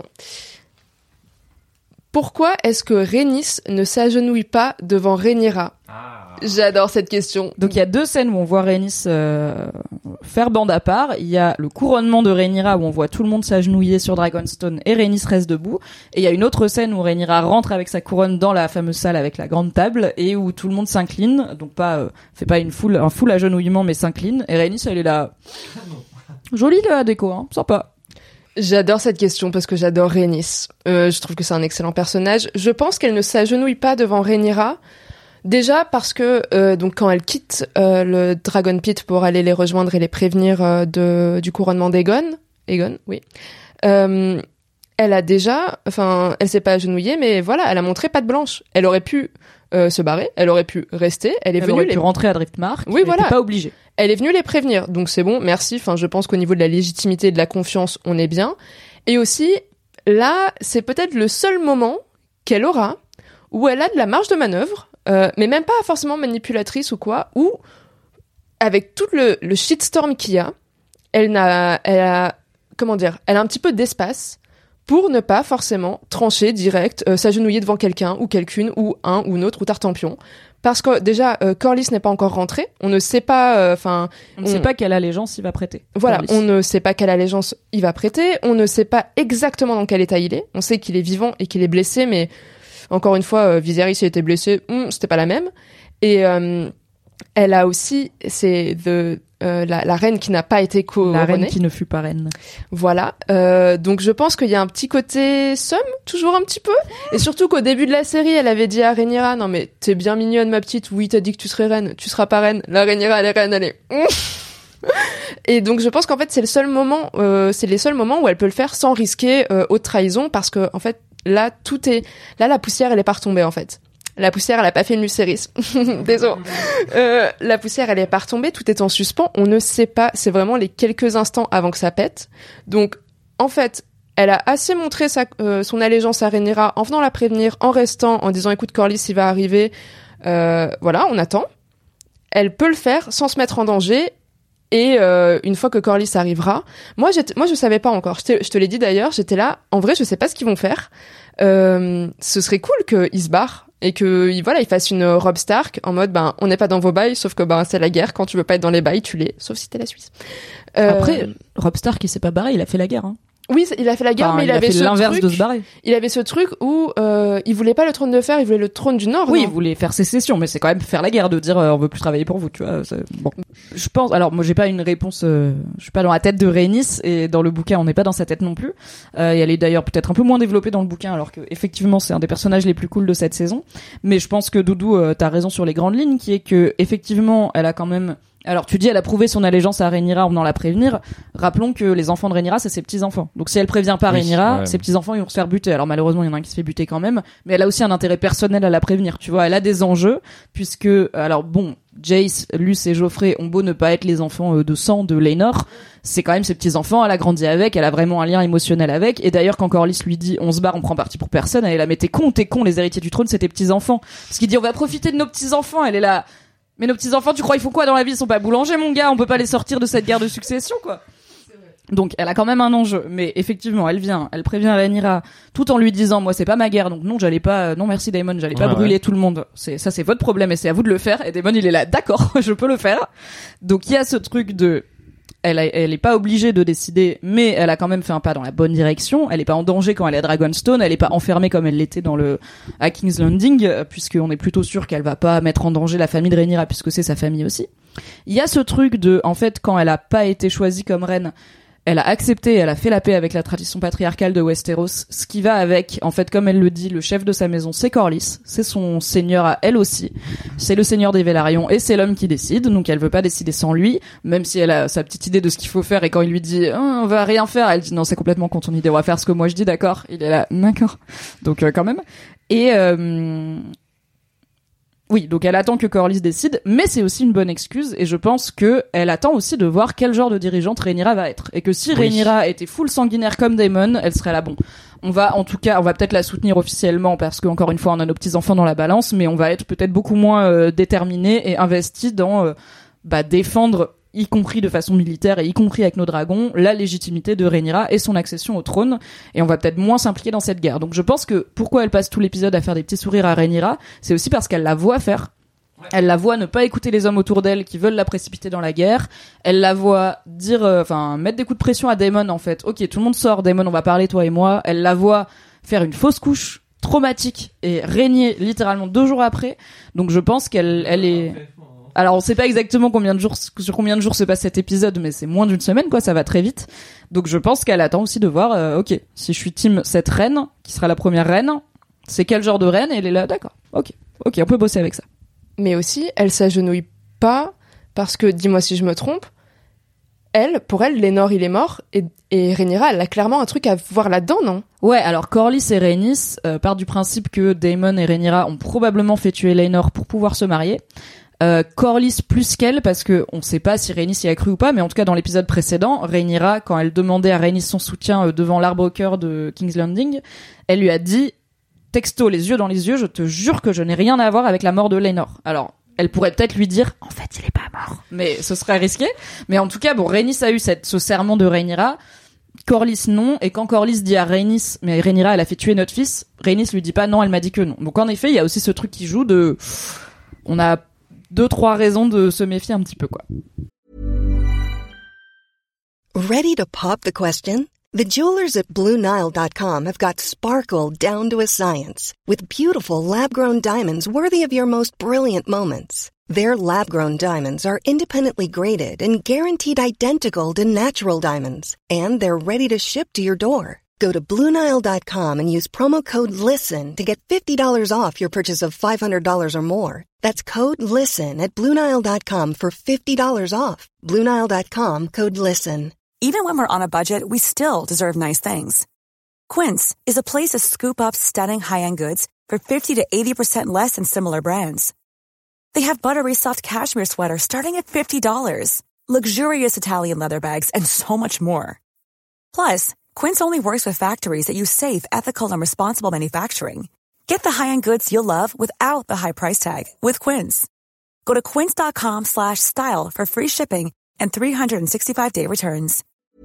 Speaker 4: Pourquoi est-ce que Rhaenys ne s'agenouille pas devant Rhaenyra ? Ah. J'adore cette question.
Speaker 1: Donc il y a deux scènes où on voit Rhaenys euh, faire bande à part. Il y a le couronnement de Rhaenyra où on voit tout le monde s'agenouiller sur Dragonstone et Rhaenys reste debout. Et il y a une autre scène où Rhaenyra rentre avec sa couronne dans la fameuse salle avec la grande table et où tout le monde s'incline. Donc pas euh, fait pas une foule un full agenouillement mais s'incline. Et Rhaenys elle est là. Jolie la déco, hein, sympa.
Speaker 4: J'adore cette question parce que j'adore Rhaenys. Euh, je trouve que c'est un excellent personnage. Je pense qu'elle ne s'agenouille pas devant Rhaenyra. Déjà parce que euh, donc quand elle quitte euh, le Dragon Pit pour aller les rejoindre et les prévenir euh, de du couronnement d'Aegon, Aegon, oui. Euh, elle a déjà, enfin, elle s'est pas agenouillée, mais voilà, elle a montré patte blanche. Elle aurait pu euh, se barrer, elle aurait pu rester, elle est
Speaker 1: elle
Speaker 4: venue
Speaker 1: aurait
Speaker 4: les...
Speaker 1: pu rentrer à Driftmark.
Speaker 4: Oui,
Speaker 1: elle
Speaker 4: voilà.
Speaker 1: était pas obligée.
Speaker 4: Elle est venue les prévenir, donc c'est bon, merci. Enfin, je pense qu'au niveau de la légitimité et de la confiance, on est bien. Et aussi, là, c'est peut-être le seul moment qu'elle aura où elle a de la marge de manœuvre, euh, mais même pas forcément manipulatrice ou quoi, où, avec tout le, le shitstorm qu'il y a, elle n'a, elle a, comment dire, elle a un petit peu d'espace pour ne pas forcément trancher direct, euh, s'agenouiller devant quelqu'un ou quelqu'une ou un ou une autre ou Tartampion. Parce que déjà, euh, Corlys n'est pas encore rentré. On ne sait pas, enfin,
Speaker 1: euh, on ne on... sait pas quelle allégeance il va prêter.
Speaker 4: Voilà,
Speaker 1: Corlys.
Speaker 4: On ne sait pas quelle allégeance il va prêter. On ne sait pas exactement dans quel état il est. On sait qu'il est vivant et qu'il est blessé, mais encore une fois, euh, Viserys a été blessé, hum, c'était pas la même. Et euh, elle a aussi, c'est the Euh, la, la reine qui n'a pas été couronnée.
Speaker 1: La reine qui ne fut pas reine.
Speaker 4: Voilà. Euh, donc je pense qu'il y a un petit côté somme, toujours un petit peu. Et surtout qu'au début de la série, elle avait dit à Rhaenyra, non mais t'es bien mignonne ma petite, oui t'as dit que tu serais reine, tu seras pas reine. La Rhaenyra elle est reine, elle est... Et donc je pense qu'en fait c'est le seul moment, euh, c'est les seuls moments où elle peut le faire sans risquer euh, haute trahison, parce que en fait là tout est, là la poussière elle est pas retombée en fait. La poussière, elle a pas fait une Lucerys. Désolé. Euh, la poussière, elle est pas retombée. Tout est en suspens. On ne sait pas. C'est vraiment les quelques instants avant que ça pète. Donc, en fait, elle a assez montré sa, euh, son allégeance à Rhaenyra en venant la prévenir, en restant, en disant, écoute, Corlys, il va arriver. Euh, voilà, on attend. Elle peut le faire sans se mettre en danger. Et euh, une fois que Corlys arrivera, moi, j'étais, moi, je savais pas encore. Je te, je te l'ai dit d'ailleurs. J'étais là. En vrai, je sais pas ce qu'ils vont faire. Euh, ce serait cool qu'ils se barrent. Et que voilà, il fasse une Robb Stark en mode ben on n'est pas dans vos bails, sauf que ben c'est la guerre, quand tu veux pas être dans les bails, tu l'es, sauf si t'es la Suisse.
Speaker 1: Euh... Après, Robb Stark il s'est pas barré, il a fait la guerre. Hein.
Speaker 4: Oui, il a fait la guerre, enfin, mais il, il avait
Speaker 1: fait
Speaker 4: ce
Speaker 1: l'inverse
Speaker 4: truc,
Speaker 1: de se barrer.
Speaker 4: Il avait ce truc où euh, il voulait pas le trône de fer, il voulait le trône du Nord.
Speaker 1: Oui,
Speaker 4: non
Speaker 1: il voulait faire sécession, mais c'est quand même faire la guerre de dire euh, on veut plus travailler pour vous, tu vois. Bon, je pense. Alors moi, j'ai pas une réponse. Euh, je suis pas dans la tête de Rhaenys et dans le bouquin, on n'est pas dans sa tête non plus. Euh, et elle est d'ailleurs peut-être un peu moins développée dans le bouquin, alors que effectivement, c'est un des personnages les plus cool de cette saison. Mais je pense que Doudou, euh, t'as raison sur les grandes lignes, qui est que effectivement, elle a quand même. Alors tu dis elle a prouvé son allégeance à Rhaenyra en venant la prévenir. Rappelons que les enfants de Rhaenyra c'est ses petits-enfants. Donc si elle prévient pas oui, Rhaenyra, ouais. ses petits-enfants ils vont se faire buter. Alors malheureusement il y en a un qui se fait buter quand même, mais elle a aussi un intérêt personnel à la prévenir. Tu vois, elle a des enjeux puisque alors bon, Jace, Luce et Joffrey ont beau ne pas être les enfants de sang de Laenor, c'est quand même ses petits-enfants, elle a grandi avec, elle a vraiment un lien émotionnel avec. Et d'ailleurs quand Corlys lui dit on se barre, on prend parti pour personne, elle est là mais t'es con, t'es con, les héritiers du trône c'est tes petits-enfants. Parce qu'il dit on va profiter de nos petits-enfants, elle est là. Mais nos petits-enfants, tu crois, ils font quoi dans la vie? Ils sont pas boulangers, mon gars. On peut pas les sortir de cette guerre de succession, quoi. Donc, elle a quand même un enjeu. Mais effectivement, elle vient, elle prévient Rhaenyra, tout en lui disant, moi, c'est pas ma guerre. Donc, non, j'allais pas, non, merci, Daemon, j'allais pas ouais, brûler ouais. tout le monde. C'est, ça, c'est votre problème et c'est à vous de le faire. Et Daemon, il est là, d'accord, je peux le faire. Donc, il y a ce truc de, elle, a, elle est pas obligée de décider, mais elle a quand même fait un pas dans la bonne direction. Elle est pas en danger quand elle est à Dragonstone, elle est pas enfermée comme elle l'était dans le à King's Landing, puisqu'on est plutôt sûr qu'elle va pas mettre en danger la famille de Rhaenyra, puisque c'est sa famille aussi. Il y a ce truc de, en fait, quand elle a pas été choisie comme reine, elle a accepté, elle a fait la paix avec la tradition patriarcale de Westeros, ce qui va avec, en fait, comme elle le dit, le chef de sa maison, c'est Corlys, c'est son seigneur à elle aussi, c'est le seigneur des Vélarions et c'est l'homme qui décide, donc elle veut pas décider sans lui, même si elle a sa petite idée de ce qu'il faut faire, et quand il lui dit oh, on va rien faire, elle dit non, c'est complètement contre ton idée, on va faire ce que moi je dis, d'accord, il est là, d'accord, donc euh, quand même, et euh, oui, donc elle attend que Corlys décide, mais c'est aussi une bonne excuse, et je pense que elle attend aussi de voir quel genre de dirigeante Rhaenyra va être, et que si oui. Rhaenyra était full sanguinaire comme Daemon, elle serait là, bon, on va en tout cas, on va peut-être la soutenir officiellement, parce que encore une fois on a nos petits-enfants dans la balance, mais on va être peut-être beaucoup moins euh, déterminés et investis dans euh, bah, défendre, y compris de façon militaire et y compris avec nos dragons, la légitimité de Rhaenyra et son accession au trône, et on va peut-être moins s'impliquer dans cette guerre. Donc je pense que pourquoi elle passe tout l'épisode à faire des petits sourires à Rhaenyra, c'est aussi parce qu'elle la voit faire. Elle la voit ne pas écouter les hommes autour d'elle qui veulent la précipiter dans la guerre. Elle la voit dire, enfin, euh, mettre des coups de pression à Daemon, en fait. Ok, tout le monde sort, Daemon, on va parler, toi et moi. Elle la voit faire une fausse couche traumatique et régner littéralement deux jours après. Donc je pense qu'elle, elle est... Alors on sait pas exactement combien de jours, sur combien de jours se passe cet épisode, mais c'est moins d'une semaine, quoi, ça va très vite. Donc je pense qu'elle attend aussi de voir, euh, ok, si je suis team cette reine, qui sera la première reine, c'est quel genre de reine, et elle est là, d'accord, ok, ok, on peut bosser avec ça.
Speaker 4: Mais aussi, elle s'agenouille pas, parce que, dis-moi si je me trompe, elle, pour elle, Laenor il est mort, et, et Rhaenyra, elle a clairement un truc à voir là-dedans, non?
Speaker 1: Ouais, alors Corlys et Rhaenys euh, partent du principe que Daemon et Rhaenyra ont probablement fait tuer Laenor pour pouvoir se marier. Euh, Corlys plus qu'elle, parce que on sait pas si Rhaenys y a cru ou pas, mais en tout cas dans l'épisode précédent, Rhaenyra, quand elle demandait à Rhaenys son soutien euh, devant l'arbre au cœur de King's Landing, elle lui a dit texto, les yeux dans les yeux, je te jure que je n'ai rien à voir avec la mort de Laenor. Alors elle pourrait peut-être lui dire en fait il est pas mort, mais ce serait risqué. Mais en tout cas, bon, Rhaenys a eu cette, ce serment de Rhaenyra, Corlys non, et quand Corlys dit à Rhaenys mais Rhaenyra elle a fait tuer notre fils, Rhaenys lui dit pas non, elle m'a dit que non. Donc en effet il y a aussi ce truc qui joue de, on a deux, trois raisons de se méfier un petit peu, quoi.
Speaker 2: Ready to pop the question? The jewelers at Blue Nile dot com have got sparkle down to a science with beautiful lab-grown diamonds worthy of your most brilliant moments. Their lab-grown diamonds are independently graded and guaranteed identical to natural diamonds, and they're ready to ship to your door. Go to Blue Nile dot com and use promo code LISTEN to get fifty dollars off your purchase of five hundred dollars or more. That's code LISTEN at Blue Nile dot com for fifty dollars off. Blue Nile dot com, code LISTEN.
Speaker 7: Even when we're on a budget, we still deserve nice things. Quince is a place to scoop up stunning high-end goods for fifty to eighty percent less than similar brands. They have buttery soft cashmere sweaters starting at fifty dollars, luxurious Italian leather bags, and so much more. Plus, Quince only works with factories that use safe, ethical, and responsible manufacturing. Get the high-end goods you'll love without the high price tag with Quince. Go to quince dot com slash style for free shipping and three sixty-five day returns.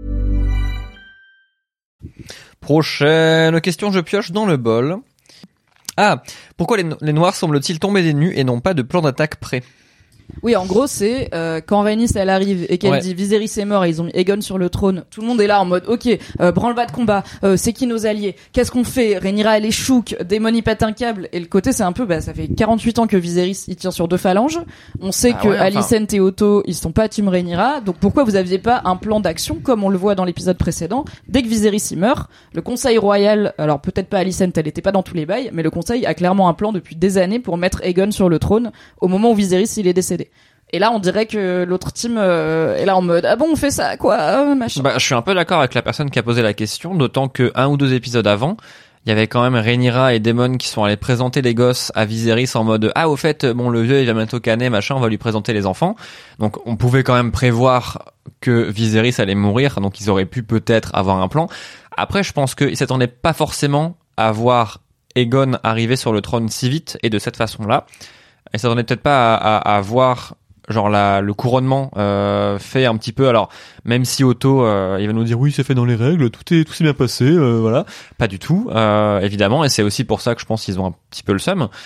Speaker 3: Prochaine question, je pioche dans le bol. Ah, pourquoi les, no- les Noirs semblent-ils tomber des nues et n'ont pas de plan d'attaque prêt?
Speaker 1: Oui, en gros, c'est euh, quand Rhaenys elle arrive et qu'elle ouais. dit Viserys est mort et ils ont mis Aegon sur le trône. Tout le monde est là en mode ok, euh, branle-bas de combat. Euh, c'est qui nos alliés? Qu'est-ce qu'on fait? Rhaenyra elle est chouque, Daemon il pète un câble. Et le côté c'est un peu, bah ça fait quarante-huit ans que Viserys il tient sur deux phalanges. On sait ah que ouais, enfin... Alicent et Otto ils sont pas team Rhaenyra. Donc pourquoi vous aviez pas un plan d'action comme on le voit dans l'épisode précédent? Dès que Viserys il meurt, le Conseil royal, alors peut-être pas Alicent, elle était pas dans tous les bails, mais le Conseil a clairement un plan depuis des années pour mettre Aegon sur le trône au moment où Viserys il est décédé. Et là, on dirait que l'autre team euh, est là en mode ah bon, on fait ça quoi, euh, machin.
Speaker 3: Bah, je suis un peu d'accord avec la personne qui a posé la question, d'autant que un ou deux épisodes avant, il y avait quand même Rhaenyra et Daemon qui sont allés présenter les gosses à Viserys en mode ah au fait bon le vieux il va bientôt canner machin, on va lui présenter les enfants. Donc on pouvait quand même prévoir que Viserys allait mourir, donc ils auraient pu peut-être avoir un plan. Après, je pense qu'ils s'attendaient pas forcément à voir Aegon arriver sur le trône si vite et de cette façon-là. Ils s'attendaient peut-être pas à, à, à voir genre la, le couronnement euh, fait un petit peu, alors même si Otto euh, il va nous dire oui c'est fait dans les règles, tout est tout s'est bien passé, euh, voilà, pas du tout euh, évidemment, et c'est aussi pour ça que je pense qu'ils ont un petit peu le seum,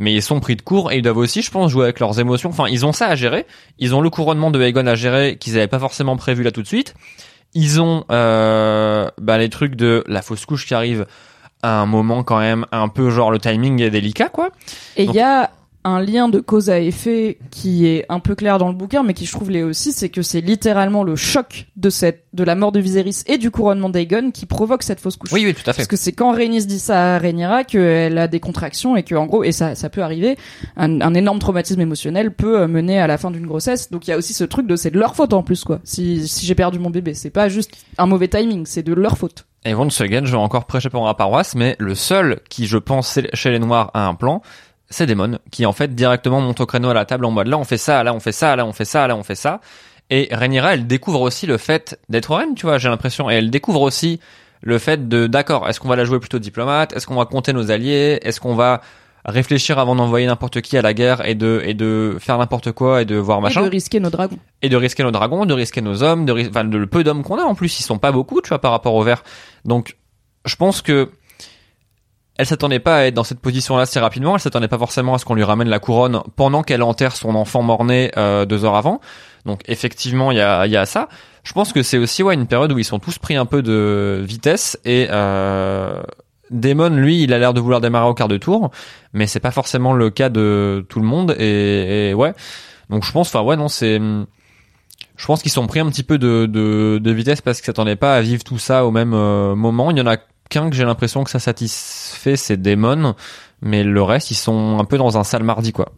Speaker 3: mais ils sont pris de court et ils doivent aussi, je pense, jouer avec leurs émotions. Enfin, ils ont ça à gérer. Ils ont le couronnement de Aegon à gérer qu'ils avaient pas forcément prévu là tout de suite. Ils ont euh, bah, les trucs de la fausse couche qui arrive à un moment quand même un peu genre le timing est délicat, quoi.
Speaker 1: Et il
Speaker 3: Donc,
Speaker 1: y a un lien de cause à effet qui est un peu clair dans le bouquin, mais qui je trouve l'est aussi, c'est que c'est littéralement le choc de cette, de la mort de Viserys et du couronnement d'Aegon qui provoque cette fausse couche.
Speaker 3: Oui, oui, tout à fait.
Speaker 1: Parce que c'est quand Rhaenys dit ça à Rhaenyra qu'elle a des contractions et que, en gros, et ça, ça peut arriver, un, un énorme traumatisme émotionnel peut mener à la fin d'une grossesse. Donc il y a aussi ce truc de c'est de leur faute en plus, quoi. Si, si j'ai perdu mon bébé, c'est pas juste un mauvais timing, c'est de leur faute.
Speaker 3: Et once again, je vais encore prêcher pour ma paroisse, mais le seul qui, je pense, chez les Noirs a un plan, c'est Daemon, qui en fait directement monte au créneau à la table en mode là on fait ça, là on fait ça, là on fait ça, là on fait ça. Et Rhaenyra, elle découvre aussi le fait d'être reine, tu vois, j'ai l'impression, et elle découvre aussi le fait de, d'accord, est-ce qu'on va la jouer plutôt diplomate, est-ce qu'on va compter nos alliés, est-ce qu'on va réfléchir avant d'envoyer n'importe qui à la guerre et de et de faire n'importe quoi et de voir machin.
Speaker 1: Et de risquer nos dragons.
Speaker 3: Et de risquer nos dragons, de risquer nos hommes, de ris- enfin de le peu d'hommes qu'on a en plus, ils sont pas beaucoup, tu vois, par rapport au Vert. Donc je pense que elle s'attendait pas à être dans cette position-là si rapidement. Elle s'attendait pas forcément à ce qu'on lui ramène la couronne pendant qu'elle enterre son enfant mort-né euh, deux heures avant. Donc effectivement, il y a, il y a ça. Je pense que c'est aussi ouais une période où ils sont tous pris un peu de vitesse et euh, Daemon, lui, il a l'air de vouloir démarrer au quart de tour, mais c'est pas forcément le cas de tout le monde. Et, et ouais, donc je pense, enfin ouais, non, c'est, je pense qu'ils sont pris un petit peu de, de, de vitesse parce qu'ils s'attendaient pas à vivre tout ça au même euh, moment. Il y en a qu'un que j'ai l'impression que ça satisfait, c'est Daemon, mais le reste, ils sont un peu dans un sale mardi, quoi.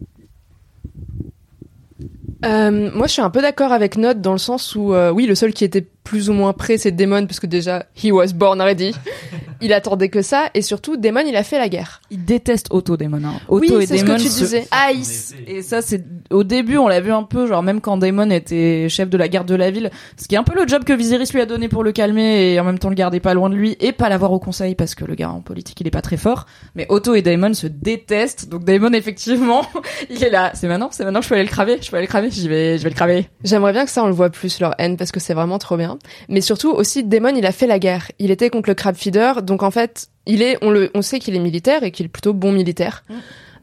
Speaker 4: Euh, moi, je suis un peu d'accord avec Nod dans le sens où, euh, oui, le seul qui était plus ou moins prêt, c'est Daemon, parce que déjà, he was born ready. Il attendait que ça, et surtout, Daemon, il a fait la guerre.
Speaker 1: Il déteste Otto, Daemon. Hein. Otto
Speaker 4: Oui,
Speaker 1: et
Speaker 4: c'est ce
Speaker 1: Daemon
Speaker 4: que tu
Speaker 1: se
Speaker 4: disais.
Speaker 1: haïssent. Et ça, c'est au début, on l'a vu un peu, genre même quand Daemon était chef de la garde de la ville, ce qui est un peu le job que Viserys lui a donné pour le calmer et en même temps le garder pas loin de lui et pas l'avoir au conseil parce que le gars en politique, il est pas très fort. Mais Otto et Daemon se détestent. Donc Daemon, effectivement, il est là. C'est maintenant, c'est maintenant que je peux aller le cramer. Je peux aller le cramer. J'y vais, je vais le cramer.
Speaker 4: J'aimerais bien que ça, on le voit plus, leur haine, parce que c'est vraiment trop bien. Mais surtout, aussi, Daemon, il a fait la guerre. Il était contre le crab feeder, donc en fait, il est, on le, on sait qu'il est militaire et qu'il est plutôt bon militaire. Mmh.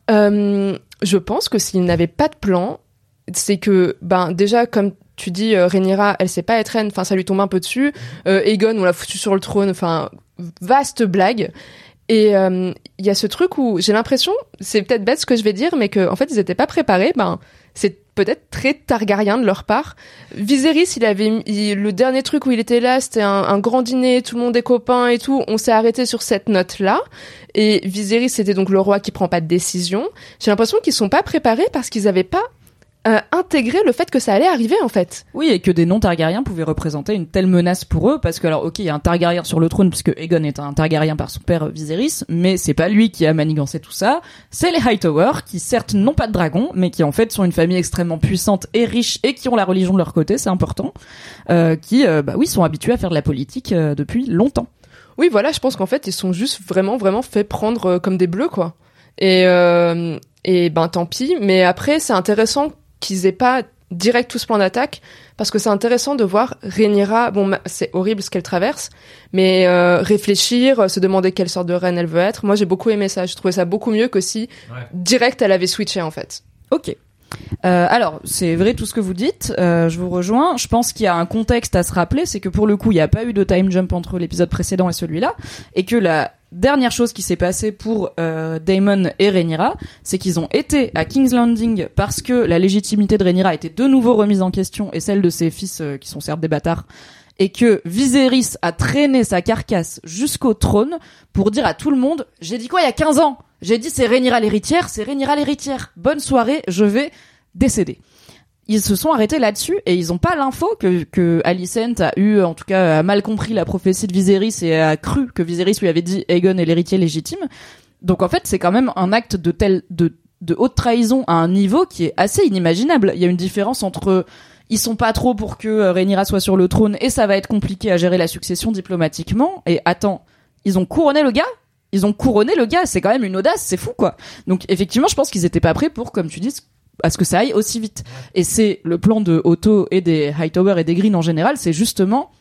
Speaker 4: Euh, je pense que s'il n'avait pas de plan, c'est que, ben, déjà, comme tu dis, euh, Rhaenyra, elle sait pas être reine, enfin, ça lui tombe un peu dessus. Euh, Aegon, on l'a foutu sur le trône, enfin, vaste blague. Et il euh, y a ce truc où j'ai l'impression, c'est peut-être bête ce que je vais dire, mais que en fait ils étaient pas préparés. Ben c'est peut-être très Targaryen de leur part. Viserys, il avait il, le dernier truc où il était là, c'était un, un grand dîner, tout le monde est copains et tout. On s'est arrêté sur cette note-là. Et Viserys, c'était donc le roi qui prend pas de décision. J'ai l'impression qu'ils sont pas préparés parce qu'ils avaient pas Euh, intégrer le fait que ça allait arriver en fait.
Speaker 1: Oui, et que des non-Targaryens pouvaient représenter une telle menace pour eux, parce que alors ok, il y a un Targaryen sur le trône puisque Aegon est un Targaryen par son père Viserys, mais c'est pas lui qui a manigancé tout ça, c'est les Hightower qui certes n'ont pas de dragons, mais qui en fait sont une famille extrêmement puissante et riche et qui ont la religion de leur côté, c'est important, euh, qui euh, bah oui sont habitués à faire de la politique euh, depuis longtemps.
Speaker 4: Oui, voilà, je pense qu'en fait ils sont juste vraiment vraiment fait prendre euh, comme des bleus quoi. Et euh, et ben tant pis, mais après c'est intéressant qu'ils aient pas direct tout ce plan d'attaque, parce que c'est intéressant de voir Rhaenyra, bon, c'est horrible ce qu'elle traverse, mais euh, réfléchir, se demander quelle sorte de reine elle veut être. Moi, j'ai beaucoup aimé ça. Je trouvais ça beaucoup mieux que si, ouais. direct, elle avait switché, en fait.
Speaker 1: Ok. Euh, alors, c'est vrai tout ce que vous dites, euh, je vous rejoins. Je pense qu'il y a un contexte à se rappeler, c'est que pour le coup, il n'y a pas eu de time jump entre l'épisode précédent et celui-là, et que la dernière chose qui s'est passée pour euh, Daemon et Rhaenyra, c'est qu'ils ont été à King's Landing parce que la légitimité de Rhaenyra a été de nouveau remise en question, et celle de ses fils, euh, qui sont certes des bâtards, et que Viserys a traîné sa carcasse jusqu'au trône pour dire à tout le monde « J'ai dit quoi il y a quinze ans ? J'ai dit c'est Rhaenyra l'héritière, c'est Rhaenyra l'héritière. Bonne soirée, je vais décéder. » Ils se sont arrêtés là-dessus et ils ont pas l'info que, que Alicent a eu, en tout cas, a mal compris la prophétie de Viserys et a cru que Viserys lui avait dit Aegon est l'héritier légitime. Donc en fait, c'est quand même un acte de tel, de, de haute trahison à un niveau qui est assez inimaginable. Il y a une différence entre ils sont pas trop pour que Rhaenyra soit sur le trône et ça va être compliqué à gérer la succession diplomatiquement. Et attends, ils ont couronné le gars? Ils ont couronné le gars, c'est quand même une audace, c'est fou quoi. Donc effectivement, je pense qu'ils étaient pas prêts pour, comme tu dis, à ce que ça aille aussi vite. Et c'est le plan de Otto et des Hightower et des Green en général, c'est justement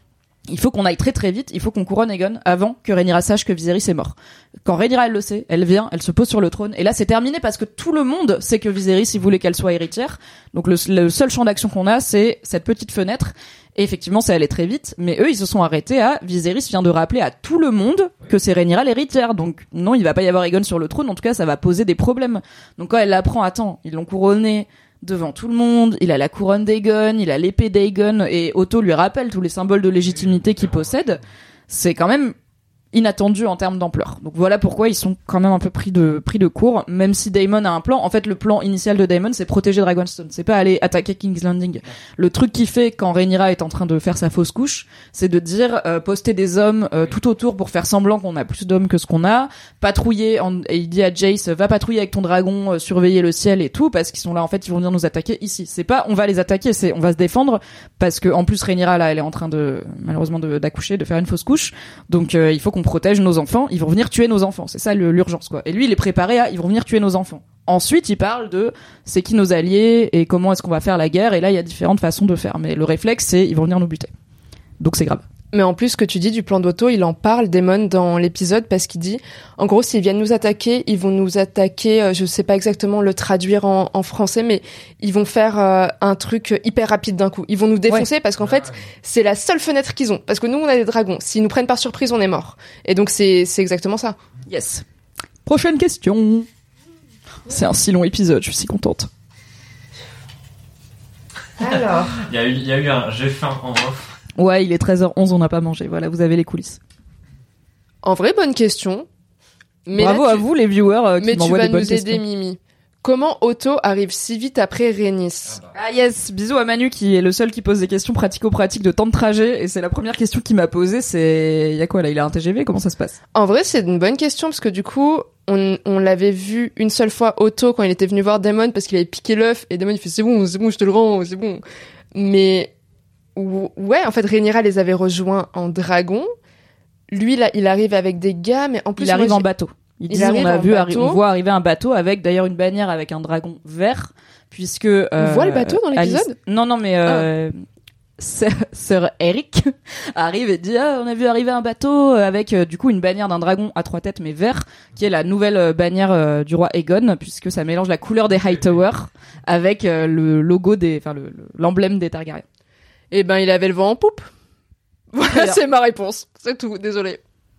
Speaker 1: il faut qu'on aille très très vite, il faut qu'on couronne Aegon avant que Rhaenyra sache que Viserys est mort. Quand Rhaenyra elle le sait, elle vient, elle se pose sur le trône, et là c'est terminé parce que tout le monde sait que Viserys il voulait qu'elle soit héritière. Donc le, le seul champ d'action qu'on a, c'est cette petite fenêtre. Et effectivement, ça allait très vite, mais eux ils se sont arrêtés à Viserys vient de rappeler à tout le monde que c'est Rhaenyra l'héritière. Donc non, il va pas y avoir Aegon sur le trône. En tout cas, ça va poser des problèmes. Donc quand elle l'apprend, attends, ils l'ont couronné devant tout le monde, il a la couronne d'Aegon, il a l'épée d'Aegon, et Otto lui rappelle tous les symboles de légitimité qu'il possède. C'est quand même inattendu en termes d'ampleur. Donc voilà pourquoi ils sont quand même un peu pris de pris de court, même si Daemon a un plan. En fait, le plan initial de Daemon, c'est protéger Dragonstone, c'est pas aller attaquer King's Landing. Le truc qu'il fait quand Rhaenyra est en train de faire sa fausse couche, c'est de dire euh, poster des hommes euh, tout autour pour faire semblant qu'on a plus d'hommes que ce qu'on a, patrouiller en... et il dit à Jace va patrouiller avec ton dragon, euh, surveiller le ciel et tout, parce qu'ils sont là en fait, ils vont venir nous attaquer ici. C'est pas on va les attaquer, c'est on va se défendre, parce que en plus Rhaenyra là elle est en train de malheureusement de, d'accoucher, de faire une fausse couche, donc euh, il faut qu'on protège nos enfants, ils vont venir tuer nos enfants, c'est ça le, l'urgence quoi. Et lui il est préparé à ils vont venir tuer nos enfants. Ensuite il parle de c'est qui nos alliés et comment est-ce qu'on va faire la guerre, et là il y a différentes façons de faire, mais le réflexe c'est ils vont venir nous buter, donc c'est grave.
Speaker 4: Mais en plus, ce que tu dis du plan d'Otto, il en parle, Daemon, dans l'épisode, parce qu'il dit, en gros, s'ils viennent nous attaquer, ils vont nous attaquer, euh, je sais pas exactement le traduire en, en français, mais ils vont faire euh, un truc hyper rapide d'un coup. Ils vont nous défoncer, ouais. Parce qu'en fait, c'est la seule fenêtre qu'ils ont. Parce que nous, on a des dragons. S'ils nous prennent par surprise, on est mort. Et donc, c'est, c'est exactement ça.
Speaker 1: Yes. Prochaine question. C'est un si long épisode, je suis si contente.
Speaker 4: Alors.
Speaker 3: Il y a eu, il y a eu un j'ai faim en off.
Speaker 1: Ouais, il est treize heures onze, on n'a pas mangé. Voilà, vous avez les coulisses.
Speaker 4: En vrai, bonne question. Mais
Speaker 1: bravo
Speaker 4: là, tu...
Speaker 1: à vous, les viewers, euh, qui
Speaker 4: mais
Speaker 1: m'envoient des bonnes questions.
Speaker 4: Mais tu vas nous aider, Mimi. Comment Otto arrive si vite après Rhaenys?
Speaker 1: Ah, bah. Ah yes, bisous à Manu qui est le seul qui pose des questions pratico-pratiques de temps de trajet, et c'est la première question qu'il m'a posée, c'est il y a quoi là, il a un T G V, comment ça se passe?
Speaker 4: En vrai, c'est une bonne question parce que du coup, on, on l'avait vu une seule fois Otto quand il était venu voir Daemon parce qu'il avait piqué l'œuf, et Daemon il fait c'est bon, c'est bon, je te le rends, c'est bon. Mais ouais, en fait, Rhaenyra les avait rejoints en dragon. Lui, là, il arrive avec des gars, mais en plus...
Speaker 1: Il arrive
Speaker 4: moi,
Speaker 1: en bateau. Il,
Speaker 4: il
Speaker 1: dit,
Speaker 4: arrive
Speaker 1: on a
Speaker 4: en
Speaker 1: vu,
Speaker 4: bateau.
Speaker 1: arri- on voit arriver un bateau avec, d'ailleurs, une bannière avec un dragon vert, puisque... Euh,
Speaker 4: on voit le bateau dans l'épisode
Speaker 1: Alice... Non, non, mais... Euh, ah. Sir, Sir Eric arrive et dit ah, on a vu arriver un bateau avec euh, du coup une bannière d'un dragon à trois têtes mais vert, qui est la nouvelle euh, bannière euh, du roi Aegon, puisque ça mélange la couleur des Hightower avec euh, le logo des... Enfin, le, le, l'emblème des Targaryens.
Speaker 4: Eh ben, il avait le vent en poupe. Voilà, c'est ma réponse. C'est tout, désolé.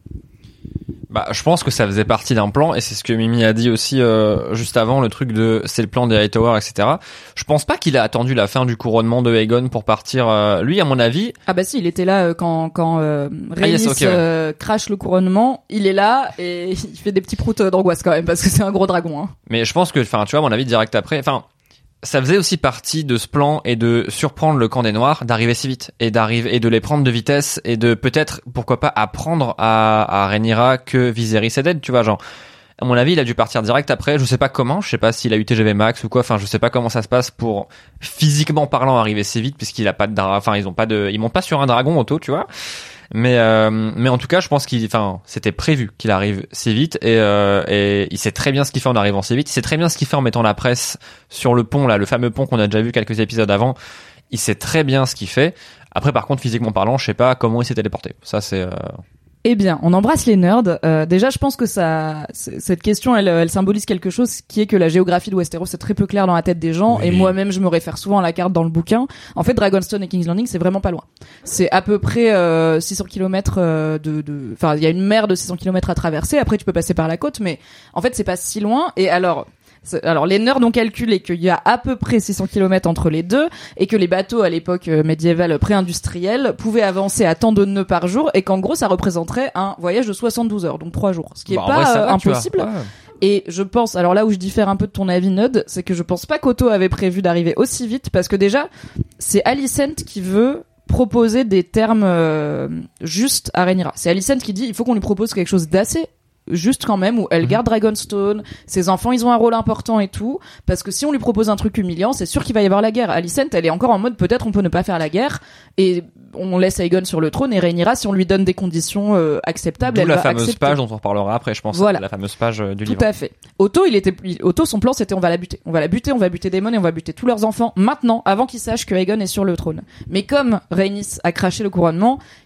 Speaker 3: Bah, je pense que ça faisait partie d'un plan, et c'est ce que Mimi a dit aussi euh, juste avant, le truc de c'est le plan des Hightower, et cetera. Je pense pas qu'il a attendu la fin du couronnement de Aegon pour partir. Euh, lui, à mon avis.
Speaker 1: Ah bah si, il était là euh, quand quand euh, Rhaenys
Speaker 3: ah yes, okay,
Speaker 1: euh, ouais. crache le couronnement. Il est là et il fait des petits proutes d'angoisse quand même parce que c'est un gros dragon. Hein.
Speaker 3: Mais je pense que, enfin, tu vois, à mon avis, direct après, enfin. Ça faisait aussi partie de ce plan et de surprendre le camp des Noirs, d'arriver si vite et d'arriver et de les prendre de vitesse et de peut-être, pourquoi pas, apprendre à, à Rhaenyra que Viserys est dead, tu vois, genre. À mon avis, il a dû partir direct après. Je sais pas comment, je sais pas s'il a eu T G V Max ou quoi. Enfin, je sais pas comment ça se passe pour physiquement parlant arriver si vite, puisqu'il a pas de, dra- enfin, ils ont pas de, ils montent pas sur un dragon auto, tu vois. Mais euh, mais en tout cas, je pense qu'il, enfin, c'était prévu qu'il arrive si vite, et euh, et il sait très bien ce qu'il fait en arrivant si vite. Il sait très bien ce qu'il fait en mettant la presse sur le pont là, le fameux pont qu'on a déjà vu quelques épisodes avant. Il sait très bien ce qu'il fait. Après, par contre, physiquement parlant, je sais pas comment il s'est téléporté. Ça, c'est. Euh...
Speaker 1: Eh bien, on embrasse les nerds. Euh, déjà, je pense que ça, cette question, elle, elle symbolise quelque chose qui est que la géographie de Westeros c'est très peu clair dans la tête des gens. Oui. Et moi-même, je me réfère souvent à la carte dans le bouquin. En fait, Dragonstone et King's Landing, c'est vraiment pas loin. C'est à peu près euh, six cents kilomètres euh, de, de, enfin, il y a une mer de six cents kilomètres à traverser. Après, tu peux passer par la côte, mais en fait, c'est pas si loin. Et alors. Alors les nerds ont calculé qu'il y a à peu près six cents kilomètres entre les deux, et que les bateaux à l'époque médiévale pré-industrielle pouvaient avancer à tant de nœuds par jour, et qu'en gros ça représenterait un voyage de soixante-douze heures, donc trois jours, ce qui est bah, pas vrai, euh, va, impossible. Ouais. Et je pense, alors là où je diffère un peu de ton avis Nod, c'est que je pense pas qu'Otto avait prévu d'arriver aussi vite, parce que déjà c'est Alicent qui veut proposer des termes euh, justes à Rhaenyra. C'est Alicent qui dit il faut qu'on lui propose quelque chose d'assez juste quand même, où elle garde Dragonstone, ses enfants ils ont un rôle important et tout, parce que si on lui propose un truc humiliant, c'est sûr qu'il va y avoir la guerre. Alicent, elle est encore en mode peut-être on peut ne pas faire la guerre, et on laisse Aegon sur le trône, et Rhaenyra, si on lui donne des conditions euh, acceptables,
Speaker 3: D'où
Speaker 1: elle
Speaker 3: la
Speaker 1: va
Speaker 3: fameuse
Speaker 1: accepter.
Speaker 3: Page dont on reparlera après, je pense.
Speaker 1: Voilà.
Speaker 3: La fameuse page euh, du
Speaker 1: tout
Speaker 3: livre.
Speaker 1: Tout à fait. Otto, il était, Otto, son plan c'était on va la buter, on va la buter, on va buter Daemon et on va buter tous leurs enfants maintenant, avant qu'ils sachent que Aegon est sur le trône. Mais comme Rhaenys a craché le couronnement,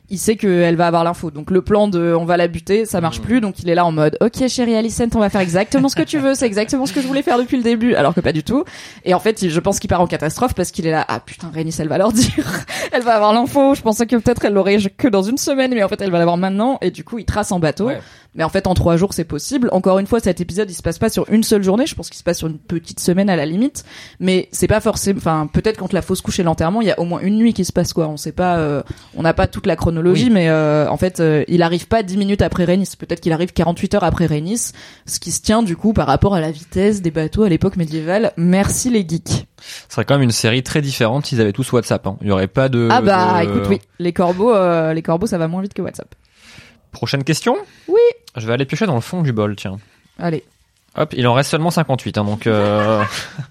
Speaker 1: il sait qu'elle va avoir l'info. Donc le plan de on va la buter, ça marche plus. Donc il est là en mode ok chérie Alicent, on va faire exactement ce que tu veux, c'est exactement ce que je voulais faire depuis le début, alors que pas du tout. Et en fait, je pense qu'il part en catastrophe parce qu'il est là ah putain Rhaenys elle va leur dire, elle va avoir l'info. Je pensais que peut-être elle l'aurait que dans une semaine, mais en fait elle va l'avoir maintenant. Et du coup il trace en bateau. Ouais. Mais en fait en trois jours c'est possible. Encore une fois cet épisode il se passe pas sur une seule journée, je pense qu'il se passe sur une petite semaine à la limite. Mais c'est pas forcément, enfin peut-être quand la fausse couche et l'enterrement il y a au moins une nuit qui se passe quoi. On sait pas, euh, on n'a pas toute la chronologie, oui. mais euh, en fait euh, il arrive pas dix minutes après Rhaenys, peut-être qu'il arrive quarante-huit heures après Rhaenys, ce qui se tient du coup par rapport à la vitesse des bateaux à l'époque médiévale. Merci les geeks.
Speaker 3: Ce serait quand même une série très différente s'ils avaient tous WhatsApp. Hein. Il y aurait pas de.
Speaker 1: Ah bah
Speaker 3: de...
Speaker 1: écoute oui, les corbeaux, euh, les corbeaux ça va moins vite que WhatsApp.
Speaker 3: Prochaine question.
Speaker 1: Oui.
Speaker 3: Je vais aller piocher dans le fond du bol, tiens.
Speaker 1: Allez.
Speaker 3: Hop, il en reste seulement cinquante-huit, hein, donc. Euh...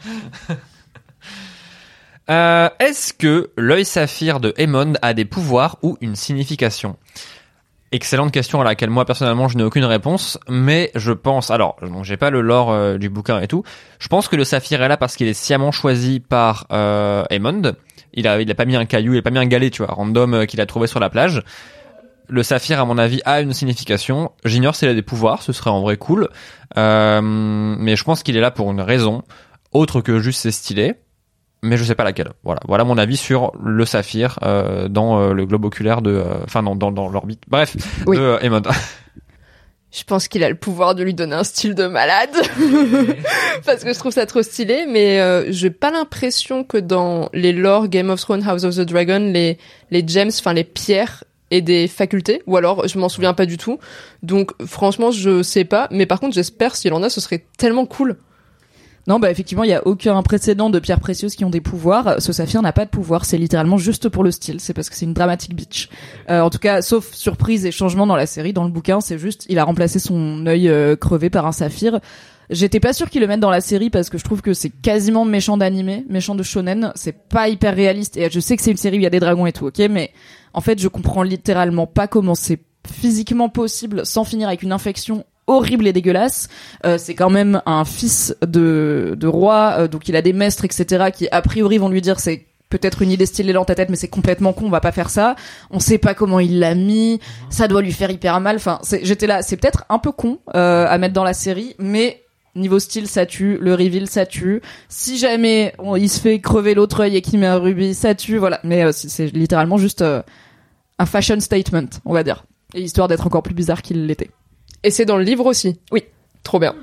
Speaker 3: euh, est-ce que l'œil saphir de Aemond a des pouvoirs ou une signification ? Excellente question à laquelle moi personnellement je n'ai aucune réponse, mais je pense, alors donc j'ai pas le lore euh, du bouquin et tout, je pense que le saphir est là parce qu'il est sciemment choisi par euh, Aemond. Il a, il a pas mis un caillou, il a pas mis un galet, tu vois, random euh, qu'il a trouvé sur la plage. Le saphir, à mon avis, a une signification. J'ignore s'il a des pouvoirs, ce serait en vrai cool. Euh, mais je pense qu'il est là pour une raison, autre que juste c'est stylé. Mais je sais pas laquelle. Voilà, voilà mon avis sur le saphir euh, dans euh, le globe oculaire de, enfin euh, dans, dans dans l'orbite. Bref, oui. de euh, Aemond.
Speaker 4: Je pense qu'il a le pouvoir de lui donner un style de malade, parce que je trouve ça trop stylé. Mais euh, j'ai pas l'impression que dans les lore Game of Thrones, House of the Dragon, les les gems, enfin les pierres et des facultés, ou alors je m'en souviens pas du tout. Donc franchement je sais pas, mais par contre j'espère s'il en a ce serait tellement cool.
Speaker 1: Non bah effectivement il y a aucun précédent de pierres précieuses qui ont des pouvoirs. Ce saphir n'a pas de pouvoir, c'est littéralement juste pour le style, c'est parce que c'est une dramatic bitch. Euh, en tout cas sauf surprise et changement dans la série, dans le bouquin c'est juste il a remplacé son œil euh, crevé par un saphir. J'étais pas sûre qu'ils le mettent dans la série parce que je trouve que c'est quasiment méchant d'animé, méchant de shonen, c'est pas hyper réaliste et je sais que c'est une série où il y a des dragons et tout, ok, mais en fait je comprends littéralement pas comment c'est physiquement possible sans finir avec une infection horrible et dégueulasse. Euh, c'est quand même un fils de, de roi, euh, donc il a des maîtres, et cetera qui a priori vont lui dire c'est peut-être une idée stylée dans ta tête, mais c'est complètement con, on va pas faire ça. On sait pas comment il l'a mis, ça doit lui faire hyper mal. Enfin, c'est, j'étais là, c'est peut-être un peu con euh, à mettre dans la série, mais niveau style, ça tue. Le reveal, ça tue. Si jamais on, il se fait crever l'autre œil et qu'il met un rubis, ça tue. Voilà. Mais euh, c'est, c'est littéralement juste euh, un fashion statement, on va dire. Et histoire d'être encore plus bizarre qu'il l'était.
Speaker 4: Et c'est dans le livre aussi.
Speaker 1: Oui.
Speaker 4: Trop bien.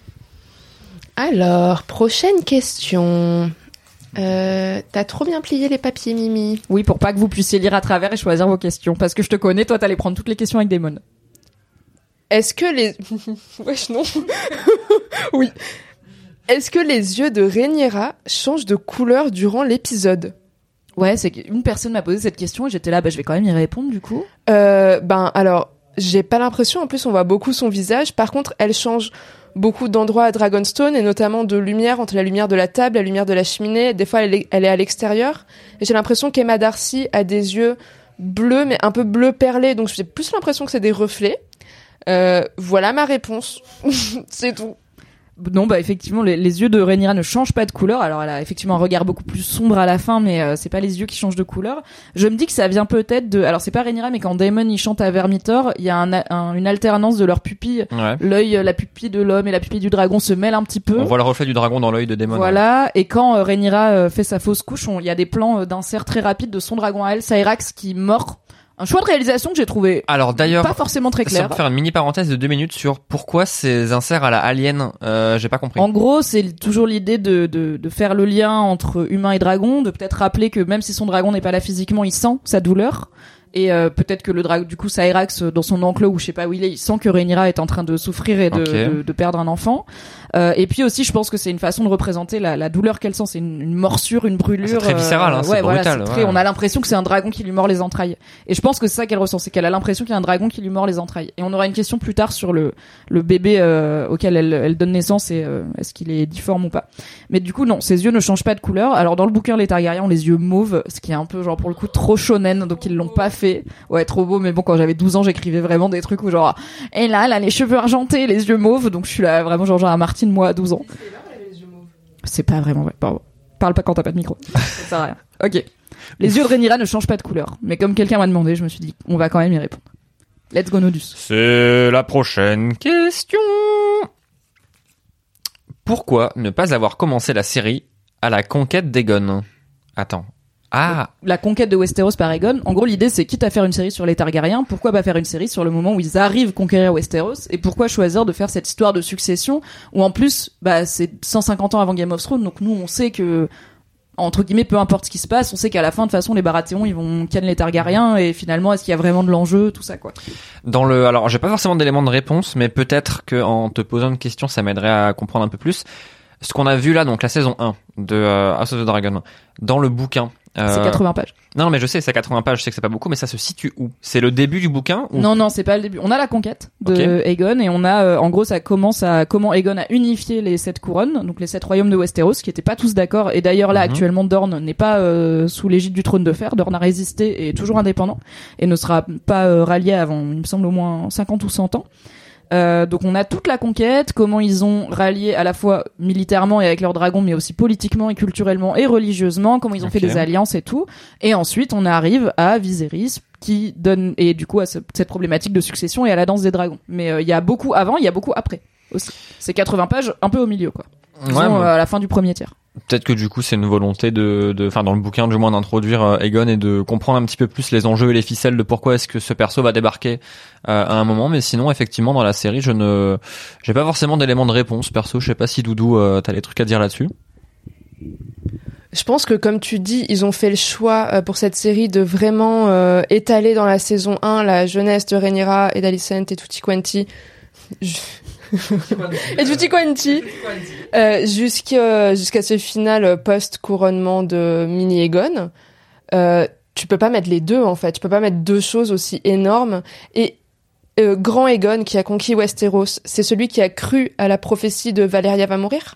Speaker 4: Alors, prochaine question. Euh, t'as trop bien plié les papiers, Mimi.
Speaker 1: Oui, pour pas que vous puissiez lire à travers et choisir vos questions. Parce que je te connais, toi, t'allais prendre toutes les questions avec Daemon.
Speaker 4: Est-ce que les... Wesh, non. Oui. Est-ce que les yeux de Rhaenyra changent de couleur durant l'épisode ?
Speaker 1: Ouais, c'est qu'une personne m'a posé cette question et j'étais là, bah je vais quand même y répondre du coup.
Speaker 4: Euh, ben alors, j'ai pas l'impression, en plus on voit beaucoup son visage, par contre elle change beaucoup d'endroits à Dragonstone et notamment de lumière, entre la lumière de la table, la lumière de la cheminée, des fois elle est, elle est à l'extérieur, et j'ai l'impression qu'Emma Darcy a des yeux bleus mais un peu bleu perlé, donc j'ai plus l'impression que c'est des reflets. Euh, voilà ma réponse. C'est tout.
Speaker 1: Non, bah effectivement, les, les yeux de Rhaenyra ne changent pas de couleur. Alors, elle a effectivement un regard beaucoup plus sombre à la fin, mais euh, c'est pas les yeux qui changent de couleur. Je me dis que ça vient peut-être de... Alors, c'est pas Rhaenyra, mais quand Daemon il chante à Vermithor, il y a un, un, une alternance de leurs pupilles. Ouais. L'œil, la pupille de l'homme et la pupille du dragon se mêlent un petit peu.
Speaker 3: On voit le reflet du dragon dans l'œil de Daemon.
Speaker 1: Voilà. Ouais. Et quand euh, Rhaenyra euh, fait sa fausse couche, il y a des plans euh, d'insert très rapides de son dragon à elle, Syrax, qui mord. Un choix de réalisation que j'ai trouvé
Speaker 3: Alors d'ailleurs,
Speaker 1: pas forcément très clair.
Speaker 3: On peut faire une mini parenthèse de deux minutes sur pourquoi ces inserts à la Alien, euh, j'ai pas compris.
Speaker 1: En gros, c'est toujours l'idée de, de, de faire le lien entre humain et dragon, de peut-être rappeler que même si son dragon n'est pas là physiquement, il sent sa douleur. Et euh, peut-être que le dragon, du coup, Syrax, dans son enclos ou je sais pas où il est, il sent que Rhaenyra est en train de souffrir et de, okay. de, de perdre un enfant. Euh, et puis aussi, je pense que c'est une façon de représenter la, la douleur qu'elle sent. C'est une, une morsure, une brûlure.
Speaker 3: C'est très viscéral, hein,
Speaker 1: euh,
Speaker 3: c'est
Speaker 1: ouais,
Speaker 3: brutal.
Speaker 1: Voilà, c'est très,
Speaker 3: ouais.
Speaker 1: On a l'impression que c'est un dragon qui lui mord les entrailles. Et je pense que c'est ça qu'elle ressent, c'est qu'elle a l'impression qu'il y a un dragon qui lui mord les entrailles. Et on aura une question plus tard sur le, le bébé euh, auquel elle, elle donne naissance et euh, est-ce qu'il est difforme ou pas. Mais du coup, non, ses yeux ne changent pas de couleur. Alors dans le bouquin, les Targaryens ont les yeux mauves, ce qui est un peu genre pour le coup trop shonen, donc ils l'ont pas fait. Ouais, trop beau, mais bon, quand j'avais douze ans, j'écrivais vraiment des trucs où genre, et là, elle a les cheveux argentés, les yeux mauves, donc je suis là vraiment genre, genre à Martine, moi, à douze ans. C'est pas vraiment vrai, pardon. Parle pas quand t'as pas de micro. Ça sert à rien. Ok. Les yeux de Rhaenyra ne changent pas de couleur. Mais comme quelqu'un m'a demandé, je me suis dit, on va quand même y répondre. Let's go Nodus.
Speaker 3: C'est la prochaine question. Pourquoi ne pas avoir commencé la série à la conquête d'Aegon ? Attends. Ah.
Speaker 1: La conquête de Westeros par Aegon. En gros, l'idée, c'est quitte à faire une série sur les Targaryens, pourquoi pas faire une série sur le moment où ils arrivent conquérir Westeros, et pourquoi choisir de faire cette histoire de succession où en plus, bah, c'est cent cinquante ans avant Game of Thrones, donc nous, on sait que, entre guillemets, peu importe ce qui se passe, on sait qu'à la fin, de toute façon, les Baratheons, ils vont ken les Targaryens, et finalement, est-ce qu'il y a vraiment de l'enjeu, tout ça, quoi.
Speaker 3: Dans le, alors, j'ai pas forcément d'éléments de réponse, mais peut-être que en te posant une question, ça m'aiderait à comprendre un peu plus. Ce qu'on a vu là, donc la saison un de euh, House of the Dragon, dans le bouquin. Euh...
Speaker 1: C'est quatre-vingts pages.
Speaker 3: Non, mais je sais, c'est quatre-vingts pages, je sais que c'est pas beaucoup, mais ça se situe où ? C'est le début du bouquin ou...
Speaker 1: Non, non, c'est pas le début. On a la conquête de
Speaker 3: okay.
Speaker 1: Aegon, et on a, euh, en gros, ça commence à comment Aegon a unifié les sept couronnes, donc les sept royaumes de Westeros, qui étaient pas tous d'accord. Et d'ailleurs, là, mm-hmm. actuellement, Dorne n'est pas euh, sous l'égide du trône de fer. Dorne a résisté et est toujours indépendant, et ne sera pas euh, rallié avant, il me semble, au moins cinquante ou cent ans. Euh, donc on a toute la conquête, comment ils ont rallié à la fois militairement et avec leurs dragons, mais aussi politiquement et culturellement et religieusement, comment ils ont okay. fait des alliances et tout. Et ensuite on arrive à Viserys qui donne, et du coup à ce, cette problématique de succession et à la danse des dragons. Mais il euh, y a beaucoup avant, il y a beaucoup après aussi. C'est quatre-vingts pages, un peu au milieu quoi. Disons, ouais, mais... euh, à la fin du premier tiers.
Speaker 3: Peut-être que du coup c'est une volonté de, de, enfin dans le bouquin du moins d'introduire euh, Aegon et de comprendre un petit peu plus les enjeux et les ficelles de pourquoi est-ce que ce perso va débarquer euh, à un moment. Mais sinon effectivement dans la série je ne, j'ai pas forcément d'éléments de réponse perso. Je sais pas si Doudou euh, t'as des trucs à dire là-dessus.
Speaker 4: Je pense que comme tu dis, ils ont fait le choix euh, pour cette série de vraiment euh, étaler dans la saison un la jeunesse de Rhaenyra et d'Alicent et Tutti Quanti. Je... et Tutti Quanti euh, jusqu'à jusqu'à ce final post couronnement de mini Aegon. Euh, tu peux pas mettre les deux en fait, tu peux pas mettre deux choses aussi énormes. Et euh, grand Aegon qui a conquis Westeros, c'est celui qui a cru à la prophétie de Valyria va mourir.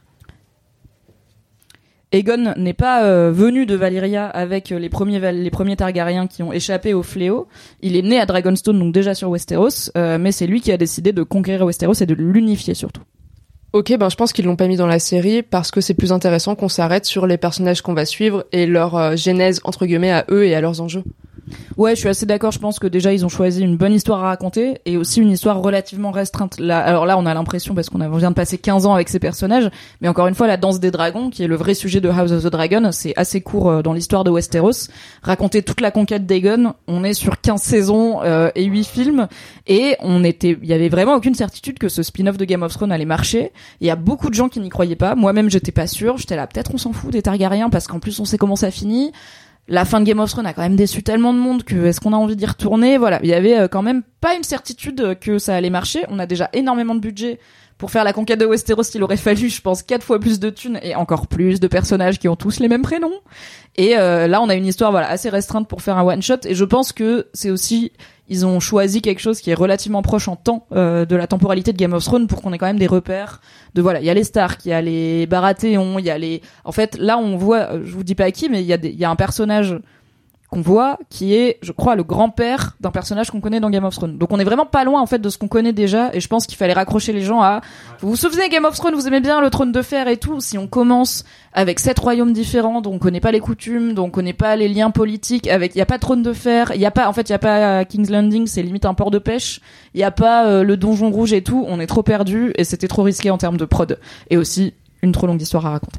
Speaker 1: Aegon n'est pas euh, venu de Valyria avec les premiers les premiers Targaryens qui ont échappé au fléau. Il est né à Dragonstone, donc déjà sur Westeros, euh, mais c'est lui qui a décidé de conquérir Westeros et de l'unifier surtout.
Speaker 4: Ok, ben je pense qu'ils l'ont pas mis dans la série parce que c'est plus intéressant qu'on s'arrête sur les personnages qu'on va suivre et leur euh, genèse entre guillemets à eux et à leurs enjeux.
Speaker 1: Ouais, je suis assez d'accord. Je pense que déjà ils ont choisi une bonne histoire à raconter et aussi une histoire relativement restreinte. Là, alors là, on a l'impression parce qu'on a, on vient de passer quinze ans avec ces personnages, mais encore une fois, la danse des dragons, qui est le vrai sujet de House of the Dragon, c'est assez court dans l'histoire de Westeros. Raconter toute la conquête d'Aegon, on est sur quinze saisons euh, et huit films, et on était, il y avait vraiment aucune certitude que ce spin-off de Game of Thrones allait marcher. Il y a beaucoup de gens qui n'y croyaient pas. Moi-même, j'étais pas sûre. J'étais là, peut-être on s'en fout des Targaryens parce qu'en plus on sait comment ça finit. La fin de Game of Thrones a quand même déçu tellement de monde que est-ce qu'on a envie d'y retourner ? Voilà, il y avait euh, quand même pas une certitude que ça allait marcher. On a déjà énormément de budget pour faire la conquête de Westeros. Il aurait fallu, je pense, quatre fois plus de thunes et encore plus de personnages qui ont tous les mêmes prénoms. Et euh, là, on a une histoire voilà assez restreinte pour faire un one shot. Et je pense que c'est aussi ils ont choisi quelque chose qui est relativement proche en temps euh, de la temporalité de Game of Thrones pour qu'on ait quand même des repères de voilà, il y a les Stark, il y a les Baratheons, il y a les en fait, là on voit je vous dis pas à qui mais il y a des il y a un personnage qu'on voit qui est je crois le grand-père d'un personnage qu'on connaît dans Game of Thrones. Donc on est vraiment pas loin en fait de ce qu'on connaît déjà et je pense qu'il fallait raccrocher les gens à vous vous souvenez Game of Thrones, vous aimez bien le trône de fer et tout, si on commence avec sept royaumes différents dont on connaît pas les coutumes, dont on connaît pas les liens politiques, avec il y a pas de trône de fer, il y a pas en fait il y a pas King's Landing, c'est limite un port de pêche, il y a pas euh, le donjon rouge et tout, on est trop perdu et c'était trop risqué en termes de prod et aussi une trop longue histoire à raconter.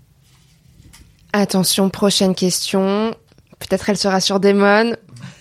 Speaker 4: Attention, prochaine question. Peut-être elle sera sur Daemon.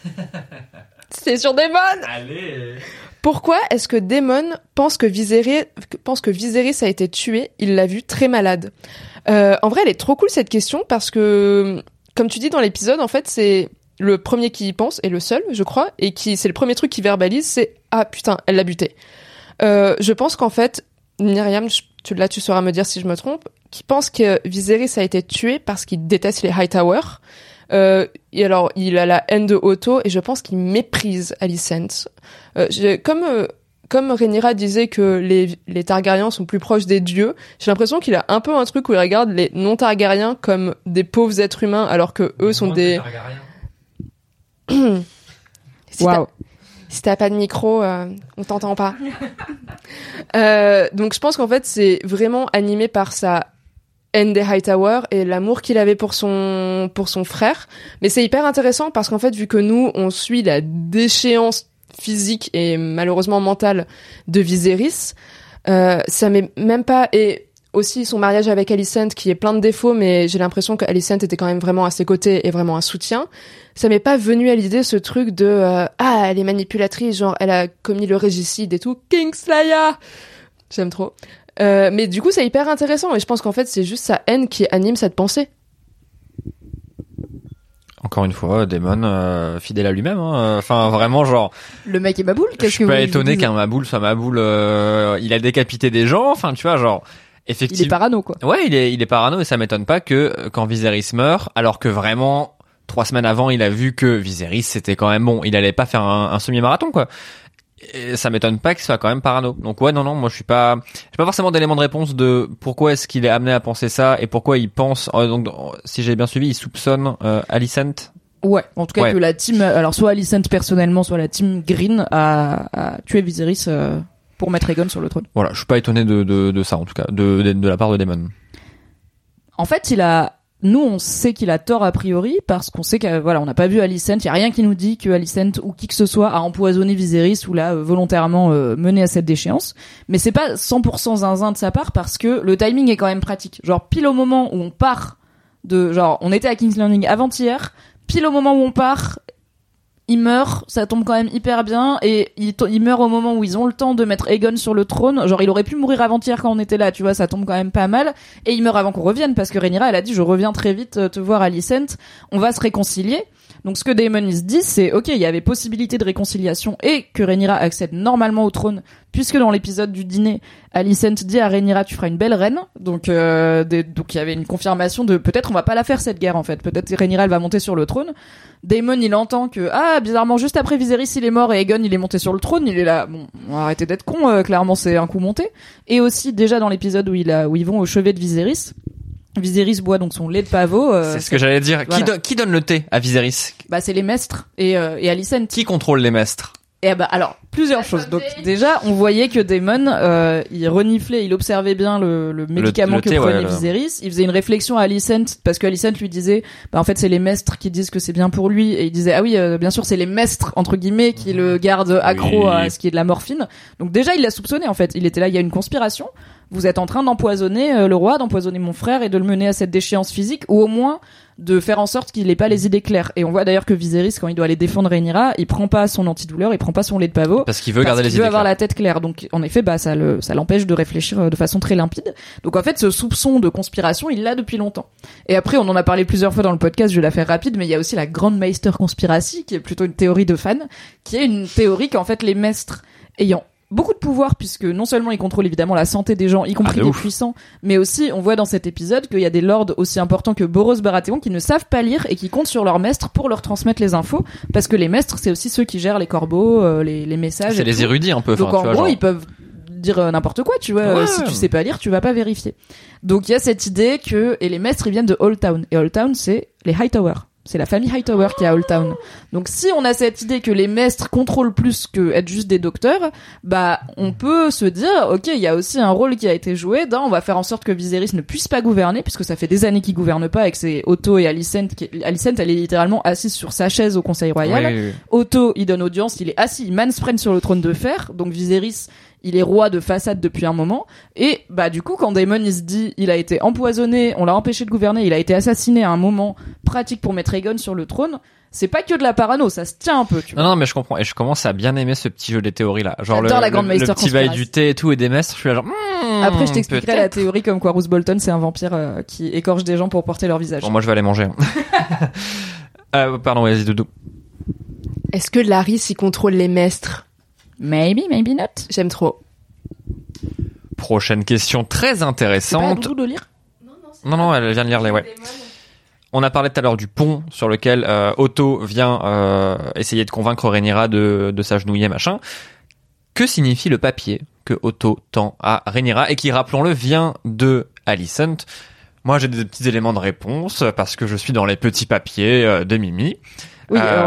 Speaker 4: C'est sur Daemon.
Speaker 3: Allez.
Speaker 4: Pourquoi est-ce que Daemon pense que Viserys pense que Viserys a été tué ? Il l'a vu très malade. Euh, en vrai, elle est trop cool cette question parce que, comme tu dis dans l'épisode, en fait, c'est le premier qui y pense et le seul, je crois, et qui c'est le premier truc qui verbalise, c'est ah putain, elle l'a buté. Euh, je pense qu'en fait, Myriam, tu là, tu sauras me dire si je me trompe, qui pense que Viserys a été tué parce qu'il déteste les Hightower. Euh, et alors, il a la haine de Otto et je pense qu'il méprise Alicent. Euh, j'ai, comme euh, comme Rhaenyra disait que les les Targaryens sont plus proches des dieux, j'ai l'impression qu'il a un peu un truc où il regarde les non Targaryens comme des pauvres êtres humains alors que eux sont des. si,
Speaker 1: wow.
Speaker 4: t'as, si t'as pas de micro, euh, on t'entend pas. euh, donc je pense qu'en fait c'est vraiment animé par sa haine des Hightower et l'amour qu'il avait pour son pour son frère. Mais c'est hyper intéressant parce qu'en fait, vu que nous, on suit la déchéance physique et malheureusement mentale de Viserys, euh, ça m'est même pas... Et aussi son mariage avec Alicent qui est plein de défauts, mais j'ai l'impression qu'Alicent était quand même vraiment à ses côtés et vraiment un soutien. Ça m'est pas venu à l'idée ce truc de euh, ah, elle est manipulatrice, genre elle a commis le régicide et tout. Kingslayer, j'aime trop. Euh, mais du coup, c'est hyper intéressant et je pense qu'en fait, c'est juste sa haine qui anime cette pensée.
Speaker 3: Encore une fois, Daemon euh, fidèle à lui-même. Hein. Enfin, vraiment, genre.
Speaker 1: Le mec est Maboule.
Speaker 3: Je suis pas étonné qu'un Maboule soit Maboule. Euh, il a décapité des gens. Enfin, tu vois, genre. Effectivement.
Speaker 1: Il est parano, quoi.
Speaker 3: Ouais, il est, il est parano et ça m'étonne pas que quand Viserys meurt, alors que vraiment trois semaines avant, il a vu que Viserys c'était quand même bon, il allait pas faire un, un semi-marathon, quoi. Et ça m'étonne pas qu'il soit quand même parano. Donc ouais, non, non, moi je suis pas, j'ai pas forcément d'éléments de réponse de pourquoi est-ce qu'il est amené à penser ça et pourquoi il pense. Euh, donc si j'ai bien suivi, il soupçonne euh, Alicent.
Speaker 1: Ouais, en tout cas
Speaker 3: ouais.
Speaker 1: que la team, alors soit Alicent personnellement, soit la team Green a, a tué Viserys. Euh... pour mettre Aegon sur le trône.
Speaker 3: Voilà, je suis pas étonné de, de, de ça en tout cas, de, de, de la part de Daemon.
Speaker 1: En fait, il a, nous on sait qu'il a tort a priori parce qu'on sait que voilà, on n'a pas vu Alicent, il y a rien qui nous dit que Alicent ou qui que ce soit a empoisonné Viserys ou l'a euh, volontairement euh, mené à cette déchéance. Mais c'est pas cent pour cent zinzin de sa part parce que le timing est quand même pratique. Genre pile au moment où on part de, genre on était à King's Landing avant-hier, pile au moment où on part. Il meurt, ça tombe quand même hyper bien, et il, to- il meurt au moment où ils ont le temps de mettre Aegon sur le trône. Genre, il aurait pu mourir avant-hier quand on était là, tu vois, ça tombe quand même pas mal. Et il meurt avant qu'on revienne, parce que Rhaenyra, elle a dit, je reviens très vite te voir, Alicent, on va se réconcilier. Donc, ce que Daemon, il se dit, c'est, ok, il y avait possibilité de réconciliation, et que Rhaenyra accède normalement au trône, puisque dans l'épisode du dîner, Alicent dit à Rhaenyra, tu feras une belle reine. Donc, euh, des, donc il y avait une confirmation de, peut-être on va pas la faire cette guerre, en fait. Peut-être Rhaenyra, elle va monter sur le trône. Daemon, il entend que, ah, bizarrement, juste après Viserys, il est mort et Aegon, il est monté sur le trône, il est là. Bon, on va arrêter d'être con, euh, clairement, c'est un coup monté. Et aussi, déjà dans l'épisode où il a, où ils vont au chevet de Viserys, Viserys boit donc son lait de pavot. Euh,
Speaker 3: c'est ce que j'allais dire.
Speaker 1: Voilà.
Speaker 3: Qui, do- qui donne le thé à Viserys?
Speaker 1: Bah, c'est les maîtres et, euh, et Alicent.
Speaker 3: Qui contrôle les maîtres?
Speaker 1: Et bah alors plusieurs choses. Donc déjà on voyait que Daemon euh, il reniflait, il observait bien le, le médicament
Speaker 3: le, le
Speaker 1: que
Speaker 3: thé,
Speaker 1: prenait
Speaker 3: ouais,
Speaker 1: Viserys. Il faisait une réflexion à Alicent parce que Alicent lui disait bah en fait c'est les maîtres qui disent que c'est bien pour lui et il disait ah oui euh, bien sûr c'est les maîtres entre guillemets qui le gardent accro
Speaker 3: oui.
Speaker 1: à ce qui est de la morphine. Donc déjà il l'a soupçonné en fait. Il était là, il y a une conspiration. Vous êtes en train d'empoisonner euh, le roi, d'empoisonner mon frère et de le mener à cette déchéance physique ou au moins de faire en sorte qu'il ait pas les idées claires. Et on voit d'ailleurs que Viserys, quand il doit aller défendre Rhaenyra, il prend pas son antidouleur, il prend pas son lait de pavot.
Speaker 3: Parce qu'il veut
Speaker 1: parce
Speaker 3: garder
Speaker 1: qu'il
Speaker 3: les
Speaker 1: veut
Speaker 3: idées
Speaker 1: avoir
Speaker 3: claires.
Speaker 1: la tête claire. Donc, en effet, bah, ça le, ça l'empêche de réfléchir de façon très limpide. Donc, en fait, ce soupçon de conspiration, il l'a depuis longtemps. Et après, on en a parlé plusieurs fois dans le podcast, je vais la faire rapide, mais il y a aussi la Grande Meister Conspiracy, qui est plutôt une théorie de fan, qui est une théorie qu'en fait, les maîtres ayant beaucoup de pouvoir puisque non seulement ils contrôlent évidemment la santé des gens, y compris
Speaker 3: ah,
Speaker 1: des
Speaker 3: ouf.
Speaker 1: puissants, mais aussi on voit dans cet épisode qu'il y a des lords aussi importants que Boros Baratheon qui ne savent pas lire et qui comptent sur leurs maîtres pour leur transmettre les infos parce que les maîtres c'est aussi ceux qui gèrent les corbeaux, euh, les, les messages.
Speaker 3: C'est
Speaker 1: et
Speaker 3: les
Speaker 1: tout.
Speaker 3: érudits un peu.
Speaker 1: Donc
Speaker 3: enfin,
Speaker 1: en
Speaker 3: tu vois,
Speaker 1: gros
Speaker 3: genre...
Speaker 1: ils peuvent dire euh, n'importe quoi, tu vois.
Speaker 3: Ouais.
Speaker 1: Euh, si tu sais pas lire, tu vas pas vérifier. Donc il y a cette idée que et les maîtres ils viennent de Old Town et Old Town c'est les Hightower. C'est la famille Hightower qui est à Old Town. Donc si on a cette idée que les maîtres contrôlent plus que être juste des docteurs, bah on peut se dire ok, il y a aussi un rôle qui a été joué dans on va faire en sorte que Viserys ne puisse pas gouverner puisque ça fait des années qu'il gouverne pas et que c'est Otto et Alicent qui Alicent elle est littéralement assise sur sa chaise au Conseil royal.
Speaker 3: Oui, oui, oui.
Speaker 1: Otto, il donne audience, il est assis, il manspread sur le trône de fer. Donc Viserys, il est roi de façade depuis un moment. Et bah du coup, quand Daemon il se dit, il a été empoisonné, on l'a empêché de gouverner, il a été assassiné à un moment pratique pour mettre Aegon sur le trône. C'est pas que de la parano, ça se tient un peu. Tu vois.
Speaker 3: Non, non, mais je comprends. Et je commence à bien aimer ce petit jeu des théories là. Genre le,
Speaker 1: J'adore la grande
Speaker 3: le, le
Speaker 1: Meister
Speaker 3: petit bail
Speaker 1: Conspiracy.
Speaker 3: du thé et tout et des maîtres. Je suis là genre. Hmm,
Speaker 1: Après, je t'expliquerai
Speaker 3: peut-être.
Speaker 1: la théorie comme quoi Roose Bolton, c'est un vampire euh, qui écorche des gens pour porter leur visage.
Speaker 3: Bon, moi je vais aller manger. euh, pardon, vas-y Doudou.
Speaker 4: Est-ce que Larry s'y contrôle les maîtres?
Speaker 1: Maybe, maybe not.
Speaker 4: J'aime trop.
Speaker 3: Prochaine question très
Speaker 1: C'est pas à
Speaker 3: intéressante.
Speaker 1: Doudou de lire.
Speaker 3: Non, non, elle vient de lire les ouais. On a parlé tout à l'heure du pont sur lequel euh, Otto vient euh, essayer de convaincre Rhaenyra de, de s'agenouiller, machin. Que signifie le papier que Otto tend à Rhaenyra et qui, rappelons-le, vient de Alicent? Moi, j'ai des petits éléments de réponse parce que je suis dans les petits papiers euh, de Mimi.
Speaker 1: Oui,
Speaker 3: Euh,
Speaker 1: alors,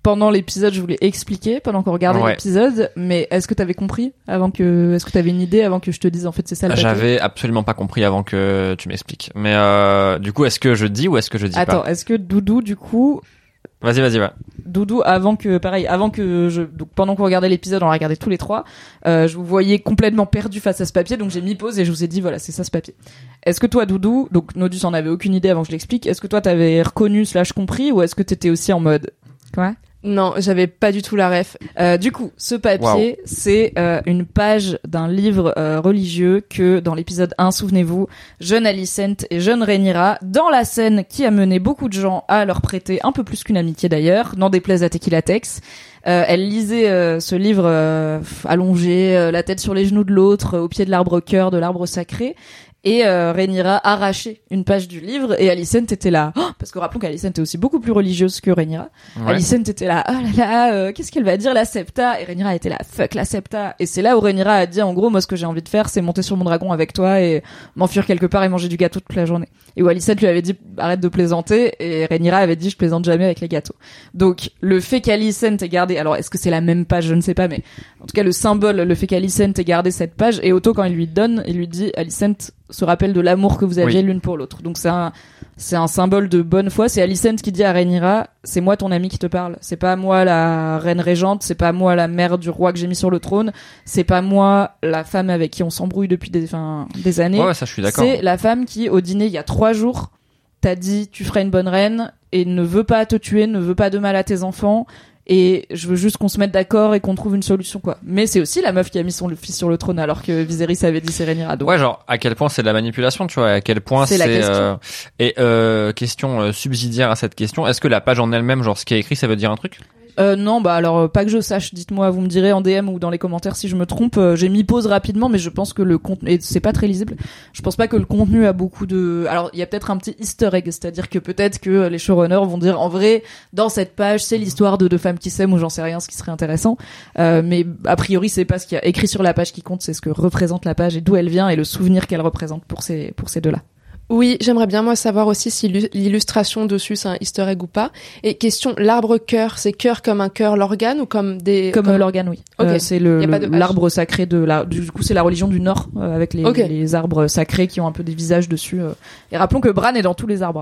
Speaker 1: pendant l'épisode, je voulais expliquer pendant qu'on regardait
Speaker 3: Ouais.
Speaker 1: l'épisode, mais est-ce que t'avais compris avant que, est-ce que t'avais une idée avant que je te dise en fait c'est ça le papier?
Speaker 3: J'avais absolument pas compris avant que tu m'expliques. Mais euh, du coup, est-ce que je dis ou est-ce que je dis
Speaker 1: Attends,
Speaker 3: pas?
Speaker 1: est-ce que Doudou du coup,
Speaker 3: Vas-y, vas-y, ouais.
Speaker 1: Doudou avant que, pareil, avant que je, donc pendant qu'on regardait l'épisode, on l'a regardé tous les trois, euh, je vous voyais complètement perdu face à ce papier, donc j'ai mis pause et je vous ai dit voilà c'est ça ce papier. Est-ce que toi Doudou, donc Nodus en avait aucune idée avant que je l'explique, est-ce que toi t'avais reconnu slash compris ou est-ce que t'étais aussi en mode quoi?
Speaker 4: Non, j'avais pas du tout la ref.
Speaker 1: Euh, du coup, ce papier,
Speaker 3: Wow.
Speaker 1: c'est euh, une page d'un livre euh, religieux que, dans l'épisode un, souvenez-vous, jeune Alicent et jeune Rhaenyra, dans la scène qui a mené beaucoup de gens à leur prêter un peu plus qu'une amitié d'ailleurs, n'en déplaise à Tequila Tex, euh, elle lisait euh, ce livre euh, allongé, euh, la tête sur les genoux de l'autre, euh, au pied de l'arbre cœur, de l'arbre sacré. Et euh, Rhaenyra arrachait une page du livre et Alicent était là. Oh, parce que rappelons qu'Alicent est aussi beaucoup plus religieuse que Rhaenyra.
Speaker 3: Ouais.
Speaker 1: Alicent était là. Oh là là, euh, qu'est-ce qu'elle va dire la Septa? Et Rhaenyra était là. Fuck la Septa. Et c'est là où Rhaenyra a dit en gros moi ce que j'ai envie de faire c'est monter sur mon dragon avec toi et m'enfuir quelque part et manger du gâteau toute la journée. Et où Alicent lui avait dit arrête de plaisanter et Rhaenyra avait dit je plaisante jamais avec les gâteaux. Donc le fait qu'Alicent ait gardé, alors est-ce que c'est la même page je ne sais pas mais en tout cas le symbole, le fait qu'Alicent ait gardé cette page et Otto quand il lui donne il lui dit Alicent se rappelle de l'amour que vous aviez
Speaker 3: Oui.
Speaker 1: l'une pour l'autre. Donc c'est un c'est un symbole de bonne foi. C'est Alicent qui dit à Rhaenyra, c'est moi ton ami qui te parle. C'est pas moi la reine régente, c'est pas moi la mère du roi que j'ai mis sur le trône, c'est pas moi la femme avec qui on s'embrouille depuis des, enfin, des années.
Speaker 3: Ouais, ouais, ça, je suis d'accord.
Speaker 1: C'est la femme qui, au dîner il y a trois jours, t'a dit tu feras une bonne reine et ne veut pas te tuer, ne veut pas de mal à tes enfants. Et je veux juste qu'on se mette d'accord et qu'on trouve une solution, quoi. Mais c'est aussi la meuf qui a mis son fils sur le trône alors que Viserys avait dit c'est Rhaenyra. Donc,
Speaker 3: Ouais, genre à quel point c'est de la manipulation, tu vois, à quel point
Speaker 1: C'est
Speaker 3: c'est,
Speaker 1: la question.
Speaker 3: euh, et euh, question euh, subsidiaire à cette question, est-ce que la page en elle-même, genre ce qui est écrit, ça veut dire un truc?
Speaker 1: Euh, non, bah alors euh, pas que je sache. Dites-moi, vous me direz en D M ou dans les commentaires si je me trompe. Euh, j'ai mis pause rapidement, mais je pense que le contenu, et c'est pas très lisible. Je pense pas que le contenu a beaucoup de. Alors il y a peut-être un petit Easter egg, c'est-à-dire que peut-être que les showrunners vont dire en vrai dans cette page c'est l'histoire de deux femmes qui s'aiment ou j'en sais rien, ce qui serait intéressant. Euh, mais a priori c'est pas ce qu'il y a écrit sur la page qui compte, c'est ce que représente la page et d'où elle vient et le souvenir qu'elle représente pour ces pour ces deux-là.
Speaker 4: Oui, j'aimerais bien moi savoir aussi si l'illustration dessus c'est un easter egg ou pas. Et question, l'arbre cœur, c'est cœur comme un cœur, l'organe ou comme des...
Speaker 1: Comme, euh, l'organe, oui.
Speaker 4: Ok.
Speaker 1: Euh, c'est le,
Speaker 4: Y a pas de
Speaker 1: le-
Speaker 4: H.
Speaker 1: l'arbre sacré de la. Du coup, c'est la religion du Nord euh, avec les,
Speaker 4: Ok.
Speaker 1: les arbres sacrés qui ont un peu des visages dessus. euh. Et rappelons que Bran est dans tous les arbres.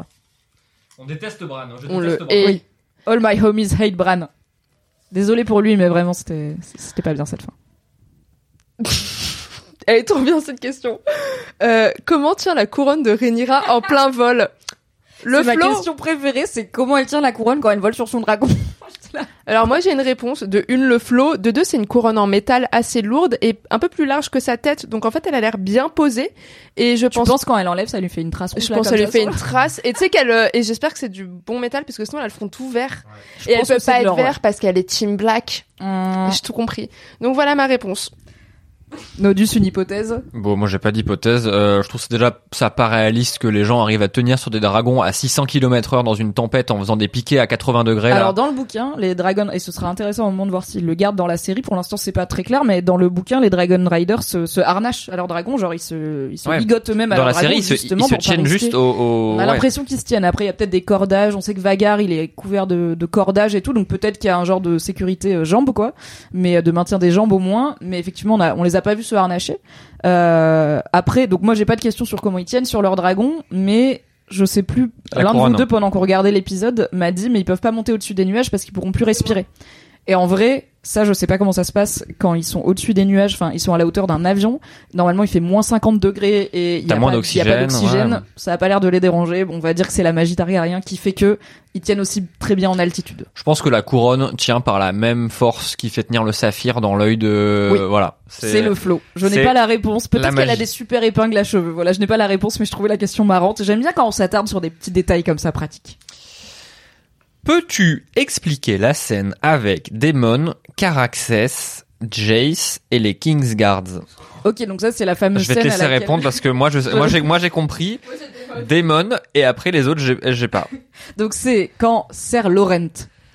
Speaker 3: On déteste Bran, je
Speaker 4: On le... Et...
Speaker 1: Oui. All my homies hate Bran. Désolé pour lui, mais vraiment c'était c'était pas bien cette fin.
Speaker 4: Elle est trop bien cette question. Euh, comment tient la couronne de Rhaenyra en plein vol? Le
Speaker 1: C'est ma
Speaker 4: flot.
Speaker 1: question préférée, c'est comment elle tient la couronne quand elle vole sur son dragon.
Speaker 4: Alors moi j'ai une réponse. De une, le flot. De deux, c'est une couronne en métal assez lourde et un peu plus large que sa tête. Donc en fait elle a l'air bien posée. Et je
Speaker 1: Tu
Speaker 4: pense...
Speaker 1: penses quand elle enlève, ça lui fait une trace rouge
Speaker 4: Je
Speaker 1: là,
Speaker 4: pense
Speaker 1: comme
Speaker 4: qu'elle lui
Speaker 1: ça,
Speaker 4: fait
Speaker 1: sur
Speaker 4: une
Speaker 1: le-
Speaker 4: trace. Et tu sais qu'elle... euh, Et j'espère que c'est du bon métal parce que sinon elle a le front tout vert.
Speaker 1: Je
Speaker 4: Et elle
Speaker 1: pense
Speaker 4: peut
Speaker 1: que c'est
Speaker 4: pas
Speaker 1: de
Speaker 4: être
Speaker 1: l'or,
Speaker 4: vert
Speaker 1: ouais.
Speaker 4: parce qu'elle est team black.
Speaker 1: Hum,
Speaker 4: J'ai tout compris. Donc voilà ma réponse.
Speaker 1: Nodus, une hypothèse.
Speaker 3: Bon, moi j'ai pas d'hypothèse. Euh, je trouve que c'est déjà ça pas réaliste que les gens arrivent à tenir sur des dragons à six cents kilomètres heure dans une tempête en faisant des piquets à quatre-vingts degrés. Là.
Speaker 1: Alors dans le bouquin, les Dragon, et ce sera intéressant au moment de voir s'ils le gardent dans la série, pour l'instant c'est pas très clair, mais dans le bouquin, les Dragon Riders se, se harnachent à leurs dragons, genre ils se, ils se
Speaker 3: Ouais.
Speaker 1: ligotent eux-mêmes à
Speaker 3: Dans
Speaker 1: leurs
Speaker 3: la
Speaker 1: dragons,
Speaker 3: série, ils se,
Speaker 1: justement,
Speaker 3: ils se
Speaker 1: pour pas
Speaker 3: tiennent
Speaker 1: risquer.
Speaker 3: juste au. au...
Speaker 1: On a
Speaker 3: ouais.
Speaker 1: l'impression qu'ils se tiennent. Après, il y a peut-être des cordages. On sait que Vagar, il est couvert de, de cordages et tout, donc peut-être qu'il y a un genre de sécurité euh, jambes, quoi, mais euh, de maintien des jambes au moins. Mais effectivement, on, a, on les a pas vus se harnacher. Euh, après, donc moi, j'ai pas de questions sur comment ils tiennent sur leur dragon, mais je sais plus.
Speaker 3: La
Speaker 1: L'un de vous
Speaker 3: couronne.
Speaker 1: deux, pendant qu'on regardait l'épisode, m'a dit, mais ils peuvent pas monter au-dessus des nuages parce qu'ils pourront plus respirer. Et en vrai, ça, je sais pas comment ça se passe quand ils sont au-dessus des nuages. Enfin, ils sont à la hauteur d'un avion. Normalement, il fait moins cinquante degrés et il y
Speaker 3: T'as
Speaker 1: a
Speaker 3: moins
Speaker 1: pas, il y a pas
Speaker 3: d'oxygène,
Speaker 1: d'oxygène.
Speaker 3: ouais.
Speaker 1: Ça a pas l'air de les déranger. Bon, on va dire que c'est la magie Targaryen qui fait que ils tiennent aussi très bien en altitude.
Speaker 3: Je pense que la couronne tient par la même force qui fait tenir le saphir dans l'œil de.
Speaker 1: Oui.
Speaker 3: Voilà.
Speaker 1: C'est le flow. Je n'ai
Speaker 3: c'est
Speaker 1: pas la réponse.
Speaker 3: la
Speaker 1: Peut-être qu'elle a
Speaker 3: magie.
Speaker 1: des super épingles à cheveux. Voilà, je n'ai pas la réponse, mais je trouvais la question marrante. J'aime bien quand on s'attarde sur des petits détails comme ça pratiques.
Speaker 3: Peux-tu expliquer la scène avec Daemon, Caraxes, Jace et les Kingsguards?
Speaker 1: Ok, donc ça c'est la fameuse
Speaker 3: Je vais te
Speaker 1: scène à
Speaker 3: laisser
Speaker 1: laquelle-
Speaker 3: répondre parce que moi, je, moi, j'ai, moi, j'ai compris. Daemon et après les autres, j'ai, j'ai pas.
Speaker 1: Donc c'est quand Ser Laurent,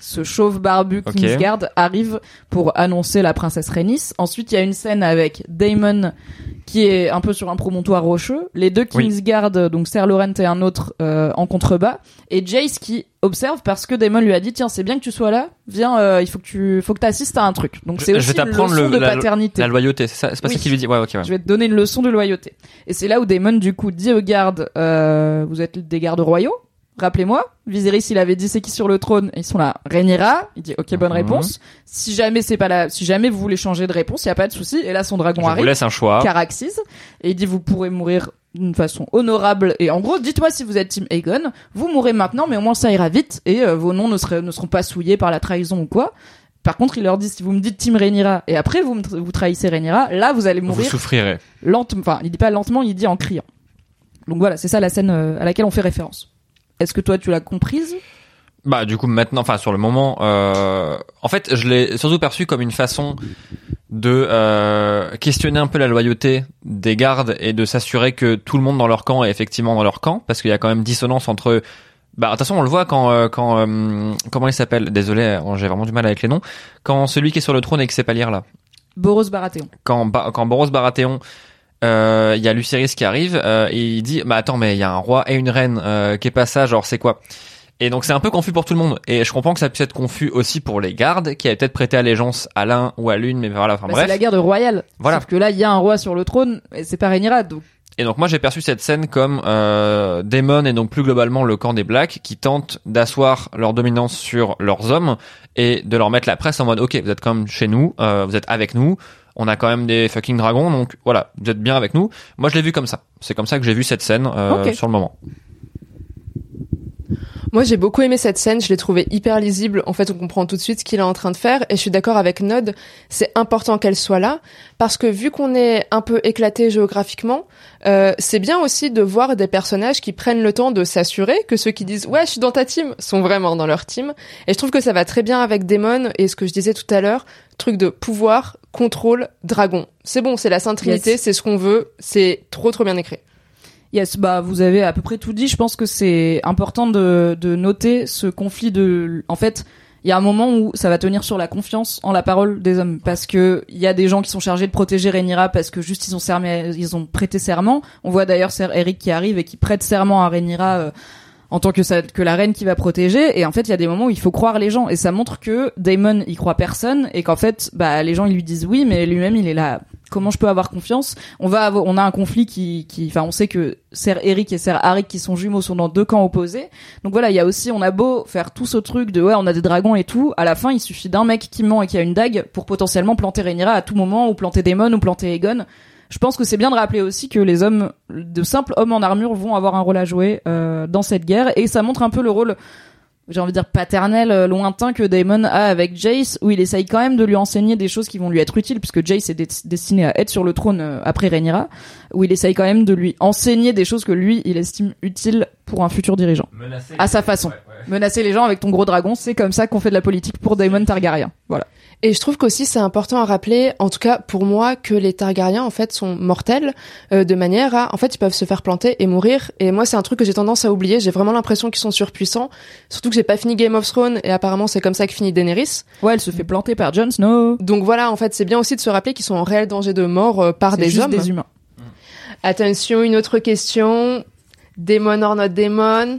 Speaker 1: ce chauve barbu
Speaker 3: Ok.
Speaker 1: Kingsguard arrive pour annoncer la princesse Rhaenys. Ensuite, il y a une scène avec Daemon qui est un peu sur un promontoire rocheux. Les deux Kingsguard, donc Ser Laurent et un autre, euh, en contrebas. Et Jace qui observe parce que Daemon lui a dit tiens, c'est bien que tu sois là. Viens, euh, il faut que tu faut que t'assistes à un truc. Donc c'est
Speaker 3: Je
Speaker 1: aussi
Speaker 3: vais
Speaker 1: une
Speaker 3: t'apprendre
Speaker 1: leçon
Speaker 3: le,
Speaker 1: de
Speaker 3: la,
Speaker 1: paternité.
Speaker 3: la loyauté, c'est ça, c'est pas
Speaker 1: Oui.
Speaker 3: ça qu'il lui dit. Ouais, ok, ouais.
Speaker 1: Je vais te donner une leçon de loyauté. Et c'est là où Daemon du coup dit aux gardes euh, vous êtes des gardes royaux. Rappelez-moi, Viserys il avait dit c'est qui sur le trône, et ils sont là. Rhaenyra, il dit ok bonne
Speaker 3: Mhm.
Speaker 1: réponse. Si jamais c'est pas là, si jamais vous voulez changer de réponse, il y a pas de souci. Et là son dragon
Speaker 3: Je vous
Speaker 1: arrive,
Speaker 3: laisse un choix.
Speaker 1: Caraxes, et il dit vous pourrez mourir d'une façon honorable. Et en gros, dites-moi si vous êtes Team Aegon, vous mourrez maintenant, mais au moins ça ira vite et euh, vos noms ne, seraient, ne seront pas souillés par la trahison ou quoi. Par contre, il leur dit si vous me dites Team Rhaenyra et après vous me tra- vous trahissez Rhaenyra, là vous allez
Speaker 3: Vous
Speaker 1: mourir
Speaker 3: souffrirez.
Speaker 1: lentement. Enfin, il dit pas lentement, il dit en criant. Donc voilà, c'est ça la scène euh, à laquelle on fait référence. Est-ce que toi tu l'as comprise?
Speaker 3: Bah du coup maintenant, enfin sur le moment, euh, en fait je l'ai surtout perçu comme une façon de euh, questionner un peu la loyauté des gardes et de s'assurer que tout le monde dans leur camp est effectivement dans leur camp, parce qu'il y a quand même dissonance entre. Bah de toute façon on le voit quand euh, quand euh, comment il s'appelle, désolé euh, j'ai vraiment du mal avec les noms, quand celui qui est sur le trône et qui sait pas lire là,
Speaker 1: Boros Baratheon.
Speaker 3: quand ba- quand Boros Baratheon, euh, il y a Lucerys qui arrive euh, et il dit bah attends mais il y a un roi et une reine euh, qui est pas ça, genre c'est quoi? Et donc c'est un peu confus pour tout le monde, et je comprends que ça puisse être confus aussi pour les gardes qui avaient peut-être prêté allégeance à l'un ou à l'une, mais voilà, enfin
Speaker 1: Bah,
Speaker 3: bref.
Speaker 1: c'est la garde royale.
Speaker 3: Voilà.
Speaker 1: Sauf que là il y a un roi sur le trône et c'est pas Rhaenyra, donc
Speaker 3: Et donc moi j'ai perçu cette scène comme euh, Daemon et donc plus globalement le camp des Blacks qui tentent d'asseoir leur dominance sur leurs hommes et de leur mettre la presse en mode ok vous êtes quand même chez nous, euh, vous êtes avec nous, on a quand même des fucking dragons, donc voilà vous êtes bien avec nous. Moi je l'ai vu comme ça, c'est comme ça que j'ai vu cette scène euh,
Speaker 1: Ok.
Speaker 3: sur le moment.
Speaker 4: Moi, j'ai beaucoup aimé cette scène, je l'ai trouvée hyper lisible. En fait, on comprend tout de suite ce qu'il est en train de faire, et je suis d'accord avec Nod, c'est important qu'elle soit là, parce que vu qu'on est un peu éclaté géographiquement, euh, c'est bien aussi de voir des personnages qui prennent le temps de s'assurer que ceux qui disent « ouais, je suis dans ta team » sont vraiment dans leur team. Et je trouve que ça va très bien avec Daemon, et ce que je disais tout à l'heure, truc de pouvoir, contrôle, dragon. C'est bon, c'est la Sainte Trinité,
Speaker 1: Yes.
Speaker 4: c'est ce qu'on veut, c'est trop trop bien écrit.
Speaker 1: yes, bah vous avez à peu près tout dit. Je pense que c'est important de, de noter ce conflit de. En fait, il y a un moment où ça va tenir sur la confiance en la parole des hommes, parce que il y a des gens qui sont chargés de protéger Rhaenyra parce que juste ils ont sermé, ils ont prêté serment. On voit d'ailleurs Ser Eric qui arrive et qui prête serment à Rhaenyra. Euh, en tant que ça, que la reine qui va protéger, et en fait il y a des moments où il faut croire les gens, et ça montre que Daemon il croit personne, et qu'en fait bah les gens ils lui disent oui, mais lui-même il est là, comment je peux avoir confiance? On va avoir, on a un conflit qui qui enfin on sait que Ser Eric et Ser Harik qui sont jumeaux sont dans deux camps opposés, donc voilà, il y a aussi, on a beau faire tout ce truc de ouais on a des dragons et tout, à la fin il suffit d'un mec qui ment et qui a une dague pour potentiellement planter Rhaenyra à tout moment, ou planter Daemon ou planter Aegon. Je pense que c'est bien de rappeler aussi que les hommes, de simples hommes en armure, vont avoir un rôle à jouer euh, dans cette guerre, et ça montre un peu le rôle, j'ai envie de dire paternel, euh, lointain que Daemon a avec Jace, où il essaye quand même de lui enseigner des choses qui vont lui être utiles, puisque Jace est dé- destiné à être sur le trône euh, après Rhaenyra, où il essaye quand même de lui enseigner des choses que lui, il estime utiles pour un futur dirigeant.
Speaker 3: Menacer
Speaker 1: À sa façon.
Speaker 3: Ouais, ouais.
Speaker 1: Menacer les gens avec ton gros dragon, c'est comme ça qu'on fait de la politique pour Daemon Targaryen. Voilà.
Speaker 4: Et je trouve qu'aussi c'est important à rappeler, en tout cas pour moi, que les Targaryens en fait sont mortels euh, de manière à, en fait ils peuvent se faire planter et mourir. Et moi c'est un truc que j'ai tendance à oublier. J'ai vraiment l'impression qu'ils sont surpuissants. Surtout que j'ai pas fini Game of Thrones et apparemment c'est comme ça que finit Daenerys.
Speaker 1: Ouais, elle se fait planter par Jon Snow.
Speaker 4: Donc voilà, en fait c'est bien aussi de se rappeler qu'ils sont en réel danger de mort euh, par
Speaker 1: C'est
Speaker 4: des
Speaker 1: juste
Speaker 4: hommes.
Speaker 1: des humains.
Speaker 4: Attention, une autre question. Démon or not démon.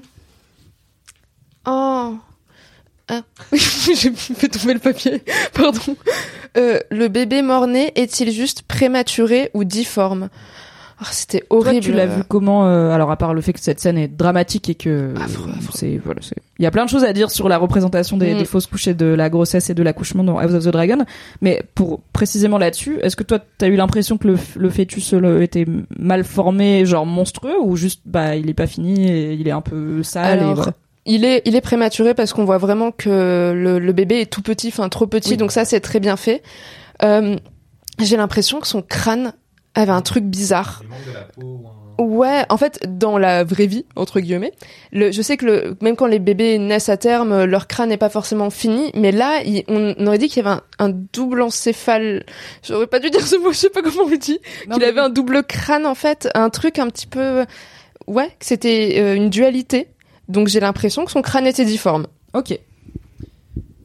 Speaker 4: Oh. Ah. J'ai fait tomber le papier. Pardon. Euh, le bébé mort-né est-il juste prématuré ou difforme? Oh, c'était horrible.
Speaker 1: Toi, tu l'as vu comment euh, alors à part le fait que cette scène est dramatique et que
Speaker 4: Affreux, affreux.
Speaker 1: c'est voilà, c'est il y a plein de choses à dire sur la représentation des,
Speaker 4: Mm.
Speaker 1: des fausses couches et de la grossesse et de l'accouchement dans House of the Dragon, mais pour précisément là-dessus, est-ce que toi t'as eu l'impression que le, le fœtus le, était mal formé, genre monstrueux, ou juste bah il est pas fini et il est un peu sale?
Speaker 4: Alors,
Speaker 1: et voilà.
Speaker 4: Il est, il est prématuré parce qu'on voit vraiment que le, le bébé est tout petit, enfin trop petit,
Speaker 1: Oui.
Speaker 4: donc ça c'est très bien fait. Euh, j'ai l'impression que son crâne avait un truc bizarre. Ouais, en fait, dans la vraie vie, entre guillemets, le, je sais que le, même quand les bébés naissent à terme, leur crâne n'est pas forcément fini, mais là, il, on, on aurait dit qu'il y avait un, un double encéphale. J'aurais pas dû dire ce mot, je sais pas comment on le dit.
Speaker 1: Non,
Speaker 4: Qu'il
Speaker 1: mais
Speaker 4: avait un double crâne, en fait, un truc un petit peu, ouais, que c'était euh, une dualité. Donc j'ai l'impression que son crâne était difforme.
Speaker 1: Ok.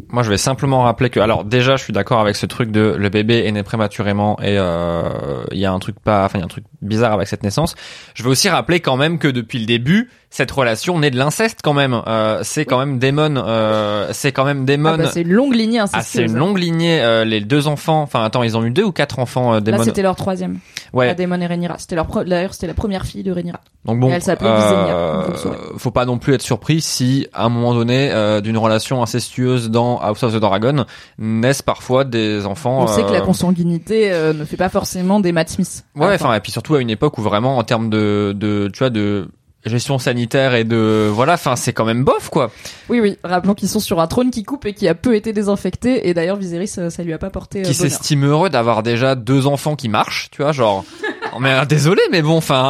Speaker 3: Moi, je vais simplement rappeler que, alors déjà, je suis d'accord avec ce truc de le bébé est né prématurément et euh, il y a un truc pas, enfin il y a un truc bizarre avec cette naissance. Je veux aussi rappeler quand même que depuis le début, cette relation naît de l'inceste quand même. Euh, c'est quand même Daemon, euh, c'est quand même Daemon.
Speaker 1: Ah bah, c'est une longue lignée incestueuse.
Speaker 3: Ah, c'est une longue lignée. Euh, les deux enfants, enfin attends, ils ont eu deux ou quatre enfants. Euh, Daemon.
Speaker 1: Là, c'était leur troisième.
Speaker 3: Ouais.
Speaker 1: À Daemon et Rhaenyra. C'était leur pro... d'ailleurs, c'était la première fille de Rhaenyra.
Speaker 3: Donc bon,
Speaker 1: et elle s'appelait
Speaker 3: euh,
Speaker 1: Visenya.
Speaker 3: faut pas non plus être surpris si à un moment donné euh, d'une relation incestueuse dans House of the Dragon naissent parfois des enfants.
Speaker 1: On sait
Speaker 3: euh...
Speaker 1: que la consanguinité euh, ne fait pas forcément des Matt Smith.
Speaker 3: Ouais, enfin et puis surtout à une époque où vraiment en termes de de tu vois de gestion sanitaire et de voilà, enfin c'est quand même bof quoi.
Speaker 1: Oui oui, rappelons qu'ils sont sur un trône qui coupe et qui a peu été désinfecté et d'ailleurs Viserys ça, ça lui a pas porté euh,
Speaker 3: qui
Speaker 1: bonheur.
Speaker 3: s'estime heureux d'avoir déjà deux enfants qui marchent, tu vois, genre oh, mais désolé mais bon enfin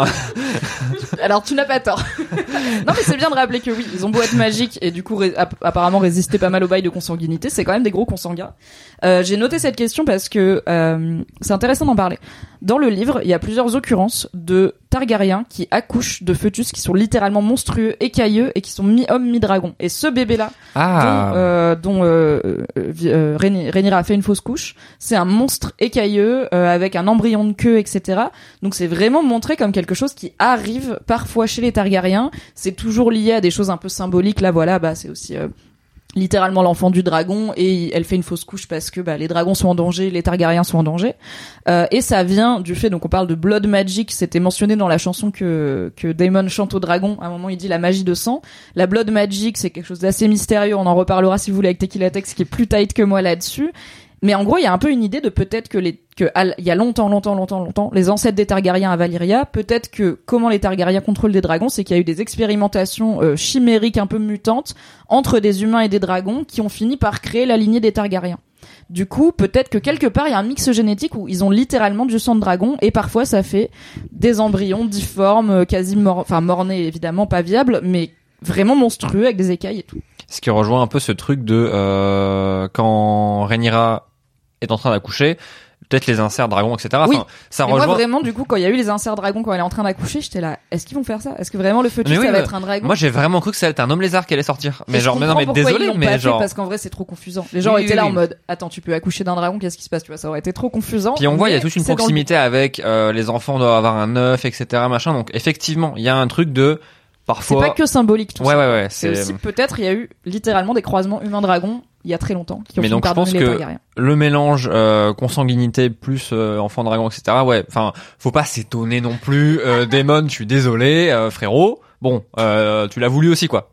Speaker 1: alors tu n'as pas tort. Non mais c'est bien de rappeler que oui, ils ont beau être magiques et du coup ré- app- apparemment résister pas mal au bail de consanguinité, c'est quand même des gros consanguins. Euh, j'ai noté cette question parce que euh, c'est intéressant d'en parler. Dans le livre, il y a plusieurs occurrences de Targaryens qui accouchent de fœtus qui sont littéralement monstrueux, écailleux et qui sont mi-homme, mi-dragon. Et ce bébé-là,
Speaker 3: ah.
Speaker 1: dont, euh, dont euh, euh, Rhaenyra a fait une fausse couche, c'est un monstre écailleux euh, avec un embryon de queue, et cetera. Donc c'est vraiment montré comme quelque chose qui arrive parfois chez les Targaryens. C'est toujours lié à des choses un peu symboliques. Là, voilà, bah c'est aussi euh, littéralement l'enfant du dragon et elle fait une fausse couche parce que bah les dragons sont en danger, les Targaryens sont en danger. Euh, et ça vient du fait, donc on parle de blood magic, c'était mentionné dans la chanson que que Daemon chante au dragon. À un moment, il dit la magie de sang. La blood magic, c'est quelque chose d'assez mystérieux. On en reparlera si vous voulez avec Tequila Tex, qui est plus tight que moi là-dessus. Mais en gros, il y a un peu une idée de peut-être que les que il y a longtemps, longtemps, longtemps, longtemps, les ancêtres des Targaryens à Valyria, peut-être que comment les Targaryens contrôlent des dragons, c'est qu'il y a eu des expérimentations euh, chimériques un peu mutantes entre des humains et des dragons qui ont fini par créer la lignée des Targaryens. Du coup, peut-être que quelque part, il y a un mix génétique où ils ont littéralement du sang de dragon et parfois ça fait des embryons difformes, quasi mor- enfin mort-nés évidemment, pas viables, mais vraiment monstrueux avec des écailles et tout.
Speaker 3: Ce qui rejoint un peu ce truc de euh, quand Rhaenyra est en train d'accoucher, peut-être les inserts dragons, et cetera.
Speaker 1: Oui.
Speaker 3: Enfin, ça
Speaker 1: mais
Speaker 3: rejoint.
Speaker 1: Moi vraiment, du coup, quand il y a eu les inserts dragons quand elle est en train d'accoucher, j'étais là. Est-ce qu'ils vont faire ça? Est-ce que vraiment le fœtus
Speaker 3: Mais oui,
Speaker 1: ça va
Speaker 3: mais
Speaker 1: être un dragon?
Speaker 3: Moi, j'ai vraiment cru que ça allait être un homme lézard qui allait sortir. Mais
Speaker 1: et
Speaker 3: genre,
Speaker 1: je
Speaker 3: mais non, mais
Speaker 1: comprends pourquoi
Speaker 3: désolé,
Speaker 1: ils l'ont
Speaker 3: mais
Speaker 1: pas
Speaker 3: genre.
Speaker 1: fait parce qu'en vrai c'est trop confusant. Les gens
Speaker 3: Oui,
Speaker 1: étaient
Speaker 3: oui,
Speaker 1: là
Speaker 3: oui.
Speaker 1: en mode, attends, tu peux accoucher d'un dragon, qu'est-ce qui se passe? Tu vois, ça aurait été trop confusant.
Speaker 3: Puis on voit, il y a
Speaker 1: mais
Speaker 3: toute une
Speaker 1: c'est dans le-
Speaker 3: proximité avec euh, les enfants doivent avoir un œuf, et cetera. Machin. Donc effectivement, il y a un truc de
Speaker 1: C'est
Speaker 3: parfois.
Speaker 1: pas que symbolique tout
Speaker 3: Ouais,
Speaker 1: ça.
Speaker 3: ouais, ouais.
Speaker 1: C'est
Speaker 3: C'est
Speaker 1: aussi peut-être il y a eu littéralement des croisements humains-dragons il y a très longtemps qui ont
Speaker 3: Mais
Speaker 1: fini
Speaker 3: donc,
Speaker 1: par
Speaker 3: je pense
Speaker 1: donner les
Speaker 3: que-
Speaker 1: Targaryens.
Speaker 3: le mélange euh, consanguinité plus euh, enfant dragon, et cetera. Ouais. Enfin, faut pas s'étonner non plus. Euh, Daemon, je suis désolé, euh, frérot. Bon, euh, tu l'as voulu aussi, quoi.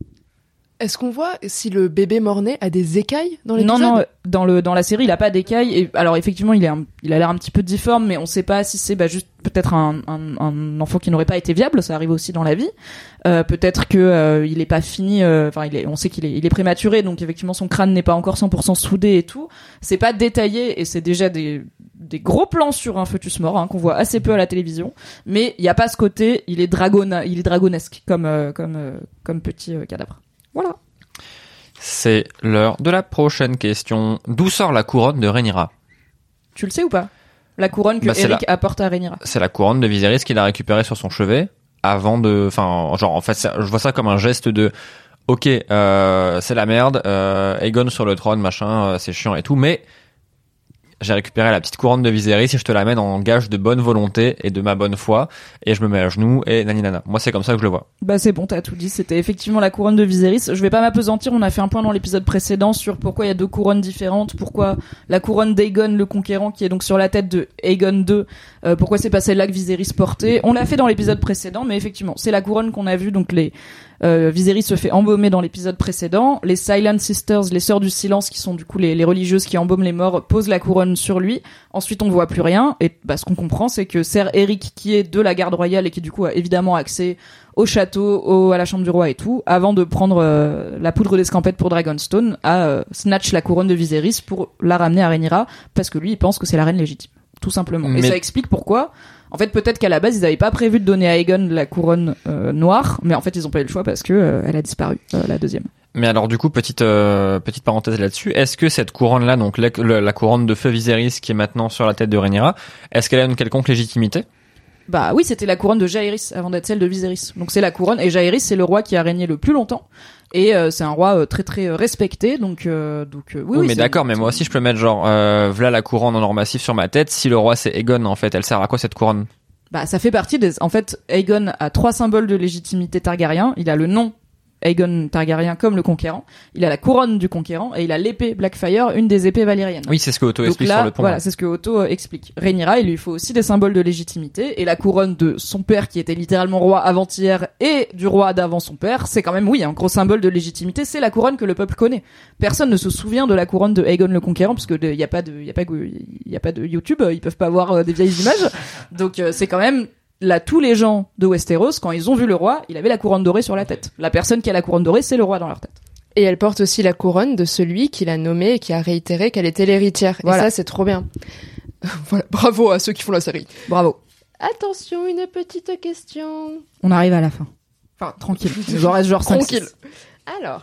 Speaker 4: Est-ce qu'on voit si le bébé mort-né a des écailles dans
Speaker 1: Non,
Speaker 4: l'épisode?
Speaker 1: non, euh, dans le dans la série, il a pas d'écailles. Et alors effectivement, il est un- il a l'air un petit peu difforme, mais on sait pas si c'est bah, juste peut-être un, un, un enfant qui n'aurait pas été viable. Ça arrive aussi dans la vie. Euh, peut-être que euh, il est pas fini. Enfin, il est. On sait qu'il est il est prématuré, donc effectivement son crâne n'est pas encore cent pour cent soudé et tout. C'est pas détaillé et c'est déjà des des gros plans sur un fœtus mort hein, qu'on voit assez peu à la télévision. Mais il y a pas ce côté. Il est dragona, il est dragonesque comme euh, comme euh, comme petit euh, cadavre. Voilà.
Speaker 3: C'est l'heure de la prochaine question. D'où sort la couronne de Rhaenyra?
Speaker 1: Tu le sais ou pas? La couronne que
Speaker 3: Bah, c'est
Speaker 1: Eric apporte à Rhaenyra.
Speaker 3: C'est la couronne de Viserys qu'il a récupérée sur son chevet avant de, enfin, genre en fait, ça- je vois ça comme un geste de, ok, euh, c'est la merde, euh, Aegon sur le trône, machin, euh, c'est chiant et tout, mais j'ai récupéré la petite couronne de Viserys et je te la mets en gage de bonne volonté et de ma bonne foi et je me mets à genoux et nani nana. Moi, c'est comme ça que je le vois.
Speaker 1: Bah c'est bon, t'as tout dit. C'était effectivement la couronne de Viserys. Je vais pas m'apesantir. On a fait un point dans l'épisode précédent sur pourquoi il y a deux couronnes différentes, pourquoi la couronne d'Aegon le Conquérant, qui est donc sur la tête de Aegon deux, euh, pourquoi c'est pas celle-là que Viserys portait. On l'a fait dans l'épisode précédent, mais effectivement, c'est la couronne qu'on a vue. Donc les euh, Viserys se fait embaumer dans l'épisode précédent. Les Silent Sisters, les sœurs du silence, qui sont du coup les, les religieuses qui embaument les morts, posent la couronne sur lui. Ensuite, on voit plus rien. Et bah ce qu'on comprend, c'est que Ser Eric, qui est de la garde royale et qui du coup a évidemment accès au château, au, à la chambre du roi et tout, avant de prendre euh, la poudre d'escampette pour Dragonstone, a euh, snatch la couronne de Viserys pour la ramener à Rhaenyra, parce que lui, il pense que c'est la reine légitime, tout simplement.
Speaker 3: Mais-
Speaker 1: Et ça explique pourquoi. En fait, peut-être qu'à la base, ils avaient pas prévu de donner à Aegon la couronne euh, noire, mais en fait, ils ont pas eu le choix parce que euh, elle a disparu, euh, la deuxième.
Speaker 3: Mais alors du coup, petite euh, petite parenthèse là-dessus, est-ce que cette couronne-là, donc la, la- la couronne de feu Viserys qui est maintenant sur la tête de Rhaenyra, est-ce qu'elle a une quelconque légitimité?
Speaker 1: Bah oui, c'était la couronne de Jaehaerys avant d'être celle de Viserys. Donc c'est la couronne, et Jaehaerys c'est le roi qui a régné le plus longtemps. Et euh, c'est un roi euh, très très euh, respecté, donc euh, donc euh, oui,
Speaker 3: oui,
Speaker 1: oui
Speaker 3: mais
Speaker 1: c'est-
Speaker 3: d'accord, mais moi aussi je peux mettre genre euh, voilà la couronne en or massif sur ma tête. Si le roi c'est Aegon, en fait, elle sert à quoi cette couronne?
Speaker 1: Bah ça fait partie des. En fait, Aegon a trois symboles de légitimité Targaryen. Il a le nom Aegon Targaryen comme le conquérant. Il a la couronne du conquérant et il a l'épée Blackfire, une des épées valériennes.
Speaker 3: Oui, c'est ce que Otto
Speaker 1: Donc
Speaker 3: explique
Speaker 1: là,
Speaker 3: sur le pont.
Speaker 1: voilà, c'est ce que Otto euh, explique. Rhaenyra, il lui faut aussi des symboles de légitimité, et la couronne de son père, qui était littéralement roi avant-hier, et du roi d'avant son père, c'est quand même, oui, un gros symbole de légitimité, c'est la couronne que le peuple connaît. Personne ne se souvient de la couronne de Aegon le Conquérant, parce que il y a pas de, il y a pas, il y a pas de YouTube, ils peuvent pas voir euh, des vieilles images. Donc euh, c'est quand même là, tous les gens de Westeros, quand ils ont vu le roi, il avait la couronne dorée sur la tête. La personne qui a la couronne dorée, c'est le roi dans leur tête.
Speaker 4: Et elle porte aussi la couronne de celui qui l'a nommée et qui a réitéré qu'elle était l'héritière.
Speaker 1: Voilà.
Speaker 4: Et ça, c'est trop bien. Voilà, bravo à ceux qui font la série.
Speaker 1: Bravo.
Speaker 4: Attention, une petite question.
Speaker 1: On arrive à la fin. Enfin, tranquille. Il nous en reste genre cinq,
Speaker 4: Tranquille.
Speaker 1: six.
Speaker 4: Alors,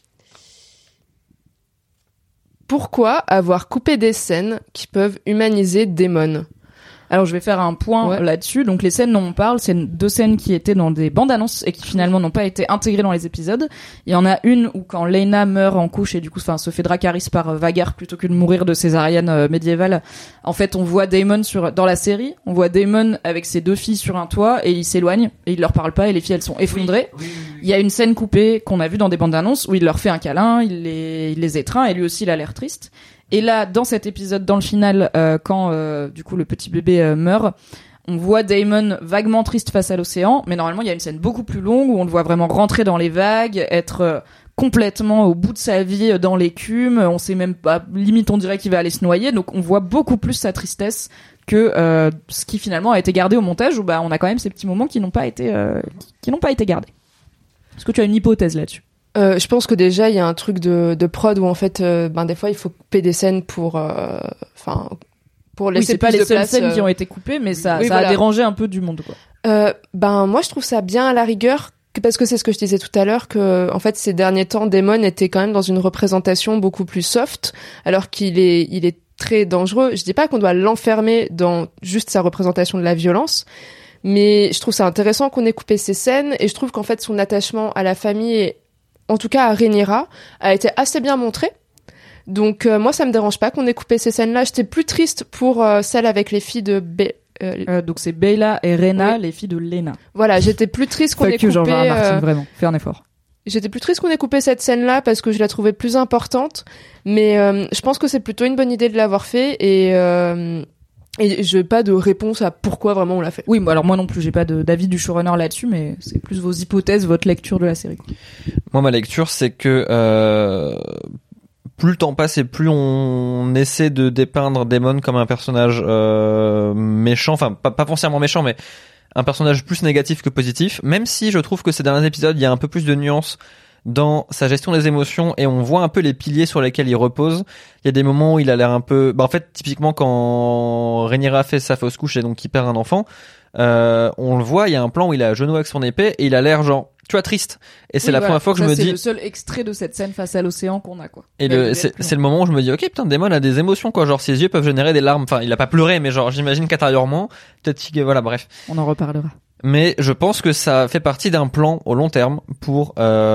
Speaker 4: pourquoi avoir coupé des scènes qui peuvent humaniser Daemon?
Speaker 1: Alors je vais faire un point
Speaker 4: Ouais.
Speaker 1: là-dessus. Donc les scènes dont on parle, c'est deux scènes qui étaient dans des bandes annonces et qui finalement n'ont pas été intégrées dans les épisodes. Il y en a une où quand Laena meurt en couche et du coup, enfin, se fait Dracarys par euh, Vagar plutôt que de mourir de césarienne euh, médiévale. En fait, on voit Daemon sur dans la série, on voit Daemon avec ses deux filles sur un toit et il s'éloigne et il leur parle pas et les filles elles sont effondrées.
Speaker 3: Oui, oui, oui.
Speaker 1: Il y a une scène coupée qu'on a vue dans des bandes annonces où il leur fait un câlin, il les, il les étreint et lui aussi il a l'air triste. Et là, dans cet épisode, dans le final, euh, quand euh, du coup le petit bébé euh, meurt, on voit Daemon vaguement triste face à l'océan, mais normalement il y a une scène beaucoup plus longue où on le voit vraiment rentrer dans les vagues, être euh, complètement au bout de sa vie euh, dans l'écume. On sait même pas, limite on dirait qu'il va aller se noyer. Donc on voit beaucoup plus sa tristesse que euh, ce qui finalement a été gardé au montage, où bah on a quand même ces petits moments qui n'ont pas été euh, qui n'ont pas été gardés. Est-ce que tu as une hypothèse là-dessus?
Speaker 4: Euh, je pense que déjà il y a un truc de, de prod où en fait, euh, ben des fois il faut couper des scènes pour, enfin, euh, pour
Speaker 1: Oui,
Speaker 4: laisser
Speaker 1: c'est pas
Speaker 4: plus
Speaker 1: les
Speaker 4: de
Speaker 1: seules
Speaker 4: place.
Speaker 1: scènes
Speaker 4: euh,
Speaker 1: qui ont été coupées, mais ça,
Speaker 4: Oui,
Speaker 1: ça
Speaker 4: voilà.
Speaker 1: a dérangé un peu du monde, quoi.
Speaker 4: Euh, ben moi je trouve ça bien à la rigueur, que- parce que c'est ce que je disais tout à l'heure, que en fait ces derniers temps Daemon était quand même dans une représentation beaucoup plus soft, alors qu'il est il est très dangereux. Je dis pas qu'on doit l'enfermer dans juste sa représentation de la violence, mais je trouve ça intéressant qu'on ait coupé ces scènes, et je trouve qu'en fait son attachement à la famille, et en tout cas à Rhaenyra, a été assez bien montré. Donc euh, moi ça me dérange pas qu'on ait coupé ces scènes-là. J'étais plus triste pour euh, celle avec les filles de Be- euh,
Speaker 1: Euh, donc c'est Bella et Rhaena,
Speaker 4: Oui.
Speaker 1: les filles de Laena.
Speaker 4: voilà, j'étais plus triste qu'on ait
Speaker 1: Fuck you,
Speaker 4: coupé.
Speaker 1: George R. R. Martin,
Speaker 4: euh,
Speaker 1: vraiment. Fais un effort.
Speaker 4: J'étais plus triste qu'on ait coupé cette scène-là parce que je la trouvais plus importante. Mais euh, je pense que c'est plutôt une bonne idée de l'avoir fait, et euh, et j'ai pas de réponse à pourquoi vraiment on l'a fait.
Speaker 1: Oui, bah alors moi non plus, j'ai pas de- d'avis du showrunner là-dessus, mais c'est plus vos hypothèses, votre lecture de la série.
Speaker 3: Moi, ma lecture, c'est que euh, plus le temps passe et plus on essaie de dépeindre Daemon comme un personnage euh, méchant, enfin pas, pas foncièrement méchant, mais un personnage plus négatif que positif, même si je trouve que ces derniers épisodes, il y a un peu plus de nuances dans sa gestion des émotions et on voit un peu les piliers sur lesquels il repose. Il y a des moments où il a l'air un peu... Bah en fait, typiquement quand Rhaenyra fait sa fausse couche et donc il perd un enfant, euh, on le voit, il y a un plan où il est à genoux avec son épée et il a l'air genre, tu vois, triste. Et c'est
Speaker 1: Oui,
Speaker 3: la
Speaker 1: voilà.
Speaker 3: première fois que
Speaker 1: Ça,
Speaker 3: je me
Speaker 1: c'est
Speaker 3: dis...
Speaker 1: le seul extrait de cette scène face à l'océan qu'on a, quoi.
Speaker 3: Et
Speaker 1: Mais
Speaker 3: le,
Speaker 1: elle
Speaker 3: c'est,
Speaker 1: devait être
Speaker 3: c'est le moment où je me dis, ok, putain, Daemon a des émotions, quoi. Genre, ses yeux peuvent générer des larmes. Enfin, il a pas pleuré, mais genre, j'imagine qu'intérieurement, peut-être que, voilà, bref.
Speaker 1: On en reparlera.
Speaker 3: Mais je pense que ça fait partie d'un plan au long terme pour,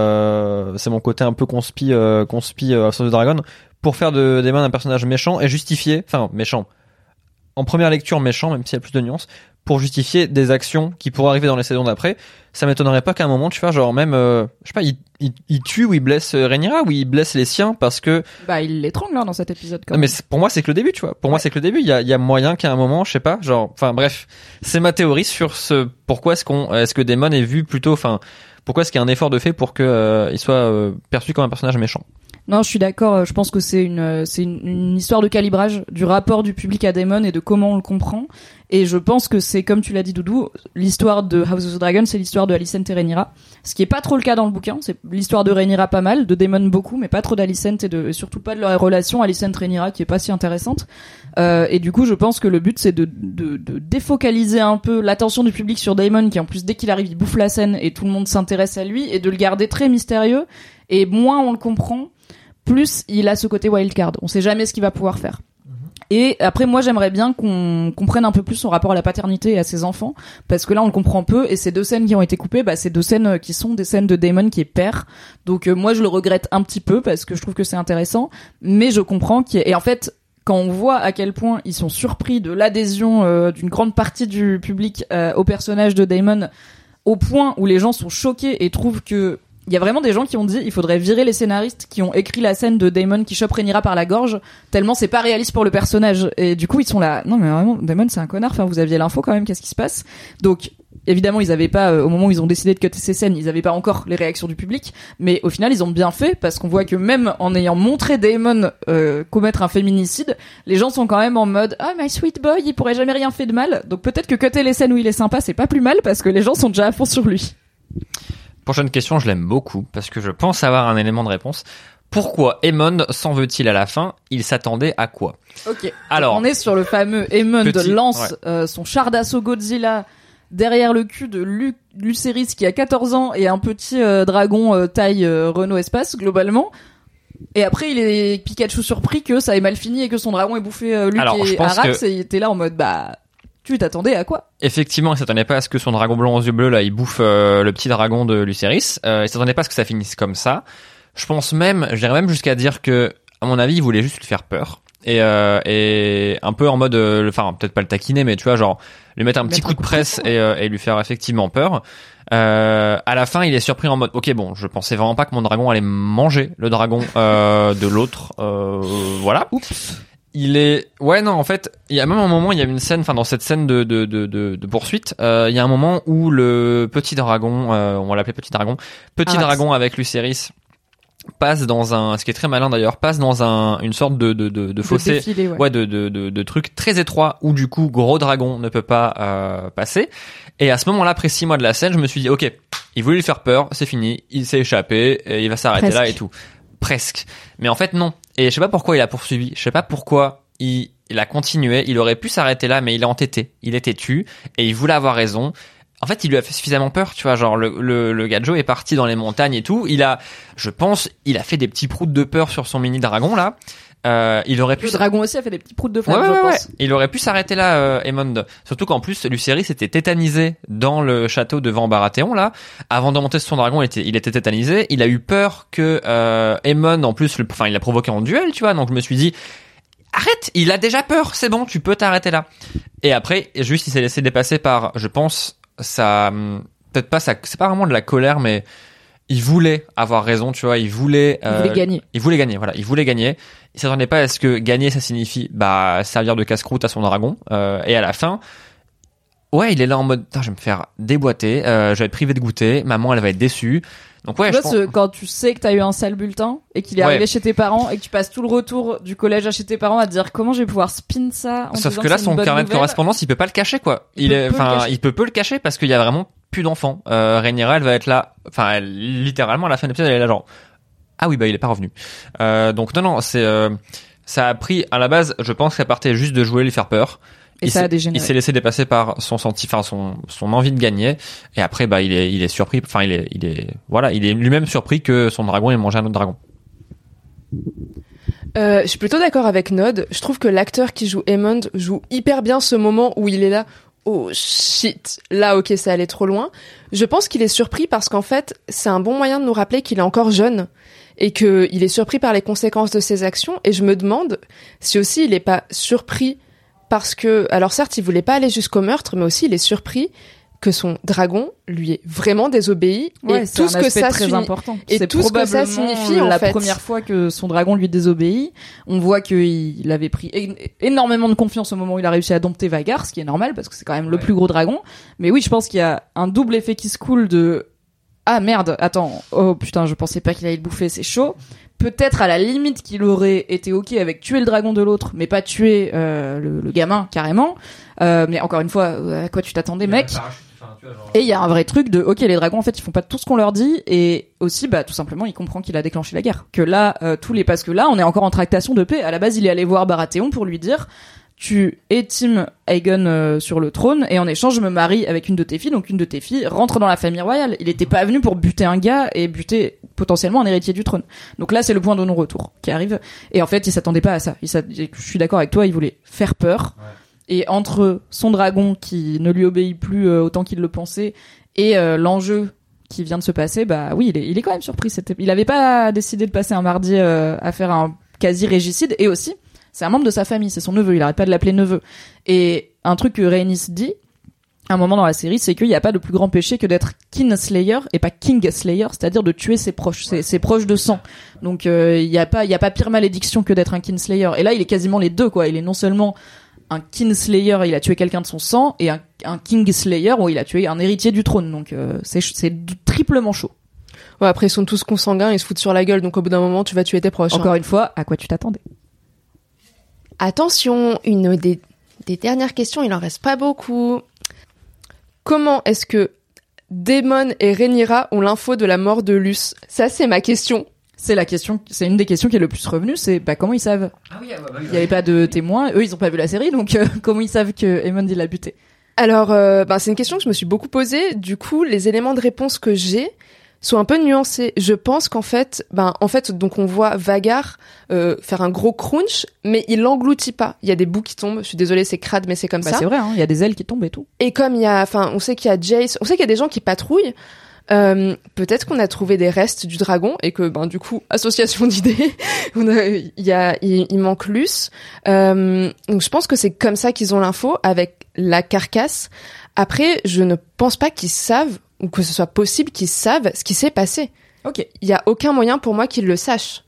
Speaker 3: euh, c'est mon côté un peu conspi, euh, conspi, euh, House of the Dragon, pour faire de Daemon un personnage méchant et justifier, enfin, méchant. En première lecture, méchant, même s'il y a plus de nuances, pour justifier des actions qui pourraient arriver dans les saisons d'après. Ça m'étonnerait pas qu'à un moment, tu vois, genre même, euh, je sais pas, il, il, il tue ou il blesse euh, Rhaenyra ou il blesse les siens parce que
Speaker 1: Bah, il l'étrangle, hein, dans cet épisode, quand
Speaker 3: non, mais
Speaker 1: même.
Speaker 3: c'est- pour moi, c'est que le début, tu vois. Pour moi,
Speaker 1: Ouais.
Speaker 3: c'est que le début. Il y a, il y a moyen qu'à un moment, je sais pas, genre, enfin, bref, c'est ma théorie sur ce. Pourquoi est-ce qu'on, est-ce que Daemon est vu plutôt, enfin, pourquoi est-ce qu'il y a un effort de fait pour que euh, il soit euh, perçu comme un personnage méchant.
Speaker 1: Non, je suis d'accord. Je pense que c'est une, euh, c'est une, une histoire de calibrage du rapport du public à Daemon et de comment on le comprend. Et je pense que c'est, comme tu l'as dit, Doudou, l'histoire de House of the Dragon, c'est l'histoire de Alicent et Rhaenyra. Ce qui est pas trop le cas dans le bouquin. C'est l'histoire de Rhaenyra pas mal, de Daemon beaucoup, mais pas trop d'Alicent et de, et surtout pas de leur relation Alicent-Rhaenyra qui est pas si intéressante. Euh, et du coup, je pense que le but, c'est de, de, de défocaliser un peu l'attention du public sur Daemon, qui en plus, dès qu'il arrive, il bouffe la scène et tout le monde s'intéresse à lui, et de le garder très mystérieux. Et moins on le comprend, plus il a ce côté wildcard. On sait jamais ce qu'il va pouvoir faire. Et après, moi, j'aimerais bien qu'on comprenne un peu plus son rapport à la paternité et à ses enfants, parce que là, on le comprend peu, et ces deux scènes qui ont été coupées, bah, c'est deux scènes qui sont des scènes de Daemon qui est père. Donc, euh, moi, je le regrette un petit peu, parce que je trouve que c'est intéressant, mais je comprends qu'il y ait... Et en fait, quand on voit à quel point ils sont surpris de l'adhésion euh, d'une grande partie du public euh, au personnage de Daemon, au point où les gens sont choqués et trouvent que il y a vraiment des gens qui ont dit il faudrait virer les scénaristes qui ont écrit la scène de Daemon qui chope Rhaenyra par la gorge, tellement c'est pas réaliste pour le personnage. Et du coup ils sont là, non mais vraiment Daemon c'est un connard, enfin vous aviez l'info quand même, qu'est-ce qui se passe? Donc évidemment ils avaient pas, euh, au moment où ils ont décidé de cutter ces scènes, ils avaient pas encore les réactions du public, mais au final ils ont bien fait, parce qu'on voit que même en ayant montré Daemon euh, commettre un féminicide, les gens sont quand même en mode ah my sweet boy, il pourrait jamais rien fait de mal. Donc peut-être que cutter les scènes où il est sympa c'est pas plus mal, parce que les gens sont déjà à fond sur lui.
Speaker 3: Prochaine question, je l'aime beaucoup parce que je pense avoir un élément de réponse. Pourquoi Aemond s'en veut-il à la fin? Il s'attendait à quoi?
Speaker 1: Ok.
Speaker 3: Alors,
Speaker 1: donc on est sur le fameux Aemond
Speaker 3: petit,
Speaker 1: lance
Speaker 3: ouais.
Speaker 1: euh, son char d'assaut Godzilla derrière le cul de Lu- Lucerys qui a quatorze ans et un petit euh, dragon euh, taille euh, Renault Espace globalement. Et après il est Pikachu surpris que ça ait mal fini et que son dragon ait bouffé euh, Luke
Speaker 3: Alors, je
Speaker 1: et
Speaker 3: pense
Speaker 1: Arax,
Speaker 3: que-
Speaker 1: et il était là en mode bah tu t'attendais à quoi?
Speaker 3: Effectivement, il s'attendait pas à ce que son dragon blanc aux yeux bleus là, il bouffe euh, le petit dragon de Lucerys. Euh, il s'attendait pas à ce que ça finisse comme ça. Je pense même, j'irais même jusqu'à dire que, à mon avis, il voulait juste lui faire peur et euh, et un peu en mode, euh, enfin peut-être pas le taquiner, mais tu vois genre lui mettre un petit
Speaker 1: Mettre
Speaker 3: coup
Speaker 1: un
Speaker 3: de
Speaker 1: coup de
Speaker 3: presse
Speaker 1: pression.
Speaker 3: et, euh, et lui faire effectivement peur. Euh, à la fin, il est surpris en mode, ok bon, je pensais vraiment pas que mon dragon allait manger le dragon euh, de l'autre. Euh, voilà.
Speaker 1: Oups.
Speaker 3: Il est, ouais, non, en fait, il y a même un moment, il y a une scène, enfin, dans cette scène de, de, de, de, de poursuite, euh, il y a un moment où le petit dragon, euh, on va l'appeler petit dragon, petit
Speaker 1: Arax.
Speaker 3: dragon avec Lucerys, passe dans un, ce qui est très malin d'ailleurs, passe dans un, une sorte de, de, de, de fossé,
Speaker 1: défilé, ouais.
Speaker 3: ouais, de, de, de, de trucs très étroits où du coup, gros dragon ne peut pas, euh, passer. Et à ce moment-là, après six mois de la scène, je me suis dit, ok, il voulait lui faire peur, c'est fini, il s'est échappé, et il va s'arrêter
Speaker 1: Presque.
Speaker 3: là et tout. Presque. Mais en fait, non. Et je sais pas pourquoi il a poursuivi. Je sais pas pourquoi il, il a continué. Il aurait pu s'arrêter là, mais il est entêté. Il est têtu. Et il voulait avoir raison. En fait, il lui a fait suffisamment peur, tu vois. Genre, le, le, le Gadjo est parti dans les montagnes et tout. Il a, je pense, il a fait des petits proutes de peur sur son mini dragon, là. Euh, il aurait pu
Speaker 1: Le dragon aussi a fait des petits proutes de flamme,
Speaker 3: Ouais,
Speaker 1: je
Speaker 3: ouais, ouais.
Speaker 1: pense.
Speaker 3: Il aurait pu s'arrêter là, euh, Aemond. Surtout qu'en plus, Lucerys était tétanisé dans le château de Van Baratheon, là. Avant de monter sur son dragon, il était, il était tétanisé. Il a eu peur que, euh, Aemond, en plus, le, enfin, il l'a provoqué en duel, tu vois. Donc, je me suis dit, arrête, il a déjà peur, c'est bon, tu peux t'arrêter là. Et après, juste, il s'est laissé dépasser par, je pense, ça, peut-être pas ça, c'est pas vraiment de la colère, mais il voulait avoir raison, tu vois. Il voulait,
Speaker 1: Il
Speaker 3: euh,
Speaker 1: voulait gagner.
Speaker 3: Il voulait gagner, voilà. Il voulait gagner. Il s'attendait pas à ce que gagner, ça signifie, bah, servir de casse-croûte à son dragon. Euh, et à la fin, ouais, il est là en mode, putain, je vais me faire déboîter, euh, je vais être privé de goûter, maman, elle va être déçue. Donc ouais,
Speaker 1: Tu
Speaker 3: je
Speaker 1: vois,
Speaker 3: pense...
Speaker 1: ce- quand tu sais que t'as eu un sale bulletin et qu'il est
Speaker 3: Ouais.
Speaker 1: arrivé chez tes parents et que tu passes tout le retour du collège à chez tes parents à te dire comment je vais pouvoir spin ça en
Speaker 3: Sauf
Speaker 1: disant
Speaker 3: que là,
Speaker 1: c'est
Speaker 3: son
Speaker 1: une bonne
Speaker 3: carnet de
Speaker 1: nouvelle.
Speaker 3: correspondance, il peut pas le cacher, quoi.
Speaker 1: Il
Speaker 3: Il,
Speaker 1: peut
Speaker 3: est,
Speaker 1: peu le
Speaker 3: enfin,
Speaker 1: cacher.
Speaker 3: il peut peu le cacher parce qu'il y a vraiment plus d'enfants. Euh, Rhaenyra, elle va être là, enfin, elle, littéralement, à la fin de l'épisode, elle est là genre, ah oui, bah, il est pas revenu. Euh, donc non, non, c'est, euh, ça a pris, à la base, je pense qu'elle partait juste de jouer, lui faire peur.
Speaker 1: Et
Speaker 3: il
Speaker 1: ça a
Speaker 3: s'est-
Speaker 1: dégénéré.
Speaker 3: Il s'est laissé dépasser par son senti, enfin son son envie de gagner. Et après, bah il est il est surpris. Enfin il est il est voilà, il est lui-même surpris que son dragon ait mangé un autre dragon.
Speaker 4: Euh, je suis plutôt d'accord avec Nod. Je trouve que l'acteur qui joue Aemond joue hyper bien ce moment où il est là. Oh shit, là ok ça allait trop loin. Je pense qu'il est surpris parce qu'en fait c'est un bon moyen de nous rappeler qu'il est encore jeune et que il est surpris par les conséquences de ses actions. Et je me demande si aussi il est pas surpris parce que, alors certes il voulait pas aller jusqu'au meurtre, mais aussi il est surpris que son dragon lui est vraiment désobéi
Speaker 1: Ouais,
Speaker 4: et
Speaker 1: c'est
Speaker 4: tout
Speaker 1: un
Speaker 4: ce que
Speaker 1: aspect
Speaker 4: ça
Speaker 1: très
Speaker 4: signifie.
Speaker 1: important.
Speaker 4: et
Speaker 1: C'est
Speaker 4: tout ce que ça
Speaker 1: probablement
Speaker 4: signifie, en
Speaker 1: la
Speaker 4: fait.
Speaker 1: première fois que son dragon lui désobéit. On voit qu'il avait pris é- énormément de confiance au moment où il a réussi à dompter Vagar, ce qui est normal parce que c'est quand même le
Speaker 3: Ouais.
Speaker 1: plus gros dragon. Mais oui, je pense qu'il y a un double effet qui se coule de ah merde, attends, oh putain, je pensais pas qu'il allait le bouffer, c'est chaud. Peut-être à la limite qu'il aurait été ok avec tuer le dragon de l'autre, mais pas tuer euh, le, le gamin carrément. Euh, mais encore une fois, à quoi tu t'attendais, mec? Et il y a un vrai truc de ok, les dragons en fait ils font pas tout ce qu'on leur dit, et aussi bah tout simplement il comprend qu'il a déclenché la guerre. Que là euh, tous les parce que là on est encore en tractation de paix. À la base il est allé voir Baratheon pour lui dire tu es Team Aegon euh, sur le trône et en échange je me marie avec une de tes filles, donc une de tes filles rentre dans la famille royale. Il était pas venu pour buter un gars et buter potentiellement un héritier du trône. Donc là c'est le point de non-retour qui arrive et en fait il s'attendait pas à ça. Il je suis d'accord avec toi, il voulait faire peur. Ouais. Et entre son dragon qui ne lui obéit plus euh, autant qu'il le pensait et euh, l'enjeu qui vient de se passer, bah oui, il est, il est quand même surpris. C'était, il avait pas décidé de passer un mardi euh, à faire un quasi régicide. Et aussi, c'est un membre de sa famille, c'est son neveu. Il arrête pas de l'appeler neveu. Et un truc que Rhaenys dit, à un moment dans la série, c'est qu'il n'y a pas de plus grand péché que d'être Kinslayer et pas Kingslayer, c'est-à-dire de tuer ses proches, ses, ses proches de sang. Donc euh, il y a pas, il y a pas pire malédiction que d'être un Kinslayer. Et là, il est quasiment les deux, quoi. Il est non seulement un Kinslayer, il a tué quelqu'un de son sang, et un, un Kingslayer où il a tué un héritier du trône. Donc euh, c'est, c'est triplement chaud.
Speaker 4: Ouais, après ils sont tous consanguins, ils se foutent sur la gueule, donc au bout d'un moment tu vas tuer tes proches.
Speaker 1: Encore
Speaker 4: hein.
Speaker 1: une fois, à quoi tu t'attendais?
Speaker 4: Attention, une des, des dernières questions, il en reste pas beaucoup. Comment est-ce que Daemon et Rhaenyra ont l'info de la mort de Luce? Ça c'est ma question.
Speaker 1: C'est la question, c'est une des questions qui est le plus revenue, c'est bah comment ils savent.
Speaker 3: Ah oui, bah, bah,
Speaker 1: il y avait pas de témoins, eux ils ont pas vu la série, donc euh, comment ils savent que Aemond il l'a buté?
Speaker 4: Alors, euh, bah, c'est une question que je me suis beaucoup posée. Du coup, les éléments de réponse que j'ai sont un peu nuancés. Je pense qu'en fait, ben en fait, donc on voit Vhagar euh, faire un gros crunch, mais il l'engloutit pas. Il y a des bouts qui tombent. Je suis désolée, c'est crade, mais c'est comme
Speaker 1: bah,
Speaker 4: ça.
Speaker 1: C'est vrai, hein, il y a des ailes qui tombent et tout.
Speaker 4: Et comme il y a, enfin, on sait qu'il y a Jace, on sait qu'il y a des gens qui patrouillent. Euh, peut-être qu'on a trouvé des restes du dragon et que ben du coup association d'idées on a, il y a il, il manque Luce euh, donc je pense que c'est comme ça qu'ils ont l'info avec la carcasse. Après je ne pense pas qu'ils savent ou que ce soit possible qu'ils savent ce qui s'est passé.
Speaker 1: Ok,
Speaker 4: il y a aucun moyen pour moi qu'ils le sachent.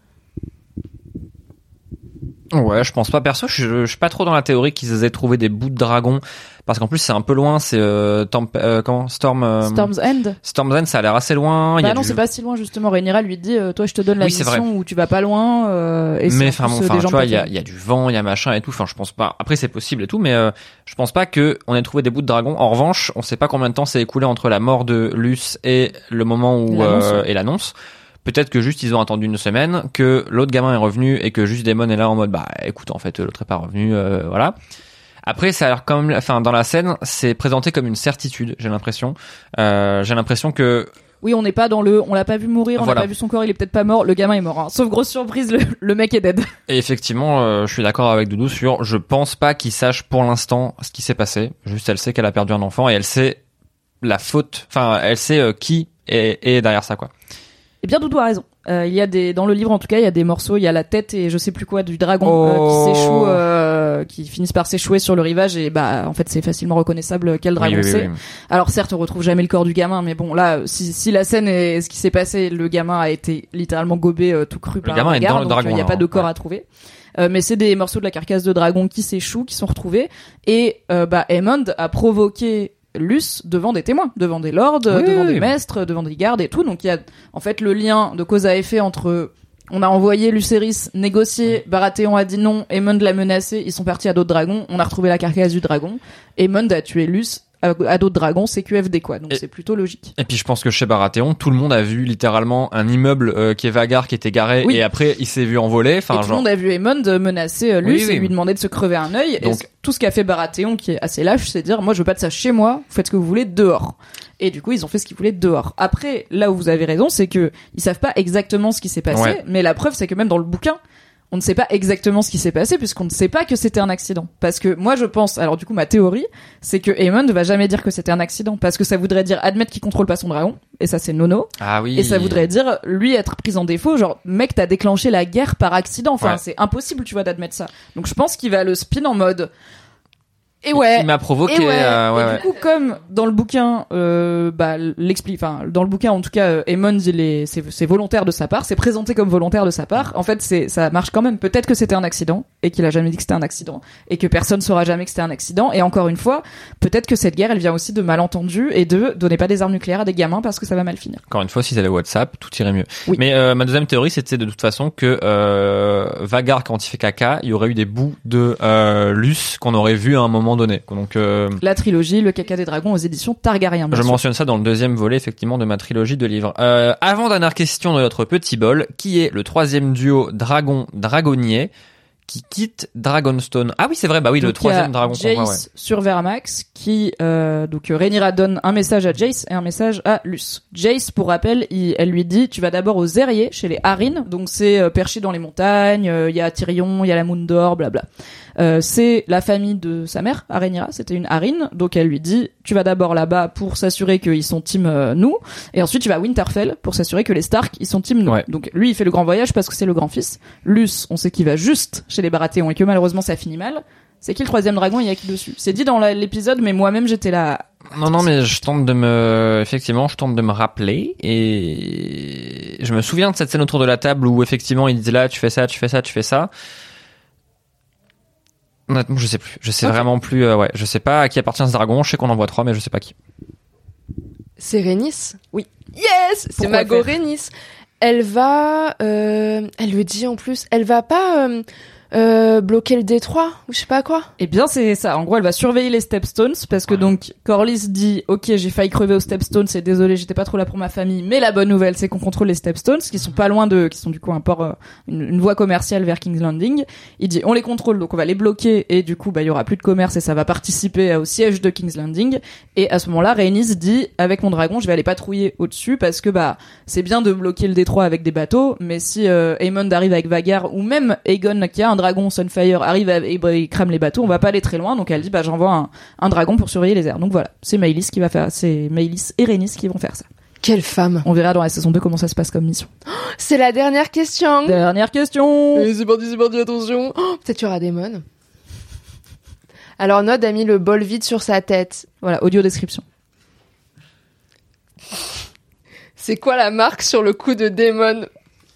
Speaker 3: Ouais, je pense pas perso. Je, je suis pas trop dans la théorie qu'ils aient trouvé des bouts de dragon, parce qu'en plus c'est un peu loin. C'est euh, temp- euh, comment Storm euh,
Speaker 1: Storm's End.
Speaker 3: Storm's End, ça a l'air assez loin.
Speaker 1: Bah
Speaker 3: il y a
Speaker 1: non,
Speaker 3: du...
Speaker 1: c'est pas si loin justement. Rhaenyra lui dit, euh, toi je te donne la
Speaker 3: oui,
Speaker 1: mission où tu vas pas loin. Euh, et
Speaker 3: mais
Speaker 1: enfin
Speaker 3: bon,
Speaker 1: bon,
Speaker 3: tu vois, il y a, il y a du vent, il y a machin et tout. Enfin, je pense pas. Après, c'est possible et tout, mais euh, je pense pas que on ait trouvé des bouts de dragon. En revanche, on sait pas combien de temps s'est écoulé entre la mort de Luce et le moment où
Speaker 1: l'annonce,
Speaker 3: euh,
Speaker 1: ouais.
Speaker 3: et l'annonce. Peut-être que juste ils ont attendu une semaine, que l'autre gamin est revenu et que juste Daemon est là en mode bah écoute en fait l'autre est pas revenu, euh, voilà. Après ça a l'air quand même, enfin dans la scène c'est présenté comme une certitude, j'ai l'impression. Euh, j'ai l'impression que
Speaker 1: oui, on n'est pas dans le, on l'a pas vu mourir, on
Speaker 3: voilà.
Speaker 1: n'a pas vu son corps, il est peut-être pas mort, le gamin est mort. Hein. Sauf grosse surprise, le, le mec est dead.
Speaker 3: Et effectivement, euh, je suis d'accord avec Doudou sur, je pense pas qu'il sache pour l'instant ce qui s'est passé. Juste elle sait qu'elle a perdu un enfant et elle sait la faute, enfin elle sait euh, qui est, est derrière ça quoi.
Speaker 1: Eh bien, Doudou a raison. Euh, il y a des, dans le livre en tout cas, il y a des morceaux, il y a la tête et je sais plus quoi du dragon
Speaker 3: oh.
Speaker 1: euh, qui s'échoue, euh, qui finissent par s'échouer sur le rivage et bah en fait c'est facilement reconnaissable quel dragon
Speaker 3: oui, oui,
Speaker 1: c'est.
Speaker 3: oui.
Speaker 1: Alors certes, on retrouve jamais le corps du gamin, mais bon là, si, si la scène est ce qui s'est passé, le gamin a été littéralement gobé euh, tout cru
Speaker 3: le
Speaker 1: par
Speaker 3: gamin
Speaker 1: un
Speaker 3: est
Speaker 1: regard,
Speaker 3: dans le
Speaker 1: donc
Speaker 3: dragon,
Speaker 1: il n'y a
Speaker 3: là,
Speaker 1: pas de corps
Speaker 3: ouais.
Speaker 1: à trouver. Euh, mais c'est des morceaux de la carcasse de dragon qui s'échouent, qui sont retrouvés et euh, bah Aemond a provoqué Luce devant des témoins, devant des lords,
Speaker 3: oui,
Speaker 1: devant
Speaker 3: oui,
Speaker 1: des
Speaker 3: oui.
Speaker 1: maîtres, devant des gardes et tout. Donc il y a en fait le lien de cause à effet entre on a envoyé Lucerys négocier, Baratheon a dit non, Aemond l'a menacé, ils sont partis à d'autres dragons, on a retrouvé la carcasse du dragon, Aemond a tué Luce à, à d'autres dragons, c'est Q F D quoi, donc
Speaker 3: et,
Speaker 1: c'est plutôt logique.
Speaker 3: Et puis je pense que chez Baratheon, tout le monde a vu littéralement un immeuble euh, qui est Vhagar qui était garé
Speaker 1: oui.
Speaker 3: et après il s'est vu envoler. Enfin,
Speaker 1: et tout
Speaker 3: genre...
Speaker 1: le monde a vu Aemond menacer euh, Luce
Speaker 3: oui, oui.
Speaker 1: et lui demander de se crever un œil.
Speaker 3: Donc...
Speaker 1: Et tout ce qu'a fait Baratheon, qui est assez lâche, c'est dire moi je veux pas de ça chez moi, vous faites ce que vous voulez dehors. Et du coup, ils ont fait ce qu'ils voulaient dehors. Après, là où vous avez raison, c'est que ils savent pas exactement ce qui s'est passé,
Speaker 3: ouais.
Speaker 1: mais la preuve, c'est que même dans le bouquin, on ne sait pas exactement ce qui s'est passé puisqu'on ne sait pas que c'était un accident. Parce que moi, je pense, alors du coup, ma théorie, c'est que Aemond ne va jamais dire que c'était un accident parce que ça voudrait dire admettre qu'il contrôle pas son dragon, et ça c'est nono.
Speaker 3: Ah oui.
Speaker 1: Et ça voudrait dire lui être pris en défaut, genre mec, t'as déclenché la guerre par accident. Enfin, ouais. c'est impossible, tu vois, d'admettre ça. Donc je pense qu'il va le spin en mode. Et ouais.
Speaker 3: Il m'a provoqué.
Speaker 1: Et, ouais.
Speaker 3: Euh, ouais,
Speaker 1: et
Speaker 3: ouais.
Speaker 1: du coup, comme dans le bouquin, euh, bah, l'explique, enfin, dans le bouquin, en tout cas, euh, Aemond, il est, c'est, c'est volontaire de sa part, c'est présenté comme volontaire de sa part. En fait, c'est, ça marche quand même. Peut-être que c'était un accident et qu'il a jamais dit que c'était un accident et que personne saura jamais que c'était un accident. Et encore une fois, peut-être que cette guerre, elle vient aussi de malentendus et de donner pas des armes nucléaires à des gamins parce que ça va mal finir.
Speaker 3: Encore une fois, si c'était WhatsApp, tout irait mieux.
Speaker 1: Oui.
Speaker 3: Mais euh, ma deuxième théorie, c'était de toute façon que euh, Vhagar, quand il fait caca, il y aurait eu des bouts de euh, Luce qu'on aurait vu à un moment donné. Donc euh,
Speaker 1: la trilogie, le caca des dragons aux éditions Targaryen.
Speaker 3: Je
Speaker 1: sûr.
Speaker 3: mentionne ça dans le deuxième volet, effectivement, de ma trilogie de livres. Euh, avant dernière question de notre petit bol, qui est le troisième duo dragon-dragonnier qui quitte Dragonstone. Ah oui, c'est vrai, bah oui,
Speaker 1: Donc,
Speaker 3: le troisième dragon qu'on
Speaker 1: Jace
Speaker 3: voit, ouais.
Speaker 1: sur Vermax qui euh, donc euh, Rhaenyra donne un message à Jace et un message à Luce. Jace, pour rappel, il, elle lui dit tu vas d'abord aux Aeriers chez les Harrin, donc c'est euh, perché dans les montagnes, il euh, y a Tyrion, il y a la Moondor, blabla. Euh, c'est la famille de sa mère, Rhaenyra, c'était une Harrin, donc elle lui dit tu vas d'abord là-bas pour s'assurer qu'ils sont team euh, nous, et ensuite tu vas à Winterfell pour s'assurer que les Stark ils sont team nous.
Speaker 3: Ouais.
Speaker 1: Donc lui il fait le grand voyage parce que c'est le grand-fils. Luce, on sait qu'il va juste chez les Baratheons et que malheureusement ça finit mal. C'est qui le troisième dragon, il y a qui dessus? C'est dit dans la, l'épisode, mais moi-même j'étais là.
Speaker 3: Non, non, mais je tente de me, effectivement, je tente de me rappeler et je me souviens de cette scène autour de la table où effectivement il disait là, tu fais ça, tu fais ça, tu fais ça. Honnêtement, je sais plus. Je sais okay. vraiment plus, euh, ouais. Je sais pas à qui appartient ce dragon. Je sais qu'on en voit trois, mais je sais pas qui.
Speaker 4: C'est Rhaenys.
Speaker 1: Oui.
Speaker 4: Yes! C'est Mago Rhaenys. Elle va, euh, elle le dit en plus, elle va pas, euh, euh, bloquer le détroit ou je sais pas quoi.
Speaker 1: Eh bien c'est ça. En gros elle va surveiller les Stepstones parce que ouais. donc Corlys dit ok j'ai failli crever aux Stepstones, c'est désolé j'étais pas trop là pour ma famille, mais la bonne nouvelle c'est qu'on contrôle les Stepstones qui sont pas loin de, qui sont du coup un port, euh, une, une voie commerciale vers King's Landing. Il dit on les contrôle donc on va les bloquer et du coup bah il y aura plus de commerce et ça va participer au siège de King's Landing. Et à ce moment-là Rhaenys dit avec mon dragon je vais aller patrouiller au-dessus parce que bah c'est bien de bloquer le détroit avec des bateaux, mais si euh, Aemond arrive avec Vagar ou même Aegon qui a un dragon Sunfire arrive à, et, et crame les bateaux, on va pas aller très loin, donc elle dit bah j'envoie un, un dragon pour surveiller les airs. Donc voilà, c'est Maëlys qui va faire, c'est Maëlys et Rhaenys qui vont faire ça.
Speaker 4: Quelle femme!
Speaker 1: On verra dans la saison deux comment ça se passe comme mission.
Speaker 4: Oh, c'est la dernière question.
Speaker 1: Dernière question.
Speaker 4: Et c'est parti, c'est parti, attention. Oh, peut-être qu'il y aura Daemon. Alors Nod a mis le bol vide sur sa tête.
Speaker 1: Voilà, audio description.
Speaker 4: C'est quoi la marque sur le cou de Daemon?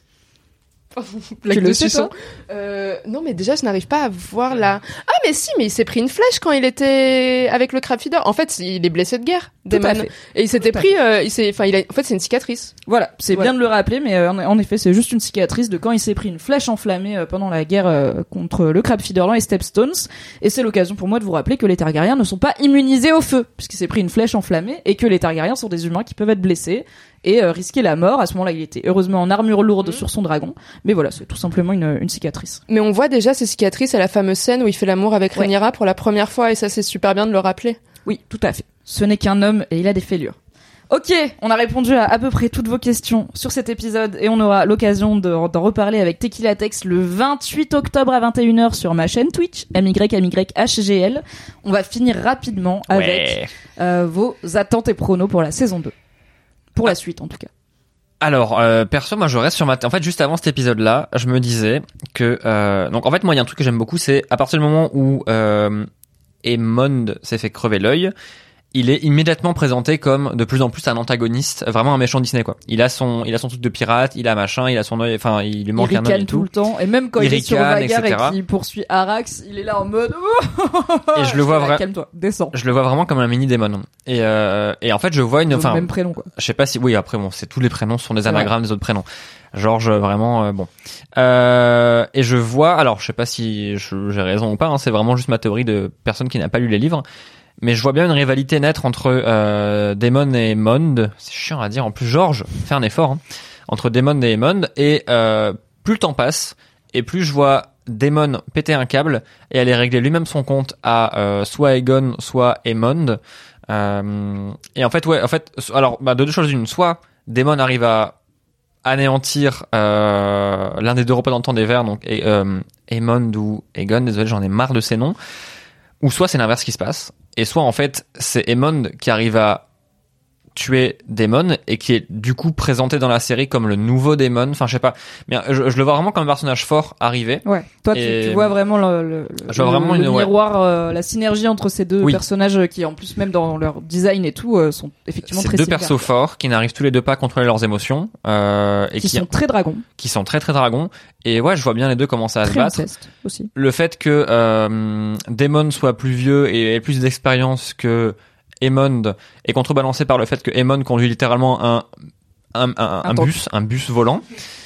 Speaker 1: Tu le sais, toi?
Speaker 4: Euh, non, mais déjà, je n'arrive pas à voir la... Ah, mais si, mais il s'est pris une flèche quand il était avec le Crab Feeder. En fait, il est blessé de guerre, Daemon. Et il s'était pris, euh, il s'est, enfin, il a, en fait, c'est une cicatrice.
Speaker 1: Voilà, c'est
Speaker 4: voilà.
Speaker 1: bien de le rappeler, mais euh, en, en effet, c'est juste une cicatrice de quand il s'est pris une flèche enflammée euh, pendant la guerre euh, contre le Crab Feeder dans les Stepstones. Et c'est l'occasion pour moi de vous rappeler que les Targaryens ne sont pas immunisés au feu, puisqu'il s'est pris une flèche enflammée, et que les Targaryens sont des humains qui peuvent être blessés et euh, risquer la mort. À ce moment-là, il était heureusement en armure lourde mmh. sur son dragon. Mais voilà, c'est tout simplement une, une cicatrice.
Speaker 4: Mais on voit déjà ces cicatrices à la fameuse scène où il fait l'amour avec ouais. Rhaenyra pour la première fois, et ça, c'est super bien de le rappeler.
Speaker 1: Oui, tout à fait. Ce n'est qu'un homme et il a des fêlures. Ok, on a répondu à à peu près toutes vos questions sur cet épisode et on aura l'occasion de, d'en reparler avec Tequila Tex le vingt-huit octobre à vingt et une heures sur ma chaîne Twitch, M Y M Y H G L. On va finir rapidement avec
Speaker 3: ouais.
Speaker 1: euh, vos attentes et pronos pour la saison deux. Pour la suite, en tout cas.
Speaker 3: Alors, euh, perso, moi, je reste sur ma... T- en fait, juste avant cet épisode-là, je me disais que... Euh... Donc, en fait, moi, il y a un truc que j'aime beaucoup, c'est à partir du moment où euh, Aemond s'est fait crever l'œil, il est immédiatement présenté comme de plus en plus un antagoniste, vraiment un méchant Disney, quoi. Il a son, il a son truc de pirate, il a machin, il a son œil, enfin, il lui manque
Speaker 1: il
Speaker 3: un œil et tout.
Speaker 1: tout le temps, et même quand il, il est sur Vagar et, et qu'il poursuit Arax, il est là en mode.
Speaker 3: Et je le vois vraiment.
Speaker 1: Calme-toi, descends.
Speaker 3: Je le vois vraiment comme un mini démon. Et euh, et en fait, je vois une, enfin.
Speaker 1: Même prénom, quoi.
Speaker 3: Je sais pas si, oui, après bon, c'est tous les prénoms sont des anagrammes des autres prénoms. Georges, vraiment, euh, bon. Euh, et je vois, alors, je sais pas si je, j'ai raison ou pas, hein, c'est vraiment juste ma théorie de personne qui n'a pas lu les livres. Mais je vois bien une rivalité naître entre euh, Daemon et Aemond. C'est chiant à dire. En plus, Georges fait un effort hein, entre Daemon et Aemond. Et euh, plus le temps passe, et plus je vois Daemon péter un câble et aller régler lui-même son compte à euh, soit Aegon, soit Aemond. Euh, et en fait, ouais, en fait, alors bah, de deux choses une. Soit Daemon arrive à anéantir euh, l'un des deux représentants des Verts, donc euh, Aemond ou Aegon. Désolé, j'en ai marre de ces noms. Ou soit c'est l'inverse qui se passe. Et soit, en fait, c'est Aemond qui arrive à tuer Daemon et qui est, du coup, présenté dans la série comme le nouveau Daemon. Enfin, je sais pas. Mais je, je le vois vraiment comme un personnage fort arriver.
Speaker 1: Ouais. Toi, tu, tu vois vraiment le, le,
Speaker 3: je vois
Speaker 1: le,
Speaker 3: vraiment
Speaker 1: le
Speaker 3: une,
Speaker 1: miroir,
Speaker 3: ouais.
Speaker 1: euh, la synergie entre ces deux
Speaker 3: oui.
Speaker 1: personnages qui, en plus, même dans leur design et tout, euh, sont effectivement
Speaker 3: c'est
Speaker 1: très
Speaker 3: deux
Speaker 1: similaires.
Speaker 3: persos forts qui n'arrivent tous les deux pas à contrôler leurs émotions. Euh, et
Speaker 1: qui,
Speaker 3: qui
Speaker 1: sont très dragons.
Speaker 3: Qui sont très, très dragons. Et ouais, je vois bien les deux commencer à
Speaker 1: très
Speaker 3: se battre.
Speaker 1: Inceste aussi.
Speaker 3: Le fait que euh, Daemon soit plus vieux et ait plus d'expérience que Aemond est contrebalancé par le fait que Aemond conduit littéralement un un, un, un, un bus, un bus volant.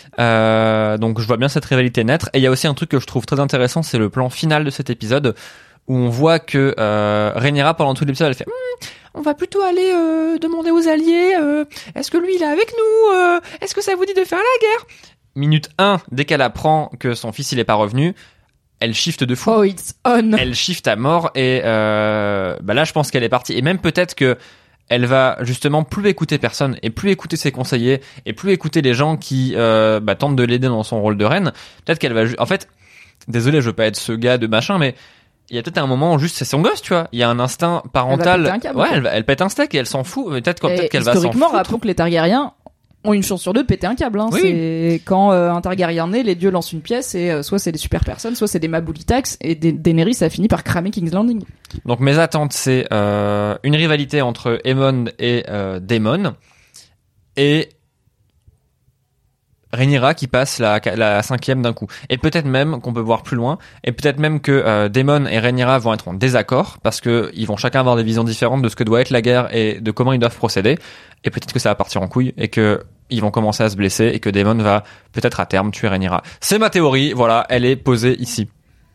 Speaker 3: Euh, donc je vois bien cette rivalité naître. Et il y a aussi un truc que je trouve très intéressant, c'est le plan final de cet épisode où on voit que euh, Rhaenyra pendant tout l'épisode elle fait hm, on va plutôt aller euh, demander aux alliés euh, est-ce que lui il est avec nous euh, est-ce que ça vous dit de faire la guerre. Minute un, dès qu'elle apprend que son fils il est pas revenu, elle shift de fou.
Speaker 1: Oh, it's on.
Speaker 3: Elle shift à mort et euh, bah là je pense qu'elle est partie et même peut-être que elle va justement plus écouter personne et plus écouter ses conseillers et plus écouter les gens qui euh, bah, tentent de l'aider dans son rôle de reine. Peut-être qu'elle va ju- en fait désolé je veux pas être ce gars de machin mais il y a peut-être un moment où juste c'est son gosse tu vois, il y a un instinct parental.
Speaker 1: Elle va péter un câble,
Speaker 3: ouais
Speaker 1: quoi.
Speaker 3: elle, va, elle pète un steak et elle s'en fout, peut-être, quoi, peut-être qu'elle va s'en
Speaker 1: historiquement,
Speaker 3: foutre.
Speaker 1: rappelons que les Targaryens ont une chance sur deux de péter un câble. Hein.
Speaker 3: Oui.
Speaker 1: C'est quand euh, un Targaryen naît, les dieux lancent une pièce et euh, soit c'est des super personnes, soit c'est des Maboulitax et des Daenerys a fini par cramer King's Landing.
Speaker 3: Donc mes attentes c'est euh, une rivalité entre Aemon et euh, Daemon et Rhaenyra qui passe la, la cinquième d'un coup. Et peut-être même qu'on peut voir plus loin, et peut-être même que euh, Daemon et Rhaenyra vont être en désaccord, parce que ils vont chacun avoir des visions différentes de ce que doit être la guerre et de comment ils doivent procéder, et peut-être que ça va partir en couille, et que ils vont commencer à se blesser, et que Daemon va peut-être à terme tuer Rhaenyra. C'est ma théorie, voilà, elle est posée ici.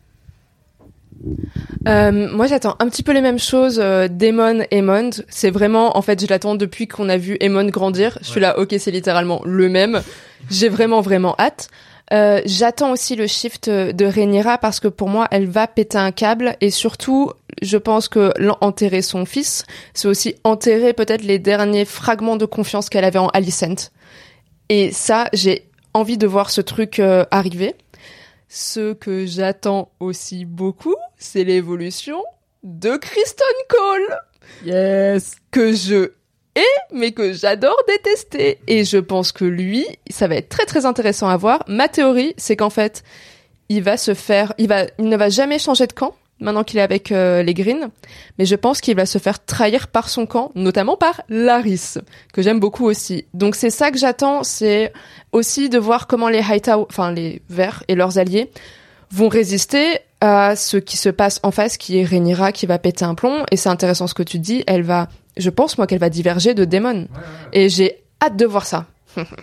Speaker 4: Euh, moi, j'attends un petit peu les mêmes choses. Euh, Daemon, Aemond, c'est vraiment, en fait, je l'attends depuis qu'on a vu Aemon grandir. Je suis là, ok, c'est littéralement le même. J'ai vraiment, vraiment hâte. Euh, j'attends aussi le shift de Rhaenyra parce que pour moi, elle va péter un câble et surtout, je pense que enterrer son fils, c'est aussi enterrer peut-être les derniers fragments de confiance qu'elle avait en Alicent. Et ça, j'ai envie de voir ce truc euh, arriver. Ce que j'attends aussi beaucoup, c'est l'évolution de Criston Cole.
Speaker 1: Yes.
Speaker 4: Que je hais, mais que j'adore détester. Et je pense que lui, ça va être très très intéressant à voir. Ma théorie, c'est qu'en fait, il va se faire, il va, il ne va jamais changer de camp, maintenant qu'il est avec euh, les Greens. Mais je pense qu'il va se faire trahir par son camp, notamment par Larys, que j'aime beaucoup aussi. Donc c'est ça que j'attends, c'est aussi de voir comment les Hightower, enfin les Verts et leurs alliés vont résister à ce qui se passe en face, qui est Rhaenyra qui va péter un plomb. Et c'est intéressant ce que tu dis, elle va, je pense moi qu'elle va diverger de Daemon. Ouais, ouais, ouais. Et j'ai hâte de voir ça.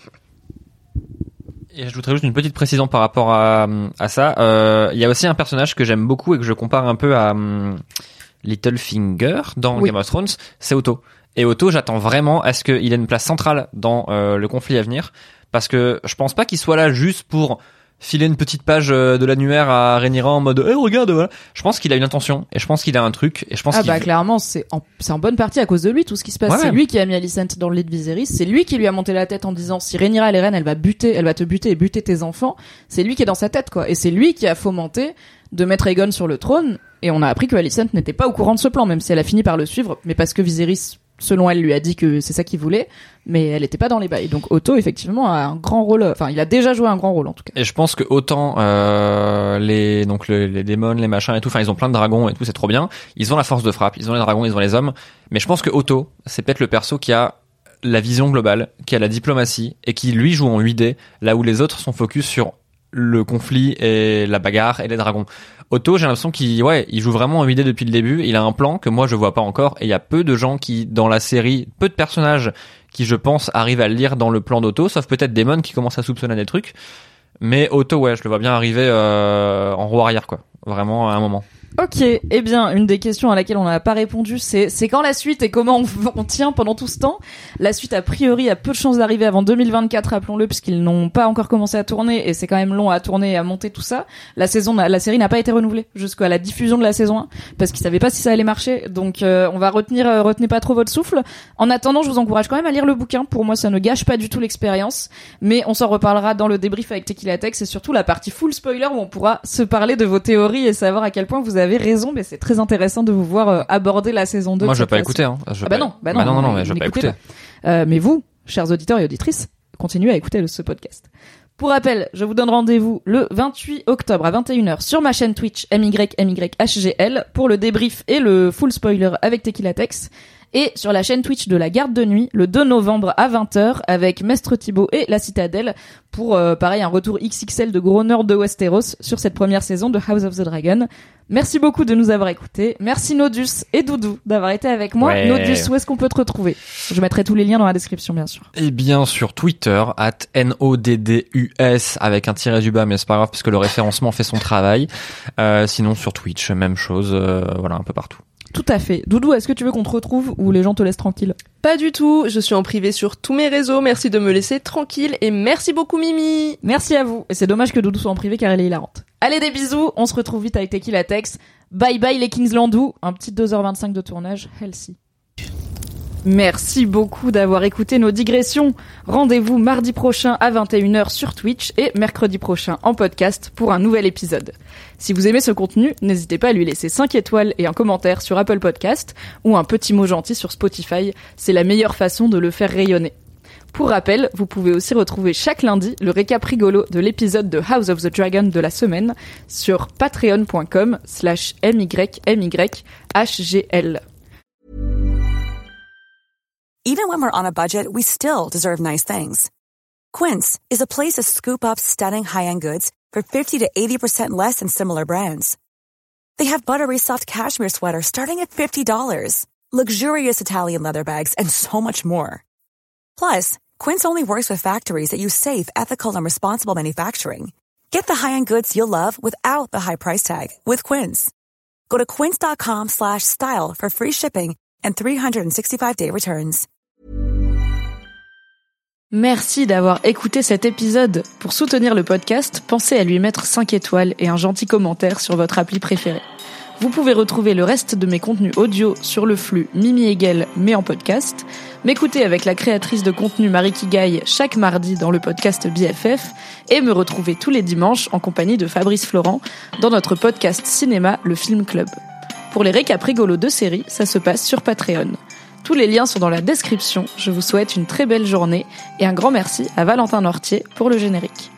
Speaker 3: Et j'ajouterais juste une petite précision par rapport à, à ça. Il euh, y a aussi un personnage que j'aime beaucoup et que je compare un peu à um, Littlefinger dans
Speaker 1: oui.
Speaker 3: Game of Thrones, c'est Otto. Et Otto, j'attends vraiment à ce qu'il ait une place centrale dans euh, le conflit à venir, parce que je pense pas qu'il soit là juste pour filer une petite page de l'annuaire à Rhaenyra en mode hey, regarde voilà. Je pense qu'il a une intention et je pense qu'il a un truc et je pense
Speaker 1: ah
Speaker 3: qu'il...
Speaker 1: bah clairement c'est en c'est en bonne partie à cause de lui tout ce qui se passe. Ouais, c'est ouais. lui qui a mis Alicent dans le lit de Viserys, c'est lui qui lui a monté la tête en disant si Rhaenyra elle est reine, elle va buter, elle va te buter et buter tes enfants. C'est lui qui est dans sa tête quoi, et c'est lui qui a fomenté de mettre Aegon sur le trône. Et on a appris que Alicent n'était pas au courant de ce plan, même si elle a fini par le suivre, mais parce que Viserys, selon elle, lui a dit que c'est ça qu'il voulait, mais elle était pas dans les bails. Donc Otto, effectivement, a un grand rôle, enfin, il a déjà joué un grand rôle, en tout cas.
Speaker 3: Et je pense que autant, euh, les, donc, le, les démons, les machins et tout, enfin, ils ont plein de dragons et tout, c'est trop bien. Ils ont la force de frappe, ils ont les dragons, ils ont les hommes. Mais je pense que Otto, c'est peut-être le perso qui a la vision globale, qui a la diplomatie, et qui, lui, joue en huit dés, là où les autres sont focus sur le conflit et la bagarre et les dragons. Otto, j'ai l'impression qu'il, ouais, il joue vraiment en huit dés depuis le début. Il a un plan que moi je vois pas encore, et il y a peu de gens qui, dans la série, peu de personnages qui, je pense, arrivent à le lire dans le plan d'Otto, sauf peut-être Daemon qui commence à soupçonner des trucs. Mais Otto, ouais, je le vois bien arriver euh, en roue arrière, quoi. Vraiment à un moment.
Speaker 1: Ok, eh bien, une des questions à laquelle on n'a pas répondu, c'est c'est quand la suite et comment on, on tient pendant tout ce temps. La suite, a priori, a peu de chances d'arriver avant deux mille vingt-quatre, rappelons-le, puisqu'ils n'ont pas encore commencé à tourner, et c'est quand même long à tourner et à monter tout ça. La saison, la série n'a pas été renouvelée jusqu'à la diffusion de la saison un, parce qu'ils savaient pas si ça allait marcher. Donc, euh, on va retenir, euh, retenez pas trop votre souffle. En attendant, je vous encourage quand même à lire le bouquin. Pour moi, ça ne gâche pas du tout l'expérience, mais on s'en reparlera dans le débrief avec Tequila Tech. C'est surtout la partie full spoiler où on pourra se parler de vos théories et savoir à quel point vous avez raison, mais c'est très intéressant de vous voir euh, aborder la saison deux.
Speaker 3: Moi, je vais pas écouter, hein. Je
Speaker 1: ah bah non, bah non,
Speaker 3: bah non, non, non, mais je vais pas écouter.
Speaker 1: Pas. Euh, mais vous, chers auditeurs et auditrices, continuez à écouter le, ce podcast. Pour rappel, je vous donne rendez-vous le vingt-huit octobre à vingt et une heures sur ma chaîne Twitch M Y M Y H G L pour le débrief et le full spoiler avec Tequila Tex. Et sur la chaîne Twitch de la Garde de Nuit, le deux novembre à vingt heures, avec Mestre Thibaut et la Citadelle, pour, euh, pareil, un retour X X L de gros nerds de Westeros sur cette première saison de House of the Dragon. Merci beaucoup de nous avoir écoutés. Merci Nodus et Doudou d'avoir été avec moi. Ouais. Nodus, où est-ce qu'on peut te retrouver ? Je mettrai tous les liens dans la description, bien sûr.
Speaker 3: Eh bien, sur Twitter, at N O D D U S, avec un tiret du bas, mais c'est pas grave, puisque le référencement fait son travail. Euh, sinon, sur Twitch, même chose, euh, voilà, un peu partout.
Speaker 1: Tout à fait. Doudou, est-ce que tu veux qu'on te retrouve ou les gens te laissent tranquille?
Speaker 4: Pas du tout, je suis en privé sur tous mes réseaux, merci de me laisser tranquille et merci beaucoup Mimi.
Speaker 1: Merci à vous. Et c'est dommage que Doudou soit en privé car elle est hilarante. Allez, des bisous, on se retrouve vite avec Tequila Tex. Bye bye les Kingslandou, un petit deux heures vingt-cinq de tournage, healthy. Merci beaucoup d'avoir écouté nos digressions. Rendez-vous mardi prochain à vingt et une heures sur Twitch et mercredi prochain en podcast pour un nouvel épisode. Si vous aimez ce contenu, n'hésitez pas à lui laisser cinq étoiles et un commentaire sur Apple Podcast ou un petit mot gentil sur Spotify, c'est la meilleure façon de le faire rayonner. Pour rappel, vous pouvez aussi retrouver chaque lundi le récap rigolo de l'épisode de House of the Dragon de la semaine sur patreon.com slash mymyhgl.
Speaker 7: Even when we're on a budget, we still deserve nice things. Quince is a place to scoop up stunning high-end goods for fifty to eighty percent less than similar brands. They have buttery soft cashmere sweaters starting at fifty dollars, luxurious Italian leather bags, and so much more. Plus, Quince only works with factories that use safe, ethical, and responsible manufacturing. Get the high-end goods you'll love without the high price tag with Quince. Go to quince.com slash style for free shipping and three sixty-five day returns.
Speaker 1: Merci d'avoir écouté cet épisode. Pour soutenir le podcast, pensez à lui mettre cinq étoiles et un gentil commentaire sur votre appli préférée. Vous pouvez retrouver le reste de mes contenus audio sur le flux Mimi Hegel, mais en podcast, m'écouter avec la créatrice de contenu Marie Kigaille chaque mardi dans le podcast B F F et me retrouver tous les dimanches en compagnie de Fabrice Florent dans notre podcast cinéma Le Film Club. Pour les récaps rigolos de séries, ça se passe sur Patreon. Tous les liens sont dans la description. Je vous souhaite une très belle journée et un grand merci à Valentin Nortier pour le générique.